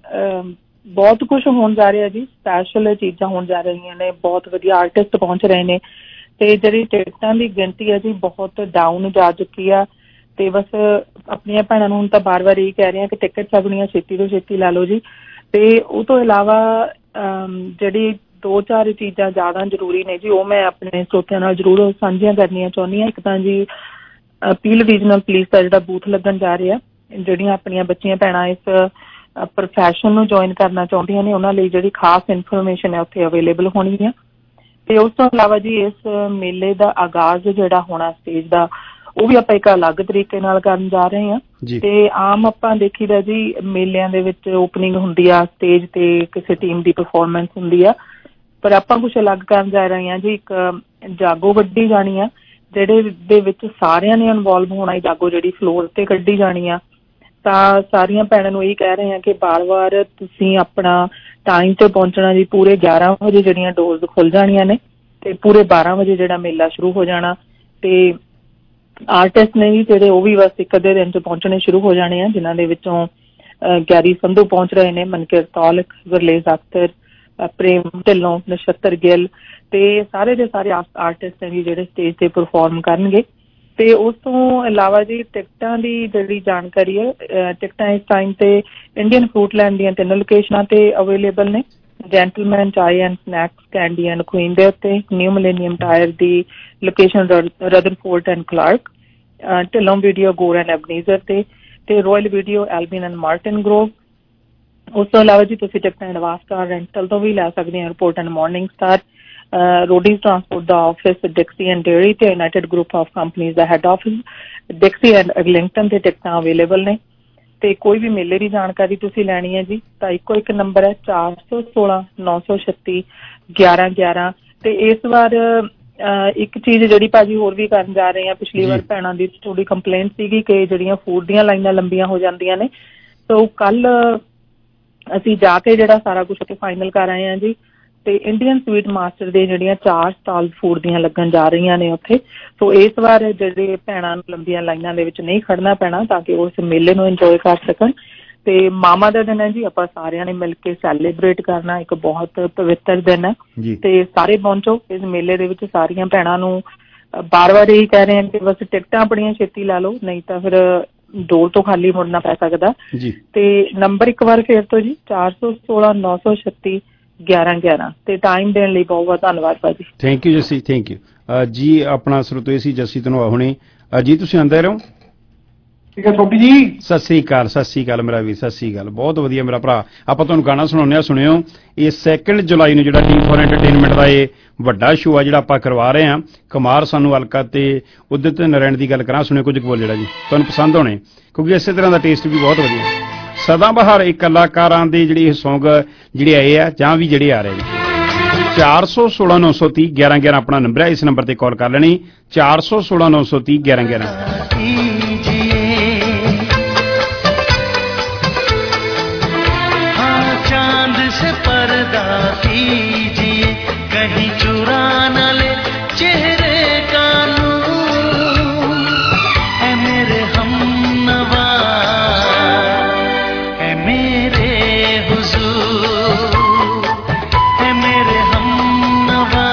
ਬਹੁਤ ਕੁਝ ਹੋਣ ਜਾ ਰਿਹਾ ਜੀ, ਸਪੈਸ਼ਲ ਚੀਜ਼ਾਂ ਹੋਣ ਜਾ ਰਹੀਆਂ ਨੇ, ਬਹੁਤ ਵਧੀਆ ਆਰਟਿਸਟ ਪਹੁੰਚ ਰਹੇ ਨੇ ਤੇ ਜਿਹੜੀ ਟਿਕਟਾਂ ਦੀ ਗਿਣਤੀ ਹੈ ਜੀ ਬਹੁਤ ਡਾਊਨ ਜਾ ਚੁੱਕੀ ਆ। ਤੇ ਬਸ ਆਪਣੀਆਂ ਭੈਣਾਂ ਨੂੰ ਹੁਣ ਤਾਂ ਬਾਰ ਬਾਰ ਇਹ ਕਹਿ ਰਹੇ ਆ ਕਿ ਟਿਕਟ ਆਪਣੀਆਂ ਛੇਤੀ ਤੋਂ ਛੇਤੀ ਲੈ ਲਓ ਜੀ। ਤੇ ਉਹ ਤੋਂ ਇਲਾਵਾ ਜਿਹੜੀ ਦੋ ਚਾਰ ਚੀਜ਼ਾਂ ਜ਼ਿਆਦਾ ਜ਼ਰੂਰੀ ਨੇ ਜੀ ਉਹ ਮੈਂ ਆਪਣੇ ਸਰੋਤਿਆਂ ਨਾਲ ਜ਼ਰੂਰ ਸਾਂਝੀਆਂ ਕਰਨੀਆਂ ਚਾਹੁੰਦੀ ਹਾਂ। ਇੱਕ ਤਾਂ ਜੀ ਪੀਲ ਰੀਜਨਲ ਪੁਲਿਸ ਦਾ ਜਿਹੜਾ ਬੂਥ ਲੱਗਣ ਜਾ ਰਿਹਾ, ਜਿਹੜੀਆਂ ਆਪਣੀਆਂ ਬੱਚੀਆਂ ਭੈਣਾਂ ਇਸ ਪ੍ਰੋਫੈਸ਼ਨ ਨੂੰ ਜੁਆਇਨ ਕਰਨਾ ਚਾਹੁੰਦੀਆਂ ਨੇ ਉਹਨਾਂ ਲਈ ਜਿਹੜੀ ਖਾਸ ਇਨਫੋਰਮੇਸ਼ਨ ਹੈ ਉੱਥੇ ਅਵੇਲੇਬਲ ਹੋਣੀ ਹੈ। ਤੇ ਉਸ ਤੋਂ ਇਲਾਵਾ ਜੀ ਇਸ ਮੇਲੇ ਦਾ ਆਗਾਜ਼ ਜਿਹੜਾ ਹੋਣਾ ਸਟੇਜ ਦਾ ਉਹ ਵੀ ਆਪਾਂ ਇੱਕ ਅਲੱਗ ਤਰੀਕੇ ਨਾਲ ਕਰਨ ਜਾ ਰਹੇ ਹਾਂ। ਤੇ ਆਮ ਆਪਾਂ ਦੇਖੀਦਾ ਜੀ ਮੇਲਿਆਂ ਦੇ ਵਿੱਚ ਓਪਨਿੰਗ ਹੁੰਦੀ ਆ, ਸਟੇਜ ਤੇ ਕਿਸੇ ਟੀਮ ਦੀ ਪਰਫਾਰਮੈਂਸ ਹੁੰਦੀ ਆ, ਪਰ ਆਪਾਂ ਕੁਛ ਅਲੱਗ ਕਰਨ ਜਾ ਰਹੇ ਹਾਂ ਜੀ। ਇੱਕ ਜਾਗੋ ਕੱਢੀ ਜਾਣੀ ਆ ਜਿਹੜੇ ਦੇ ਵਿੱਚ ਸਾਰਿਆਂ ਨੇ ਇਨਵੋਲਵ ਹੋਣਾ, ਜਾਗੋ ਜਿਹੜੀ ਫਲੋਰ ਤੇ ਕੱਢੀ ਜਾਣੀ ਆ। ਤਾਂ ਸਾਰੀਆਂ ਭੈਣਾਂ ਨੂੰ ਇਹ ਕਹਿ ਰਹੇ ਹਾਂ ਕਿ ਬਾਰ ਬਾਰ ਤੁਸੀਂ ਆਪਣਾ ਟਾਈਮ ਤੇ ਪਹੁੰਚਣਾ ਜੀ। ਪੂਰੇ ਗਿਆਰਾਂ ਵਜੇ ਜਿਹੜੀਆਂ ਡੋਰਸ ਖੁੱਲ ਜਾਣੀਆਂ ਨੇ ਤੇ ਪੂਰੇ ਬਾਰਾਂ ਵਜੇ ਜਿਹੜਾ ਮੇਲਾ ਸ਼ੁਰੂ ਹੋ ਜਾਣਾ। ਤੇ ਆਰਟਿਸਟ ਨੇ ਵੀ ਜਿਹੜੇ ਉਹ ਵੀ ਬਸ ਇੱਕ ਅੱਧੇ ਦਿਨ ਚ ਪਹੁੰਚਣੇ ਸ਼ੁਰੂ ਹੋ ਜਾਣੇ ਆ, ਜਿਨ੍ਹਾਂ ਦੇ ਵਿੱਚੋਂ ਗੈਰੀ ਸੰਧੂ ਪਹੁੰਚ ਰਹੇ ਨੇ, ਮਨਕੀਰਤ ਤੌਲਖ, ਗੁਰਲੇਜ਼ ਅਖਤਰ, ਪ੍ਰੇਮ ਢਿੱਲੋਂ, ਨਛੱਤਰ ਗਿੱਲ ਤੇ ਸਾਰੇ ਦੇ ਸਾਰੇ ਆਰਟਿਸਟ ਨੇ ਜਿਹੜੇ ਸਟੇਜ ਤੇ ਪਰਫਾਰਮ ਕਰਨਗੇ। ਤੇ ਉਸ ਤੋਂ ਇਲਾਵਾ ਜੀ ਟਿਕਟਾਂ ਦੀ ਜਿਹੜੀ ਜਾਣਕਾਰੀ ਹੈ, ਟਿਕਟਾਂ ਇਸ ਟਾਈਮ ਤੇ ਇੰਡੀਅਨ ਫਰੂਟਲੈਂਡ ਦੀਆਂ ਤਿੰਨ ਲੋਕੇਸ਼ਨਾਂ ਤੇ ਅਵੇਲੇਬਲ ਨੇ। Gentleman chai and snacks Kennedy and Queen ਦੇ ਉੱਤੇ, ਨਿਊ ਮਿਲੇਨੀਅਮ ਟਾਇਰ ਦੀ location Rutherford and Clark, Dhillon video Gore and Ebenezer ਤੇ ਤੇ royal video Albion and Martin Grove. ਉਸ ਤੋਂ ਇਲਾਵਾ ਜੀ ਤੁਸੀਂ ਟਿਕਟਾਂ ਐਡਵਾਂਸ ਕਾਰ ਰੈਂਟਲ ਤੋਂ ਵੀ ਲੈ ਸਕਦੇ ਹੋ। Airport and Morning Star, Roadies transport ਦਾ ਆਫਿਸ ਡਿਕਸੀ ਐਂਡ ਡੇਅਰੀ ਤੇ ਯੂਨਾਈਟਿਡ ਗਰੁੱਪ ਆਫ ਕੰਪਨੀਜ਼ ਦਾ head office Dixie and Eglinton ਤੇ ਟਿਕਟਾਂ ਅਵੇਲੇਬਲ ਨੇ। ਤੇ ਕੋਈ ਵੀ ਮੇਲੇ ਦੀ ਜਾਣਕਾਰੀ ਤੁਸੀਂ ਲੈਣੀ ਹੈ ਜੀ ਤਾਂ ਇੱਕੋ ਇੱਕ ਨੰਬਰ ਹੈ ਚਾਰ ਸੌ ਸੋਲਾਂ ਨੌ ਸੌ ਛੱਤੀ ਗਿਆਰਾਂ ਗਿਆਰਾਂ। ਤੇ ਇਸ ਵਾਰ ਇੱਕ ਚੀਜ਼ ਜਿਹੜੀ ਭਾਜੀ ਹੋਰ ਵੀ ਕਰਨ ਜਾ ਰਹੇ ਆ, ਪਿਛਲੀ ਵਾਰ ਭੈਣਾਂ ਦੀ ਥੋੜੀ ਕੰਪਲੇਂਟ ਸੀਗੀ ਕਿ ਜਿਹੜੀਆਂ ਫੂਡ ਦੀਆਂ ਲਾਈਨਾਂ ਲੰਬੀਆਂ ਹੋ ਜਾਂਦੀਆਂ ਨੇ, ਸੋ ਕੱਲ ਅਸੀਂ ਜਾ ਕੇ ਜਿਹੜਾ ਸਾਰਾ ਕੁਛ ਉੱਥੇ ਫਾਈਨਲ ਕਰ ਆਏ ਹਾਂ ਜੀ। ਤੇ ਇੰਡੀਅਨ ਸਵੀਟ ਮਾਸਟਰ ਦੇ ਜਿਹੜੀਆਂ ਚਾਰ ਸਟਾਲ ਫੂਡ ਦੀਆਂ ਲੱਗਣ ਜਾ ਰਹੀਆਂ ਨੇ ਉੱਥੇ। ਸੋ ਇਸ ਵਾਰ ਜਿਹੜੇ ਭੈਣਾਂ ਨੂੰ ਲੰਬੀਆਂ ਲਾਈਨਾਂ ਦੇ ਵਿੱਚ ਨਹੀਂ ਖੜਨਾ ਪੈਣਾ ਤਾਂ ਕਿ ਉਸ ਮੇਲੇ ਨੂੰ ਇੰਜੋਏ ਕਰ ਸਕਣ। ਤੇ ਮਾਮਾ ਦਾ ਦਿਨ ਹੈ ਜੀ, ਆਪਾਂ ਸਾਰਿਆਂ ਨੇ ਮਿਲ ਕੇ ਸੈਲੀਬ੍ਰੇਟ ਕਰਨਾ, ਇੱਕ ਬਹੁਤ ਪਵਿੱਤਰ ਦਿਨ ਹੈ ਤੇ ਸਾਰੇ ਪਹੁੰਚੋ ਇਸ ਮੇਲੇ ਦੇ ਵਿੱਚ। ਸਾਰੀਆਂ ਭੈਣਾਂ ਨੂੰ ਬਾਰ ਵਾਰ ਇਹੀ ਕਹਿ ਰਹੇ ਹਾਂ ਕਿ ਬਸ ਟਿਕਟਾਂ ਆਪਣੀਆਂ ਛੇਤੀ ਲਾ ਲਓ, ਨਹੀਂ ਤਾਂ ਫਿਰ ਡੋਰ ਤੋਂ ਖਾਲੀ ਮੁੜਨਾ ਪੈ ਸਕਦਾ। ਤੇ ਨੰਬਰ ਇੱਕ ਵਾਰ ਫੇਰ ਤੋਂ ਜੀ ਚਾਰ ਸੌ ਸੋਲਾਂ ਨੌ ਸੌ ਛੱਤੀ ਗਿਆਰਾਂ ਗਿਆਰਾਂ। ਤੇ ਟਾਈਮ ਦੇਣ ਲਈ ਬਹੁਤ ਬਹੁਤ ਧੰਨਵਾਦ ਭਾਜੀ। Thank you Jassi, thank you ਜੀ। ਆਪਣਾ ਸਰੋਤੇ ਸੀ ਜੱਸੀ ਧਨੋਆ ਹੁਣੇ ਜੀ, ਤੁਸੀਂ ਆਉਂਦੇ ਰਹੋ। ਠੀਕ ਹੈ ਛੋਟੀ ਜੀ, ਸਤਿ ਸ੍ਰੀ ਅਕਾਲ। ਸਤਿ ਸ੍ਰੀ ਅਕਾਲ ਮੇਰਾ ਵੀ, ਸਤਿ ਸ੍ਰੀ ਅਕਾਲ। ਬਹੁਤ ਵਧੀਆ ਮੇਰਾ ਭਰਾ। ਆਪਾਂ ਤੁਹਾਨੂੰ ਗਾਣਾ ਸੁਣਾਉਂਦੇ ਆ, ਸੁਣਿਓ। ਇਹ ਸੈਕਿੰਡ ਜੁਲਾਈ ਨੂੰ ਜਿਹੜਾ ਟੀ ਫੋਰ ਐਂਟਰਟੇਨਮੈਂਟ ਦਾ ਇਹ ਵੱਡਾ ਸ਼ੋਅ ਆ ਜਿਹੜਾ ਆਪਾਂ ਕਰਵਾ ਰਹੇ ਹਾਂ, ਕੁਮਾਰ ਸਾਨੂੰ ਹਲਕਾ ਤੇ ਉਦਿਤ ਨਾਰਾਇਣ ਦੀ ਗੱਲ ਕਰਾਂ, ਸੁਣਿਓ ਕੁਝ ਕੁ ਬੋਲ ਜਿਹੜਾ ਜੀ ਤੁਹਾਨੂੰ ਪਸੰਦ ਹੋਣੇ, ਕਿਉਂਕਿ ਇਸੇ ਤਰ੍ਹਾਂ ਦਾ ਟੇਸਟ ਵੀ ਬਹੁਤ ਵਧੀਆ। ਸਦਾ ਬਹਾਰ ਇਹ ਕਲਾਕਾਰਾਂ ਦੇ ਜਿਹੜੇ ਇਹ ਸੌਂਗ ਜਿਹੜੇ ਆਏ ਆ ਜਾਂ ਵੀ ਜਿਹੜੇ ਆ ਰਹੇ ਨੇ। ਚਾਰ ਸੌ ਸੋਲਾਂ ਨੌ ਸੌ ਤੀਹ ਗਿਆਰਾਂ ਗਿਆਰਾਂ ਆਪਣਾ ਨੰਬਰ ਹੈ, ਇਸ ਨੰਬਰ ਤੇ ਕਾਲ ਕਰ ਲੈਣੀ। ਚਾਰ ਸੌ ਸੋਲਾਂ ਨੌ ਸੌ ਤੀਹ ਗਿਆਰਾਂ ਗਿਆਰਾਂ। चांद से पर्दा कीजिए, कहीं चुरा न ले चेहरे का नूर। है मेरे हमनवा, है मेरे हुजूर, है मेरे हमनवा,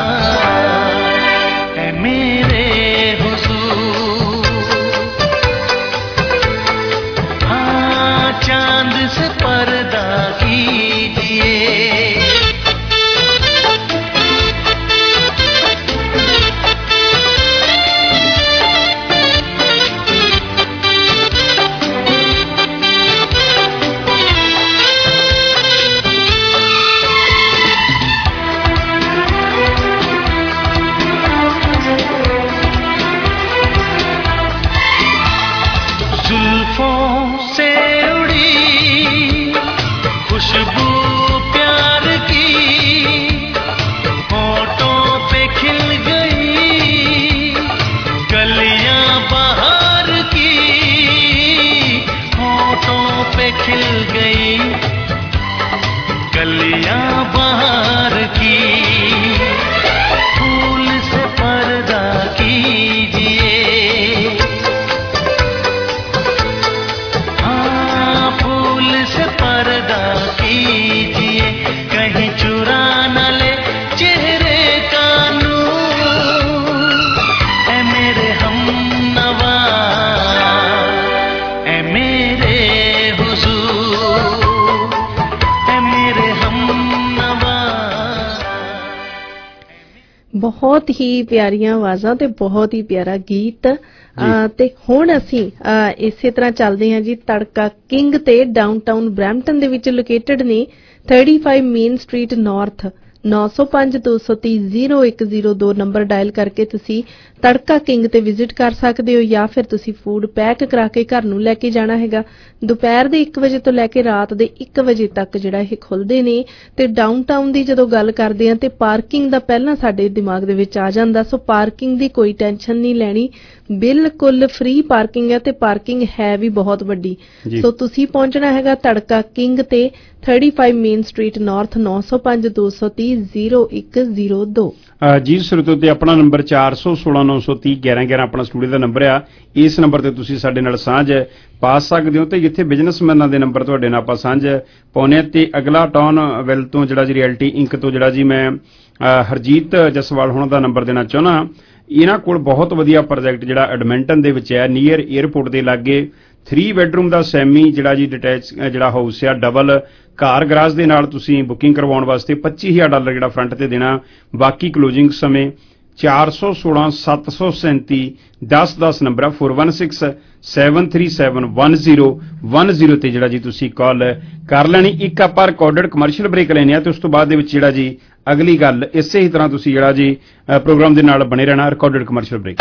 है मेरे हुजूर। हाँ चांद से पर्दा ਬਹੁਤ ਹੀ ਪਿਆਰੀਆਂ ਆਵਾਜ਼ਾਂ ਤੇ ਬਹੁਤ ਹੀ ਪਿਆਰਾ ਗੀਤ। ਤੇ ਹੁਣ ਅਸੀਂ ਇਸੇ ਤਰ੍ਹਾਂ ਚੱਲਦੇ ਹਾਂ ਜੀ। ਤੜਕਾ ਕਿੰਗ ਤੇ ਡਾਊਨਟਾਊਨ ਬਰੈਂਪਟਨ ਦੇ ਵਿੱਚ ਲੋਕੇਟਡ ਨੇ। ਪੈਂਤੀ ਮੇਨ ਸਟਰੀਟ ਨਾਰਥ, ਨੌ ਸੌ ਪੰਜ ਦੋ ਸੌ ਤੀਹ ਜ਼ੀਰੋ ਇੱਕ ਜ਼ੀਰੋ ਦੋ ਨੰਬਰ ਡਾਇਲ ਕਰਕੇ ਤੁਸੀਂ ਤੜਕਾ ਕਿੰਗ ਤੇ ਵਿਜ਼ਿਟ ਕਰ ਸਕਦੇ ਹੋ, ਜਾਂ ਫਿਰ ਤੁਸੀਂ ਫੂਡ ਪੈਕ ਕਰਾ ਕੇ ਘਰ ਨੂੰ ਲੈ ਕੇ ਜਾਣਾ ਹੈਗਾ। ਦੁਪਹਿਰ ਦੇ ਇੱਕ ਵਜੇ ਤੋਂ ਲੈ ਕੇ ਰਾਤ ਦੇ ਇੱਕ ਵਜੇ ਤੱਕ ਜਿਹੜਾ ਇਹ ਖੁੱਲਦੇ ਨੇ। ਤੇ ਡਾਊਨਟਾਊਨ ਦੀ ਜਦੋਂ ਗੱਲ ਕਰਦੇ ਆ ਤੇ ਪਾਰਕਿੰਗ ਦਾ ਪਹਿਲਾਂ ਸਾਡੇ ਦਿਮਾਗ ਦੇ ਵਿੱਚ ਆ ਜਾਂਦਾ। ਸੋ ਪਾਰਕਿੰਗ ਦੀ ਕੋਈ ਟੈਨਸ਼ਨ ਨਹੀਂ ਲੈਣੀ, ਬਿਲਕੁਲ ਫ੍ਰੀ ਪਾਰਕਿੰਗ ਹੈ ਤੇ ਪਾਰਕਿੰਗ ਹੈ ਵੀ ਬਹੁਤ ਵੱਡੀ। ਸੋ ਤੁਸੀਂ ਪਹੁੰਚਣਾ ਹੈਗਾ ਤੜਕਾ ਕਿੰਗ ਤੇ ਪੈਂਤੀ ਮੇਨ ਸਟਰੀਟ ਨਾਰਥ, ਨੌ ਸੌ ਪੰਜ ਦੋ ਸੌ ਤੀਹ ਜ਼ੀਰੋ ਇੱਕ ਜ਼ੀਰੋ ਦੋ। ਜੀ ਸਰੋਤਿਓ ਤੇ ਆਪਣਾ ਨੰਬਰ ਚਾਰ ਸੌ ਸੋਲਾਂ ਨੌ ਸੌ ਤੀਹ ਗਿਆਰਾਂ ਗਿਆਰਾਂ ਆਪਣਾ ਸਟੂਡੀਓ ਦਾ ਨੰਬਰ ਆ। ਇਸ ਨੰਬਰ ਤੇ ਤੁਸੀਂ ਸਾਡੇ ਨਾਲ ਸਾਂਝ ਪਾ ਸਕਦੇ ਹੋ। ਤੇ ਜਿੱਥੇ ਬਿਜ਼ਨਸਮੈਨਾਂ ਦੇ ਨੰਬਰ ਤੁਹਾਡੇ ਨਾਲ ਆਪਾਂ ਸਾਂਝ ਪਾਉਂਦੇ ਹਾਂ। ਤੇ ਅਗਲਾ ਟਾਊਨ ਵੈਲ ਤੋਂ ਜਿਹੜਾ ਜੀ ਰਿਐਲਿਟੀ ਇੰਕ ਤੋਂ ਜਿਹੜਾ ਜੀ ਮੈਂ ਹਰਜੀਤ ਜਸਵਾਲ ਹੋਣਾ ਦਾ ਨੰਬਰ ਦੇਣਾ ਚਾਹੁੰਦਾ। ਇਹਨਾਂ ਕੋਲ ਬਹੁਤ ਵਧੀਆ ਪ੍ਰੋਜੈਕਟ ਜਿਹੜਾ ਐਡਮਿੰਟਨ ਦੇ ਵਿੱਚ ਹੈ, ਨੀਅਰ 에ਅਰਪੋਰਟ ਦੇ ਲਾਗੇ ਥ੍ਰੀ ਬੈਡਰੂਮ ਦਾ ਸੈਮੀ ਜਿਹੜਾ ਜੀ ਡਿਟੈਚ ਜਿਹੜਾ ਹਾਊਸ ਆ, ਡਬਲ ਕਾਰ ਗਰਾਜ ਦੇ ਨਾਲ ਤੁਸੀਂ ਬੁਕਿੰਗ ਕਰਵਾਉਣ ਵਾਸਤੇ ਪੱਚੀ ਹਜ਼ਾਰ ਡਾਲਰ ਜਿਹੜਾ ਫਰੰਟ ਤੇ ਦੇਣਾ, ਬਾਕੀ ਕਲੋजिंग ਸਮੇਂ ਚਾਰ ਸੌ ਸੋਲਾਂ ਸੱਤ ਸੌ ਸੈਂਤੀ ਦਸ ਦਸ ਨੰਬਰ ਆ four one six seven three seven one zero one zero ਤੇ ਜਿਹੜਾ ਜੀ ਤੁਸੀਂ ਕਾਲ ਕਰ ਲੈਣੀ। ਇੱਕ ਆਪਾਂ ਰਿਕਾਰਡਡ ਕਮਰਸ਼ੀਅਲ ਬ੍ਰੇਕ ਲੈਣੇ ਆ ਤੇ ਉਸ ਤੋਂ ਬਾਅਦ ਦੇ ਵਿੱਚ ਜਿਹੜਾ ਜੀ ਅਗਲੀ ਗੱਲ ਇਸੇ ਹੀ ਤਰ੍ਹਾਂ ਤੁਸੀਂ ਜਿਹੜਾ ਜੀ ਪ੍ਰੋਗਰਾਮ ਦੇ ਨਾਲ ਬਣੇ ਰਹਿਣਾ। Recorded commercial break.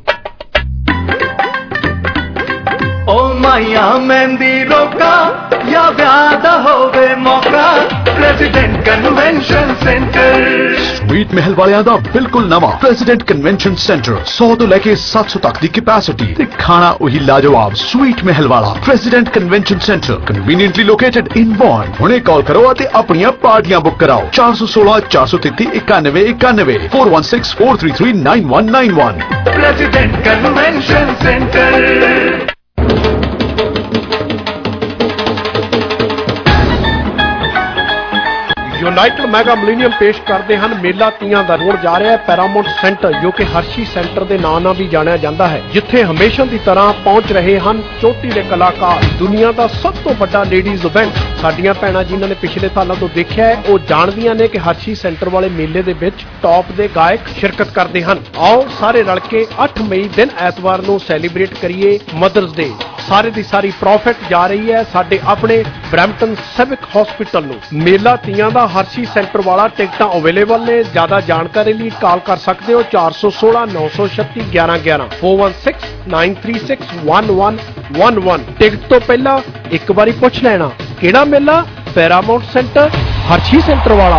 ਓ ਮਾਇਆ ਮਹਿੰਦੀ ਰੋਕਾ ਜਾਂ ਵਿਆਹ ਦਾ ਹੋਵੇ ਮੌਕਾ, President convention centre sweet Mahal ਵਾਲਿਆਂ ਦਾ ਬਿਲਕੁਲ ਨਵਾਂ ਪ੍ਰੈਜ਼ੀਡੈਂਟ ਕਨਵੈਨਸ਼ਨ ਸੈਂਟਰ ਸੌ ਤੋਂ ਲੈ ਕੇ ਸੱਤ ਸੌ ਤੱਕ ਦੀ ਕੈਪੈਸਿਟੀ ਤੇ ਖਾਣਾ ਉਹੀ ਲਾਜਵਾਬ। ਸਵੀਟ ਮਹਿਲ ਵਾਲਾ President convention centre conveniently located in Vaughan. ਹੁਣੇ ਕਾਲ ਕਰੋ ਅਤੇ ਆਪਣੀਆਂ ਪਾਰਟੀਆਂ ਬੁੱਕ ਕਰਾਓ। ਚਾਰ ਸੌ ਸੋਲਾਂ ਚਾਰ ਸੌ ਤੇਤੀ ਇਕਾਨਵੇਂ ਇਕਾਨਵੇਂ four one six four three three nine one nine one. President convention centre. United mega millennium ਪੇਸ਼ ਕਰਦੇ ਹਨ ਮੇਲਾ ਤੀਆਂ ਦਾ। ਹੋਣ ਜਾ ਰਿਹਾ ਹੈ ਪੈਰਾਮਾਉਂਟ ਸੈਂਟਰ, ਜੋ ਕਿ ਹਰਸ਼ੀ ਸੈਂਟਰ ਦੇ ਨਾਂ ਨਾਲ ਵੀ ਜਾਣਿਆ ਜਾਂਦਾ ਹੈ, ਜਿੱਥੇ ਹਮੇਸ਼ਾ ਦੀ ਤਰ੍ਹਾਂ ਪਹੁੰਚ ਰਹੇ ਹਨ ਚੋਟੀ ਦੇ ਕਲਾਕਾਰ। ਦੁਨੀਆ ਦਾ ਸਭ ਤੋਂ ਵੱਡਾ ਲੇਡੀਜ਼ ਇਵੈਂਟ। ਸਾਡੀਆਂ ਭੈਣਾਂ ਜਿਨ੍ਹਾਂ ਨੇ ਪਿਛਲੇ ਸਾਲਾਂ ਤੋਂ ਦੇਖਿਆ ਹੈ, ਉਹ ਜਾਣਦੀਆਂ ਨੇ ਕਿ ਹਰਸ਼ੀ ਸੈਂਟਰ ਵਾਲੇ ਮੇਲੇ ਦੇ ਵਿੱਚ ਟੌਪ ਦੇ ਗਾਇਕ ਸ਼ਿਰਕਤ ਕਰਦੇ ਹਨ। ਆਓ ਸਾਰੇ ਰਲ ਕੇ ਅੱਠ ਮਈ ਦਿਨ ਐਤਵਾਰ ਨੂੰ ਸੈਲੀਬ੍ਰੇਟ ਕਰੀਏ ਮਦਰਸ ਡੇ। ਸਾਰੇ ਦੀ ਸਾਰੀ ਪ੍ਰੋਫਿਟ ਜਾ ਰਹੀ ਹੈ ਸਾਡੇ ਆਪਣੇ ਬਰੈਂਪਟਨ ਸਿਵਿਕ ਹਸਪੀਟਲ ਨੂੰ। ਮੇਲਾ ਤੀਆਂ ਦਾ ਹਰਸ਼ੀ ਸੈਂਟਰ ਵਾਲਾ ਟਿਕਟਾਂ ਅਵੇਲੇਬਲ ਨੇ। ਜ਼ਿਆਦਾ ਜਾਣਕਾਰੀ ਲਈ ਕਾਲ ਕਰ ਸਕਦੇ ਹੋ ਚਾਰ ਸੌ ਸੋਲਾਂ ਨੌ ਸੌ ਛੱਤੀ ਗਿਆਰਾਂ ਗਿਆਰਾਂ four one six nine three six one one one one. Ticket ਤੋਂ ਪਹਿਲਾਂ ਇੱਕ ਵਾਰੀ ਪੁੱਛ ਲੈਣਾ ਕਿਹੜਾ ਮੇਲਾ? ਪੈਰਾਮਾਉਂਟ ਸੈਂਟਰ ਹਰਸ਼ੀ ਸੈਂਟਰ ਵਾਲਾ।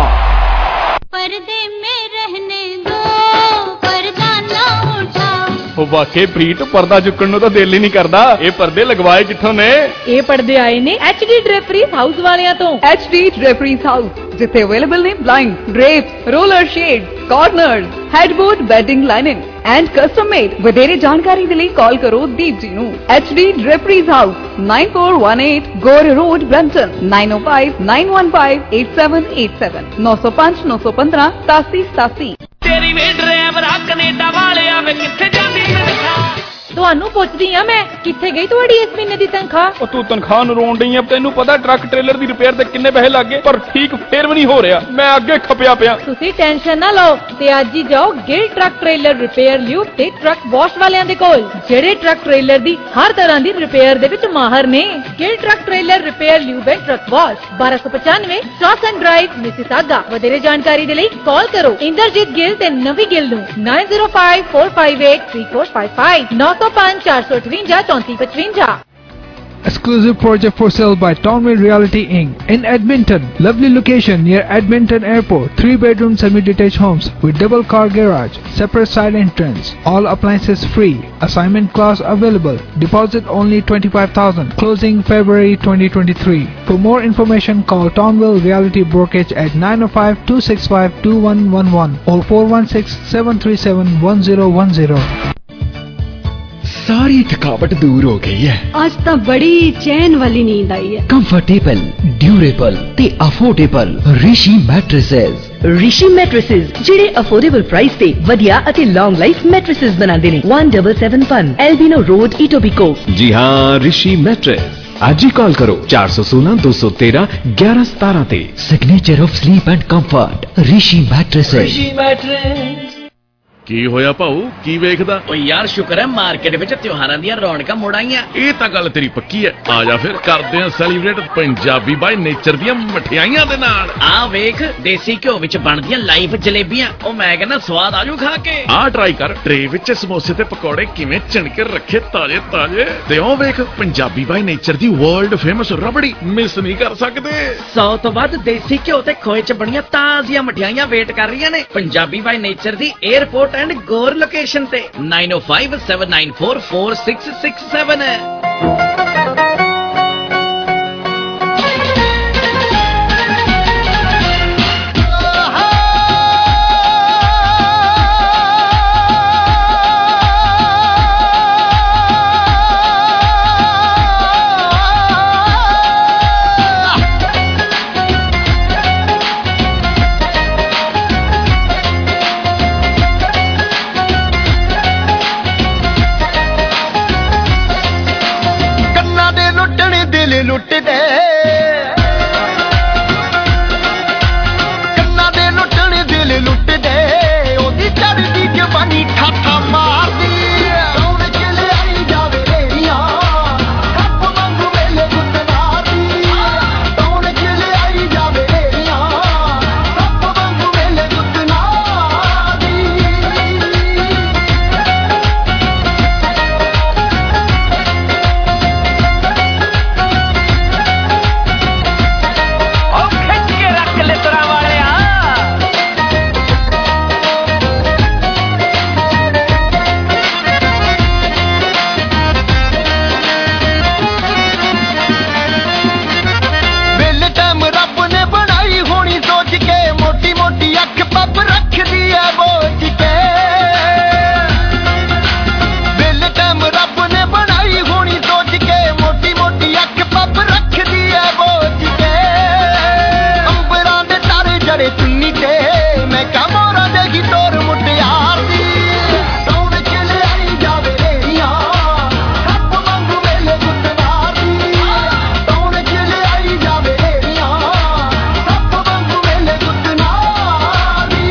पर्दे में रहने दो, पर्दा ना उठाओ। ਉਹ ਵਾਕੇ ਪ੍ਰੀਤ ਪਰਦਾ ਚੁੱਕਣ ਨੂੰ ਤਾਂ ਦਿਲ ਹੀ ਨਹੀਂ ਕਰਦਾ। ਇਹ ਪਰਦੇ ਲਗਵਾਏ ਕਿੱਥੋਂ ਨੇ? ਇਹ ਪਰਦੇ ਆਏ ਨੇ ਐਚ ਡੀ ਡ੍ਰੇਪਰੀਜ਼ ਹਾਊਸ ਵਾਲਿਆਂ ਤੋਂ। ਐਚ ਡੀ ਡ੍ਰੇਪਰੀਜ਼ ਹਾਊਸ, ਜਿੱਥੇ ਅਵੇਲੇਬਲ ਨੇ blind, drape, roller shade, corners, headboard, bedding lining and custom made. ਵਧੇਰੇ ਜਾਣਕਾਰੀ ਦੇ ਲਈ ਕਾਲ ਕਰੋ ਦੀਪ ਜੀ ਨੂੰ। H D draperies house nine four one eight Gore Road Brampton nine ਓ five nine one five eight seven eight seven ਨੌ ਸੌ ਪੰਜ ਨੌ ਸੌ ਪੰਦਰਾਂ ਸਤਾਸੀ ਸਤਾਸੀ। ਤੇਰੀ ਵੇ ਡਰਾਈਵਰਾ ਕੈਨੇਡਾ ਵਾਲਿਆ ਵੇ ਕਿੱਥੇ ਜਾਂਦੀ ਤਨਖਾਹ? ਤੁਹਾਨੂੰ ਪੁੱਛਦੀ ਆ ਮੈਂ, ਕਿੱਥੇ ਗਈ ਤੁਹਾਡੀ ਇਸ ਮਹੀਨੇ ਦੀ ਤਨਖਾਹ? ਉਹ ਤੂੰ ਤਨਖਾਹ ਨੂੰ ਰੋਣ ਡਈ ਆ। ਤੈਨੂੰ ਪਤਾ ਟਰੱਕ ਟ੍ਰੇਲਰ ਦੀ ਰਿਪੇਅਰ ਤੇ ਕਿੰਨੇ ਪੈਸੇ ਲੱਗ ਗਏ, ਪਰ ਠੀਕ ਫੇਰ ਵੀ ਨਹੀਂ ਹੋ ਰਿਹਾ। ਮੈਂ ਅੱਗੇ ਖਪਿਆ ਪਿਆ। ਤੁਸੀਂ ਟੈਨਸ਼ਨ ਨਾ ਲਓ ਤੇ ਅੱਜ ਹੀ ਜਾਓ Gill truck trailer repair lube ਤੇ ਟਰੱਕ ਵਾਸ਼ ਵਾਲਿਆਂ ਦੇ ਕੋਲ, ਜਿਹੜੇ ਟਰੱਕ ਟ੍ਰੇਲਰ ਦੀ ਹਰ ਤਰ੍ਹਾਂ ਦੀ ਰਿਪੇਅਰ ਦੇ ਵਿੱਚ ਮਾਹਰ ਨੇ। Gill truck trailer repair lube and truck wash ਬਾਰਾਂ ਸੌ ਪਚਾਨਵੇਂ ਸਟਾਸਨ ਡਰਾਈਵ ਮਿਸੀਸਾਗਾ। ਵਧੇਰੇ ਜਾਣਕਾਰੀ ਦੇ ਲਈ ਕਾਲ ਕਰੋ ਇੰਦਰਜੀਤ ਗਿੱਲ ਤੇ ਨਵੀ ਗਿੱਲ ਨੂੰ nine zero five four five eight three four five five ਨੌ ਸੌ ਪੰਜ ਚਾਰ ਸੌ ਅਠਵੰਜਾ ਚੌਂਤੀ ਪਚਵੰਜਾ। Exclusive project for sale by Townville Realty Incorporated in Edmonton. Lovely location near Edmonton Airport. Three bedroom semi-detached homes with double car garage, separate side entrance. All appliances free. Assignment class available. Deposit only twenty-five thousand dollars. Closing February twenty twenty-three. For more information, call Townville Realty Brokerage at nine oh five, two six five, two one one one or four one six, seven three seven, one zero one zero. सारी थकावट दूर हो गई है। आज तो बड़ी चैन वाली नींद आई है। कंफर्टेबल, ड्यूरेबल ते affordable Rishi mattresses. Rishi mattresses ਜਿਹੜੇ ਅਫੋਰਡੇਬਲ ਪ੍ਰਾਈਸ ਤੇ ਵਧੀਆ ਅਤੇ ਲੌਂਗ ਲਾਈਫ ਮੈਟ੍ਰੈਸਸ ਬਣਾਉਂਦੇ ਨੇ। one seven seven one Albion Road Etobicoke. जी हाँ, ऋषि मैट्रेस। आज ही कॉल करो चार सौ सोलह दो सौ तेरह ग्यारह सतारह ते। Signature of sleep and comfort Rishi mattresses. Rishi mattress. ਕੀ ਹੋਇਆ ਭਾਊ, ਕੀ ਵੇਖਦਾ? ਓ ਯਾਰ ਸ਼ੁਕਰ ਹੈ ਮਾਰਕੀਟ ਵਿੱਚ ਤਿਉਹਾਰਾਂ ਦੀਆਂ ਰੌਣਕਾਂ ਮੁੜ ਆਈਆਂ। ਇਹ ਤਾਂ ਗੱਲ ਤੇਰੀ ਪੱਕੀ ਹੈ। ਆ ਜਾ ਫਿਰ ਕਰਦੇ ਆ ਸੈਲੀਬ੍ਰੇਟ ਪੰਜਾਬੀ ਬਾਈ ਨੇਚਰ ਦੀਆਂ ਮਠਿਆਈਆਂ ਦੇ ਨਾਲ। ਆ ਵੇਖ ਦੇਸੀ ਘਿਓ ਵਿੱਚ ਬਣਦੀਆਂ ਲਾਈਵ ਜਲੇਬੀਆਂ। ਉਹ ਮੈਂ ਕਹਿੰਦਾ ਸਵਾਦ ਆਜੂ ਖਾ ਕੇ। ਆ ਟਰਾਈ ਕਰ, ਟਰੇ ਵਿੱਚ ਸਮੋਸੇ ਤੇ ਪਕੌੜੇ ਕਿਵੇਂ ਚਿਣ ਕੇ ਰੱਖੇ ਤਾਜ਼ੇ ਤਾਜ਼ੇ। ਤੇ ਉਹ ਵੇਖ ਪੰਜਾਬੀ ਬਾਈ ਨੇਚਰ ਦੀ ਵਰਲਡ ਫੇਮਸ ਰਬੜੀ, ਮਿਸ ਨਹੀਂ ਕਰ ਸਕਦੇ। ਸੌ ਤੋਂ ਵੱਧ ਦੇਸੀ ਘਿਓ ਤੇ ਖੋਏ ਚ ਬਣੀਆਂ ਤਾਜ਼ੀਆਂ ਮਠਿਆਈਆਂ ਵੇਟ ਕਰ ਰਹੀਆਂ ਨੇ ਪੰਜਾਬੀ ਬਾਈ ਨੇਚਰ ਦੀ 에ਅਰਪੋਰਟ ਐਂਡ ਗੋਰ ਲੋਕੇਸ਼ਨ ਤੇ nine oh five, seven nine four, four six six seven ਹੈ। ਬੋਝ ਕੇ ਦਿਲ ਟੈਮ ਰੱਬ ਨੇ ਬਣਾਈ ਹੋਣੀ ਸੋਚ ਕੇ ਮੋਟੀ ਮੋਟੀ ਅੱਖ ਪੱਪ ਰੱਖਦੀ ਐ ਬੋਝ ਕੇ ਅੰਬਰਾਂ ਦੇ ਤਾਰੇ ਜੜੇ ਚੁੰਨੀ ਤੇ ਮੈਂ ਕਾ ਮੋਰਾਂ ਦੇ ਗੀ ਤੋਰ ਮੁਟਿਆਰ ਦੀ ਦੌੜ ਕੇ ਲਿਆਈ ਜਾਵੇ ਰੇੜੀਆਂ ਸੱਪ ਵਾਂਗੂ ਮੇਲੇ ਗੁੱਟਵਾਰ ਦੀ ਦੌੜ ਕੇ ਲਿਆਈ ਜਾਵੇ ਰੇੜੀਆਂ ਸੱਪ ਵਾਂਗੂ ਮੇਲੇ ਗੁੱਟਨਾਰ ਦੀ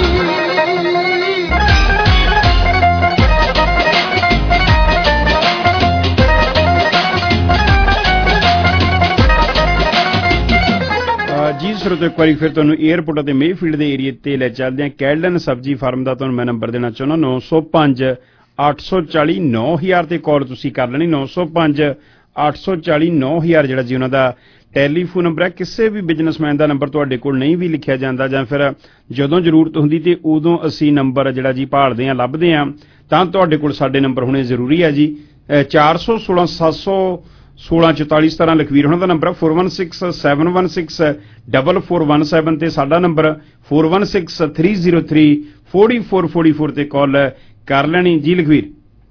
ਜੀ ਸਰੋਤੋ ਇੱਕ ਵਾਰੀ ਫਿਰ ਤੁਹਾਨੂੰ 에ਅਰਪੋਰਟ ਅਤੇ ਮੇਫੀਲਡ ਦੇ ਏਰੀਏ ਤੇ ਲੈ ਚੱਲਦੇ ਹਾਂ। ਕੈਲਡਨ ਸਬਜ਼ੀ ਫਾਰਮ ਦਾ ਤੁਹਾਨੂੰ ਮੈਂ ਨੰਬਰ ਦੇਣਾ ਚਾਹੁੰਦਾ ਨੌ ਸੌ ਪੰਜ ਅੱਠ ਸੌ ਚਾਲੀ ਨੌ ਹਜ਼ਾਰ ਤੇ ਕਾਲ ਤੁਸੀਂ ਕਰ ਲੈਣੀ ਨੌ ਸੌ ਪੰਜ ਅੱਠ ਸੌ ਚਾਲੀ ਨੌ ਹਜ਼ਾਰ ਜਿਹੜਾ ਜੀ ਉਹਨਾਂ ਦਾ ਟੈਲੀਫੋਨ ਨੰਬਰ ਹੈ। ਕਿਸੇ ਵੀ ਬਿਜ਼ਨਸਮੈਨ ਦਾ ਨੰਬਰ ਤੁਹਾਡੇ ਕੋਲ ਨਹੀਂ ਵੀ ਲਿਖਿਆ ਜਾਂਦਾ ਜਾਂ ਫਿਰ ਜਦੋਂ ਜ਼ਰੂਰਤ ਹੁੰਦੀ ਤੇ ਉਦੋਂ ਅਸੀਂ ਨੰਬਰ ਜਿਹੜਾ ਜੀ ਭਾਲਦੇ ਹਾਂ ਲੱਭਦੇ ਹਾਂ ਤਾਂ ਤੁਹਾਡੇ ਕੋਲ ਸਾਡੇ ਨੰਬਰ ਹੋਣੇ ਜ਼ਰੂਰੀ ਹੈ ਜੀ। ਚਾਰ ਸੌ ਸੋਲਾਂ ਸੱਤ ਸੌ ਸੋਲਾਂ ਚੁਤਾਲੀ ਸਤਾਰਾਂ ਲਖਵੀਰ ਉਹਨਾਂ ਦਾ number four one six seven one six double four one seven ਤੇ ਸਾਡਾ number four one six three zero three forty four forty four ਤੇ ਕਾਲ ਕਰ ਲੈਣੀ ਜੀ ਲਖਵੀਰ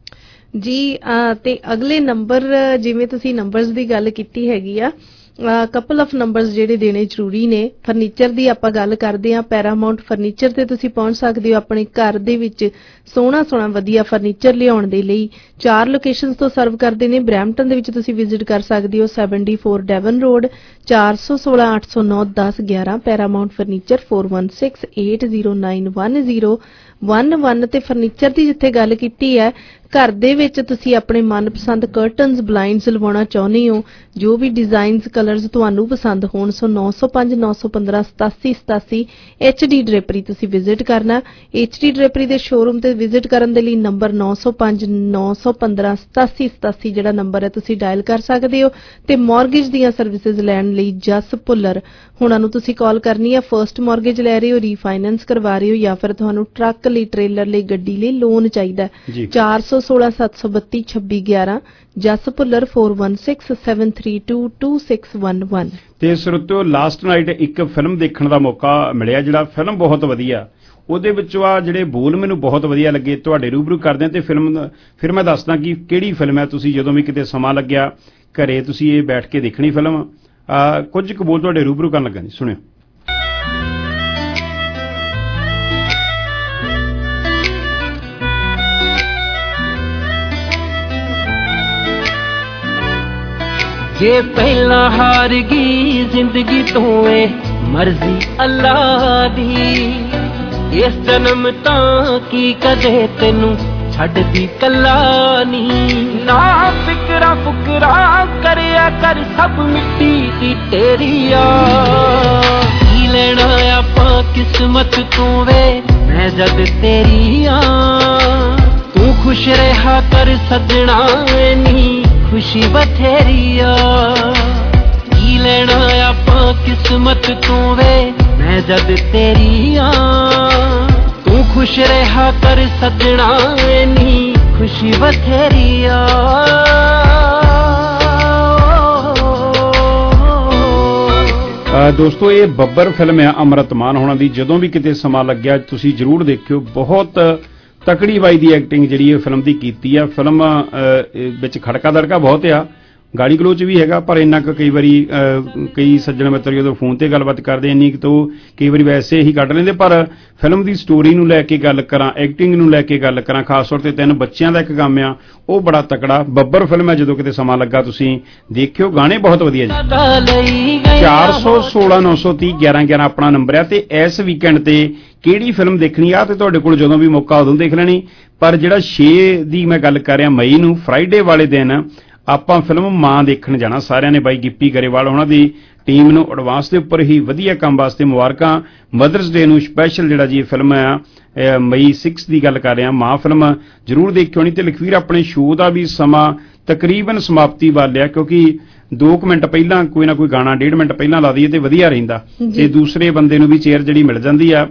ਜੀ। ਤੇ ਅਗਲੇ ਨੰਬਰ ਜਿਵੇਂ ਤੁਸੀਂ ਨੰਬਰਸ ਦੀ ਗੱਲ ਕੀਤੀ ਹੈਗੀ ਆ ਕਪਲ ਆਫ ਨੰਬਰਸ ਜਿਹੜੇ ਦੇਣੇ ਜ਼ਰੂਰੀ ਨੇ। ਫਰਨੀਚਰ ਦੀ ਆਪਾਂ ਗੱਲ ਕਰਦੇ ਹਾਂ। ਪੈਰਾਮਾਉਂਟ ਫਰਨੀਚਰ ਤੇ ਤੁਸੀਂ ਪਹੁੰਚ ਸਕਦੇ ਹੋ ਆਪਣੇ ਘਰ ਦੇ ਵਿੱਚ ਸੋਹਣਾ ਸੋਹਣਾ ਵਧੀਆ ਫਰਨੀਚਰ ਲਿਆਉਣ ਦੇ ਲਈ। ਚਾਰ ਲੋਕੇਸ਼ਨਸ ਤੋਂ ਸਰਵ ਕਰਦੇ ਨੇ। ਬਰੈਂਪਟਨ ਦੇ ਵਿੱਚ ਤੁਸੀਂ ਵਿਜ਼ਿਟ ਕਰ ਸਕਦੇ ਹੋ ਸੈਵਨਟੀ ਫੋਰ ਡੈਵਨ ਰੋਡ ਚਾਰ ਸੌ ਸੋਲਾਂ ਅੱਠ ਸੌ ਨੌ ਦਸ ਗਿਆਰਾਂ Paramount furniture four one six eight zero nine one zero one one ਤੇ ਫਰਨੀਚਰ ਦੀ ਜਿੱਥੇ ਗੱਲ ਕੀਤੀ ਹੈ ਘਰ ਦੇ ਵਿੱਚ ਤੁਸੀਂ ਆਪਣੇ ਮਨਪਸੰਦ ਕਰਟਨਸ ਬਲਾਈਂਡਸ ਲਵਾਉਣਾ ਚਾਹੁੰਦੇ ਹੋ ਜੋ ਵੀ ਡਿਜ਼ਾਈਨਸ ਕਲਰਸ ਤੁਹਾਨੂੰ ਪਸੰਦ ਹੋਣ ਸੋ ਨੌ ਸੌ ਪੰਜ ਨੌ ਸੌ ਪੰਦਰਾਂ ਸਤਾਸੀ ਸਤਾਸੀ ਐਚ ਡੀ ਡਰੇਪਰੀ ਤੁਸੀਂ ਵਿਜ਼ਿਟ ਕਰਨਾ। ਐਚ ਡੀ ਡਰੇਪਰੀ ਦੇ ਸ਼ੋਰੂਮ ਤੇ ਵਿਜ਼ਿਟ ਕਰਨ ਦੇ ਲਈ ਨੰਬਰ ਨੌ ਸੌ ਪੰਜ ਨੌ ਸੌ ਪੰਦਰਾਂ ਸਤਾਸੀ ਸਤਾਸੀ ਜਿਹੜਾ ਨੰਬਰ ਹੈ ਤੁਸੀਂ ਡਾਇਲ ਕਰ ਸਕਦੇ ਹੋ ਤੇ ਮਾਰਗੇਜ ਦੀਆਂ ਸਰਵਿਸਿਜ਼ ਲੈਣ ਲਈ ਜਸ ਭੁੱਲਰ ਹੁਣਾਂ ਨੂੰ ਤੁਸੀਂ ਕਾਲ ਕਰਨੀ ਹੈ। ਫਰਸਟ ਮਾਰਗੇਜ ਲੈ ਰਹੇ ਹੋ ਰੀਫਾਈਨੈਂਸ ਕਰਵਾ ਰਹੇ ਹੋ ਜਾਂ ਫਿਰ ਤੁਹਾਨੂੰ ਟਰੱਕ ਲਈ ਟ੍ਰੇਲਰ ਲਈ ਗੱਡੀ ਲਈ ਲੋਨ ਚਾਹੀਦਾ ਚਾਰ ਸੌ ਸੋਲਾਂ ਸੱਤ ਸੌ ਬੱਤੀ ਛੱਬੀ ਗਿਆਰਾਂ Jas Bhullar four one six seven three two two six one one. ਤੇ ਸਰੋਤਿਓ ਲਾਸਟ ਨਾਈਟ ਇੱਕ ਫਿਲਮ ਦੇਖਣ ਦਾ ਮੌਕਾ ਮਿਲਿਆ ਜਿਹੜਾ ਫਿਲਮ ਬਹੁਤ ਵਧੀਆ ਉਹਦੇ ਵਿੱਚੋਂ ਆ ਜਿਹੜੇ ਬੋਲ ਮੈਨੂੰ ਬਹੁਤ ਵਧੀਆ ਲੱਗੇ ਤੁਹਾਡੇ ਰੂਬਰੂ ਕਰਦੇ ਤੇ ਫਿਲਮ ਫਿਰ ਮੈਂ ਦੱਸਦਾ ਕਿ ਕਿਹੜੀ ਫਿਲਮ ਹੈ। ਤੁਸੀਂ ਜਦੋਂ ਵੀ ਕਿਤੇ ਸਮਾਂ ਲੱਗਿਆ ਘਰੇ ਤੁਸੀਂ ਇਹ ਬੈਠ ਕੇ ਦੇਖਣੀ ਫਿਲਮ ਕੁਝ ਕੁ ਬੋਲ ਤੁਹਾਡੇ ਰੂਬਰੂ ਕਰਨ ਲੱਗਾ ਜੀ ਸੁਣਿਓ। ਜੇ ਪਹਿਲਾਂ ਹਾਰ ਗਈ ਜ਼ਿੰਦਗੀ ਤੋਂ ਏ ਮਰਜ਼ੀ ਅੱਲਾ ਦੀ ਇਸ ਜਨਮ ਤਾਂ ਕੀ ਕਦੇ ਤੈਨੂੰ ਛੱਡਦੀ ਕੱਲਾ ਨੀ ਨਾ ਫਿਕਰਾ ਫੁਕਰਾ ਕਰਿਆ ਕਰ ਸਭ ਮਿੱਟੀ ਦੀ ਤੇਰੀ ਆ ਕੀ ਲੈਣਾ ਆਪਾਂ ਕਿਸਮਤ ਤੋਂ ਵੇ ਮੈਂ ਜਦ ਤੇਰੀ ਆ ਤੂੰ ਖੁਸ਼ ਰਹਾ ਕਰ ਸੱਜਣਾ ਨੀ ਖੁਸ਼ੀ ਬਥੇਰੀ ਆ ਕੀ ਲੈਣਾ ਆਪਾਂ ਕਿਸਮਤ ਤੋਂ ਵੇ ਮੈਂ ਜਦ ਤੇਰੀ ਆ ਤੂੰ ਖੁਸ਼ ਰਹਾ ਕਰ ਸੱਜਣਾ ਨੀ ਖੁਸ਼ੀ ਬਥੇਰੀ ਆ। ਦੋਸਤੋ ਇਹ ਬੱਬਰ ਫਿਲਮ ਹੈ ਅੰਮ੍ਰਿਤ ਮਾਨ ਹੋਣਾ ਦੀ। ਜਦੋਂ ਵੀ ਕਿਤੇ ਸਮਾਂ ਲੱਗਿਆ ਤੁਸੀਂ ਜ਼ਰੂਰ ਦੇਖਿਓ। ਬਹੁਤ ਤਕੜੀ ਬਾਈ ਦੀ ਐਕਟਿੰਗ ਜਿਹੜੀ ਇਹ ਫਿਲਮ ਦੀ ਕੀਤੀ ਆ। ਫਿਲਮ ਵਿੱਚ ਖੜਕਾ ਦੜਕਾ ਬਹੁਤ ਆ ਗਾਲੀ ਗਲੋਚ ਵੀ ਹੈਗਾ ਪਰ ਇੰਨਾ ਕੁ ਕਈ ਵਾਰੀ ਕਈ ਸੱਜਣ ਮਿੱਤਰ ਜਦੋਂ ਫੋਨ ਤੇ ਗੱਲਬਾਤ ਕਰਦੇ ਇੰਨੀ ਕੁ ਤੋਂ ਕਈ ਵਾਰੀ ਵੈਸੇ ਹੀ ਕੱਢ ਲੈਂਦੇ ਪਰ ਫਿਲਮ ਦੀ ਸਟੋਰੀ ਨੂੰ ਲੈ ਕੇ ਗੱਲ ਕਰਾਂ ਐਕਟਿੰਗ ਨੂੰ ਲੈ ਕੇ ਗੱਲ ਕਰਾਂ ਖਾਸ ਤੌਰ ਤੇ ਤਿੰਨ ਬੱਚਿਆਂ ਦਾ ਇੱਕ ਕੰਮ ਆ ਉਹ ਬੜਾ ਤਕੜਾ ਬੱਬਰ ਫਿਲਮ ਹੈ। ਜਦੋਂ ਕਿਤੇ ਸਮਾਂ ਲੱਗਾ ਤੁਸੀਂ ਦੇਖਿਓ ਗਾਣੇ ਬਹੁਤ ਵਧੀਆ ਜੀ। ਚਾਰ ਸੌ ਸੋਲਾਂ ਨੌ ਸੌ ਤੀਹ ਗਿਆਰਾਂ ਗਿਆਰਾਂ ਆਪਣਾ ਨੰਬਰ ਆ ਤੇ ਇਸ ਵੀਕਐਂਡ ਤੇ ਕਿਹੜੀ ਫਿਲਮ ਦੇਖਣੀ ਆ ਤੇ ਤੁਹਾਡੇ ਕੋਲ ਜਦੋਂ ਵੀ ਮੌਕਾ ਉਦੋਂ ਦੇਖ ਲੈਣੀ। ਪਰ ਜਿਹੜਾ ਛੇ ਦੀ ਮੈਂ ਗੱਲ ਕਰ ਰਿਹਾ ਮਈ ਨੂੰ ਫਰਾਈਡੇ ਵਾਲੇ ਦਿਨ ਆਪਾਂ ਫਿਲਮ ਮਾਂ ਦੇਖਣ ਜਾਣਾ ਸਾਰਿਆਂ ਨੇ। ਬਾਈ ਗਿੱਪੀ ਗਰੇਵਾਲ ਉਹਨਾਂ ਦੀ ਟੀਮ ਨੂੰ ਐਡਵਾਂਸ ਦੇ ਉੱਪਰ ਹੀ ਵਧੀਆ ਕੰਮ ਵਾਸਤੇ ਮੁਬਾਰਕਾਂ। ਮਦਰਸ ਡੇ ਨੂੰ ਸਪੈਸ਼ਲ ਜਿਹੜਾ ਜੀ ਫਿਲਮ ਆ ਮਈ ਸਿਕਸ ਦੀ ਗੱਲ ਕਰ ਰਿਹਾ ਮਾਂ ਫਿਲਮ ਜ਼ਰੂਰ ਦੇਖਿਓ। ਨਹੀਂ ਤੇ ਲਖਵੀਰ ਆਪਣੇ ਸ਼ੋਅ ਦਾ ਵੀ ਸਮਾਂ ਤਕਰੀਬਨ ਸਮਾਪਤੀ ਵੱਲ ਆ ਕਿਉਂਕਿ ਦੋ ਕੁ ਮਿੰਟ ਪਹਿਲਾਂ ਕੋਈ ਨਾ ਕੋਈ ਗਾਣਾ ਡੇਢ ਮਿੰਟ ਪਹਿਲਾਂ ਲਾ ਦਈਏ ਤੇ ਵਧੀਆ ਰਹਿੰਦਾ ਤੇ ਦੂਸਰੇ ਬੰਦੇ ਨੂੰ ਵੀ ਚੇਅਰ ਜਿਹੜੀ ਮਿਲ ਜਾਂਦੀ ਆ।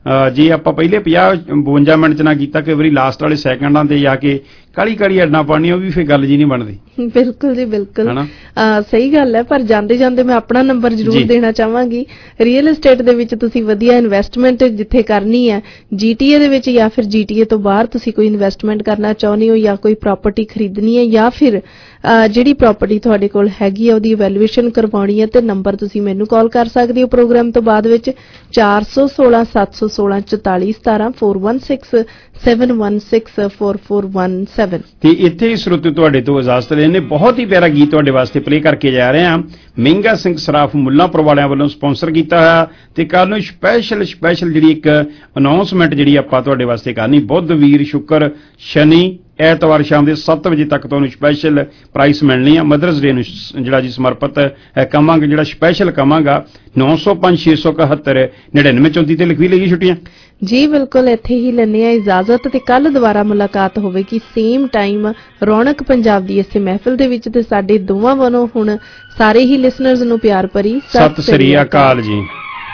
ਜੇ ਆਪਾਂ ਪਹਿਲੇ ਪੰਜਾਹ ਬਵੰਜਾ ਮਿੰਟ ਚ ਨਾ ਕੀਤਾ, ਕਈ ਵਾਰੀ ਲਾਸਟ ਵਾਲੇ ਸੈਕਿੰਡਾਂ ਤੇ ਜਾ ਕੇ ਕਾਲੀ ਕਾਲੀ ਐਡਾਂ ਪਾਉਣੀਆਂ, ਉਹ ਵੀ ਫਿਰ ਗੱਲ ਜੀ ਨਹੀਂ ਬਣਦੀ। ਬਿਲਕੁਲ ਜੀ ਬਿਲਕੁਲ ਸਹੀ ਗੱਲ ਹੈ। ਪਰ ਜਾਂਦੇ ਜਾਂਦੇ ਮੈਂ ਆਪਣਾ ਨੰਬਰ ਜ਼ਰੂਰ ਦੇਣਾ ਚਾਹਾਂਗੀ। ਰੀਅਲ ਏਸਟੇਟ ਦੇ ਵਿੱਚ ਤੁਸੀਂ ਵਧੀਆ ਇਨਵੈਸਟਮੈਂਟ ਜਿੱਥੇ ਕਰਨੀ ਹੈ, ਜੀਟੀਏ ਦੇ ਵਿੱਚ ਜਾਂ ਫਿਰ ਜੀਟੀਏ ਤੋਂ ਬਾਹਰ ਤੁਸੀਂ ਕੋਈ ਇਨਵੈਸਟਮੈਂਟ ਕਰਨਾ ਚਾਹੁੰਦੇ ਹੋ, ਜਾਂ ਕੋਈ ਪ੍ਰਾਪਰਟੀ ਖਰੀਦਣੀ ਹੈ, ਜਾਂ ਫਿਰ ਜਿਹੜੀ ਪ੍ਰਾਪਰਟੀ ਤੁਹਾਡੇ ਕੋਲ ਹੈਗੀ ਹੈ ਉਹਦੀ ਇਵੈਲੂਏਸ਼ਨ ਕਰਵਾਉਣੀ ਹੈ, ਤੇ ਨੰਬਰ ਤੁਸੀਂ ਮੈਨੂੰ ਕਾਲ ਕਰ ਸਕਦੇ ਹੋ ਪ੍ਰੋਗਰਾਮ ਤੋਂ ਬਾਅਦ ਵਿੱਚ ਚਾਰ ਸੌ ਸੋਲਾਂ ਸੱਤ ਸੌ ਸੋਲਾਂ ਚੁਤਾਲੀ ਸਤਾਰਾਂ four one six seven one six four four one seven. ਤੇ ਇੱਥੇ ਸਰੋਤੇ ਤੁਹਾਡੇ ਤੋਂ ਇਜਾਜ਼ਤ ਲੈਣੇ, ਬਹੁਤ ਹੀ ਪਿਆਰਾ ਗੀਤ ਤੁਹਾਡੇ ਵਾਸਤੇ ਪਲੇ ਕਰਕੇ ਜਾ ਰਹੇ ਹਾਂ। ਮਹਿੰਗਾ ਸਿੰਘ ਸਰਾਫ ਮੁੱਲਾਂਪੁਰ ਵਾਲਿਆਂ ਵੱਲੋਂ ਸਪਾਂਸਰ ਕੀਤਾ ਹੋਇਆ, ਤੇ ਕੱਲ ਨੂੰ ਸਪੈਸ਼ਲ ਸਪੈਸ਼ਲ ਜਿਹੜੀ ਇੱਕ ਅਨਾਉਂਸਮੈਂਟ ਜਿਹੜੀ ਆਪਾਂ ਤੁਹਾਡੇ ਵਾਸਤੇ ਕਰਨੀ, ਬੁੱਧ ਵੀਰ ਸ਼ੁੱਕਰ ਸ਼ਨੀ ਐਤਵਾਰ ਸ਼ਾਮ ਦੇ ਸੱਤ ਵਜੇ ਤੱਕ ਤੁਹਾਨੂੰ ਸਪੈਸ਼ਲ ਪ੍ਰਾਈਸ ਮਿਲਣੀ ਆ। ਮਦਰਸ ਡੇ ਨੂੰ ਜਿਹੜਾ ਜੀ ਸਮਰਪਿਤ ਕਵਾਂਗੇ, ਜਿਹੜਾ ਸਪੈਸ਼ਲ ਕਵਾਂਗਾ ਨੌ ਸੌ ਪੰਜ ਛੇ ਸੌ ਇਕਹੱਤਰ ਨੜਿਨਵੇਂ ਚੌਂਤੀ ਤੇ ਲਿਖਵੀ ਲਈ ਛੁੱਟੀਆਂ ਜੀ। ਬਿਲਕੁਲ ਇੱਥੇ ਹੀ ਲੈਣੇ ਆ ਇਜਾਜ਼ਤ, ਤੇ ਕੱਲ ਦੁਬਾਰਾ ਮੁਲਾਕਾਤ ਹੋਵੇਗੀ ਸੇਮ ਟਾਈਮ ਰੌਣਕ ਪੰਜਾਬ ਦੀ ਇਸੇ ਮਹਿਫਿਲ ਦੇ ਵਿੱਚ। ਤੇ ਸਾਡੇ ਦੋਵਾਂ ਵੱਲੋਂ ਹੁਣ ਸਾਰੇ ਹੀ ਲਿਸਨਰਸ ਨੂੰ ਪਿਆਰ ਭਰੀ ਸਤਿ ਸ੍ਰੀ ਅਕਾਲ ਜੀ।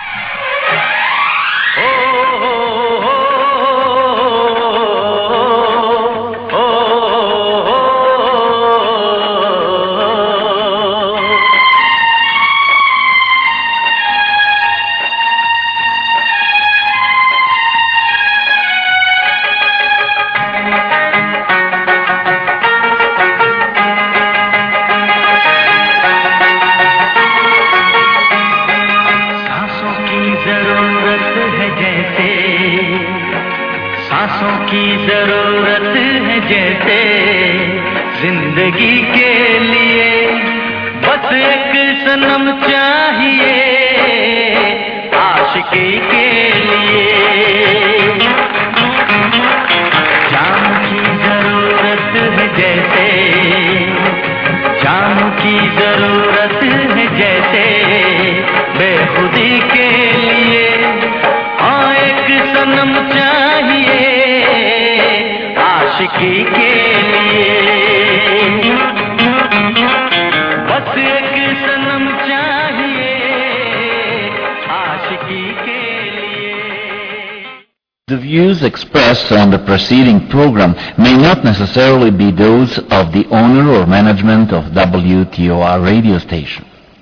The views expressed on the preceding program may not necessarily be those of the owner or management of W T O R radio station.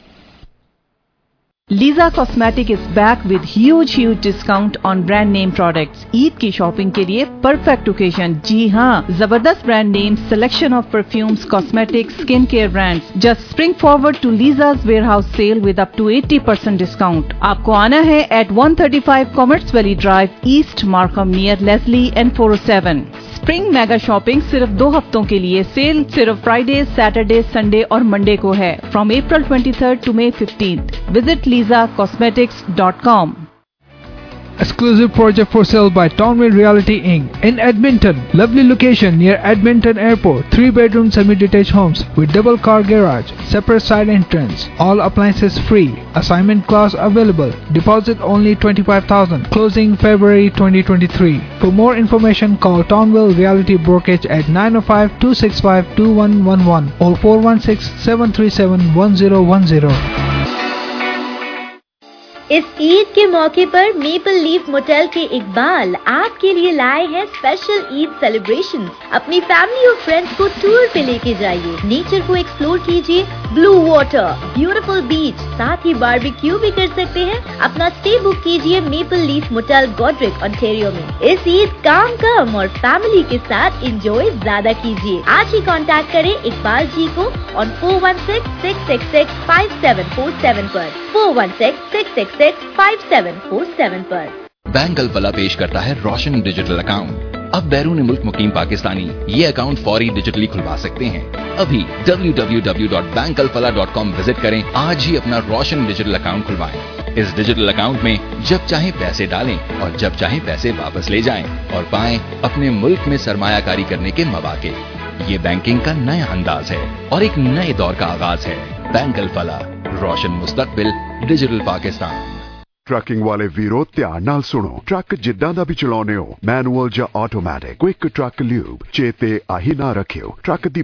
Lisa Cosmetic is back with huge huge discount on brand name products. Eid की shopping के लिए perfect occasion. जी हाँ, जबरदस्त brand name, selection of perfumes, cosmetics, skin care brands. Just spring forward to Lisa's warehouse sale with up to eighty percent discount. आपको आना है at one thirty-five Commerce Valley Drive, East Markham near Leslie and four oh seven। Spring mega shopping सिर्फ दो हफ्तों के लिए। Sale सिर्फ Friday, Saturday, Sunday और मंडे को है, from April twenty-third to May fifteenth। Visit lisa cosmetics dot com। Exclusive project for sale by Townville Realty Incorporated in Edmonton. Lovely location near Edmonton Airport. Three bedroom semi-detached homes with double car garage, separate side entrance. All appliances free. Assignment clause available. Deposit only twenty-five thousand. Closing February twenty twenty-three. For more information, call Townville Realty Brokerage at nine oh five, two six five, two one one one or four one six, seven three seven, one zero one zero. इस ईद के मौके पर maple Leaf motel के इकबाल आपके लिए लाए हैं special Eid celebration. अपनी फैमिली और फ्रेंड्स को टूर पे लेके जाइए, नेचर को एक्सप्लोर कीजिए, ब्लू वाटर, ब्यूटीफुल बीच, साथ ही बारबेक्यू भी कर सकते हैं। अपना स्टे बुक कीजिए Maple Leaf Motel Goderich Ontario में। इस ईद काम कम और फैमिली के साथ एंजॉय ज्यादा कीजिए। आज ही कांटेक्ट करें इकबाल जी को on four one six, six six six, five seven four seven पर four one six, six six six, five seven four seven पर। बैंक अल्फला पेश करता है रोशन डिजिटल अकाउंट। अब बैरून मुल्क मुकीम पाकिस्तानी ये अकाउंट फौरी डिजिटली खुलवा सकते हैं। अभी W W W dot bank Alfalah dot com visit करें, आज ही अपना रोशन डिजिटल अकाउंट खुलवाएं। इस डिजिटल अकाउंट में जब चाहे पैसे डालें और जब चाहे पैसे वापस ले जाएं और पाएं अपने मुल्क में सरमायाकारी करने के मौके। ये बैंकिंग का नया अंदाज है और एक नए दौर का आगाज है। बैंक अल्फला, रोशन मुस्तकबिल, डिजिटल पाकिस्तान। ट्रकिंग वाले वीरो ध्यान नाल सुनो। ट्रक जिद्दां दा भी चलाउने हो, मैनुअल या ऑटोमैटिक, क्विक ट्रक ल्यूब, चेते आही ना रखियो। ट्रक दी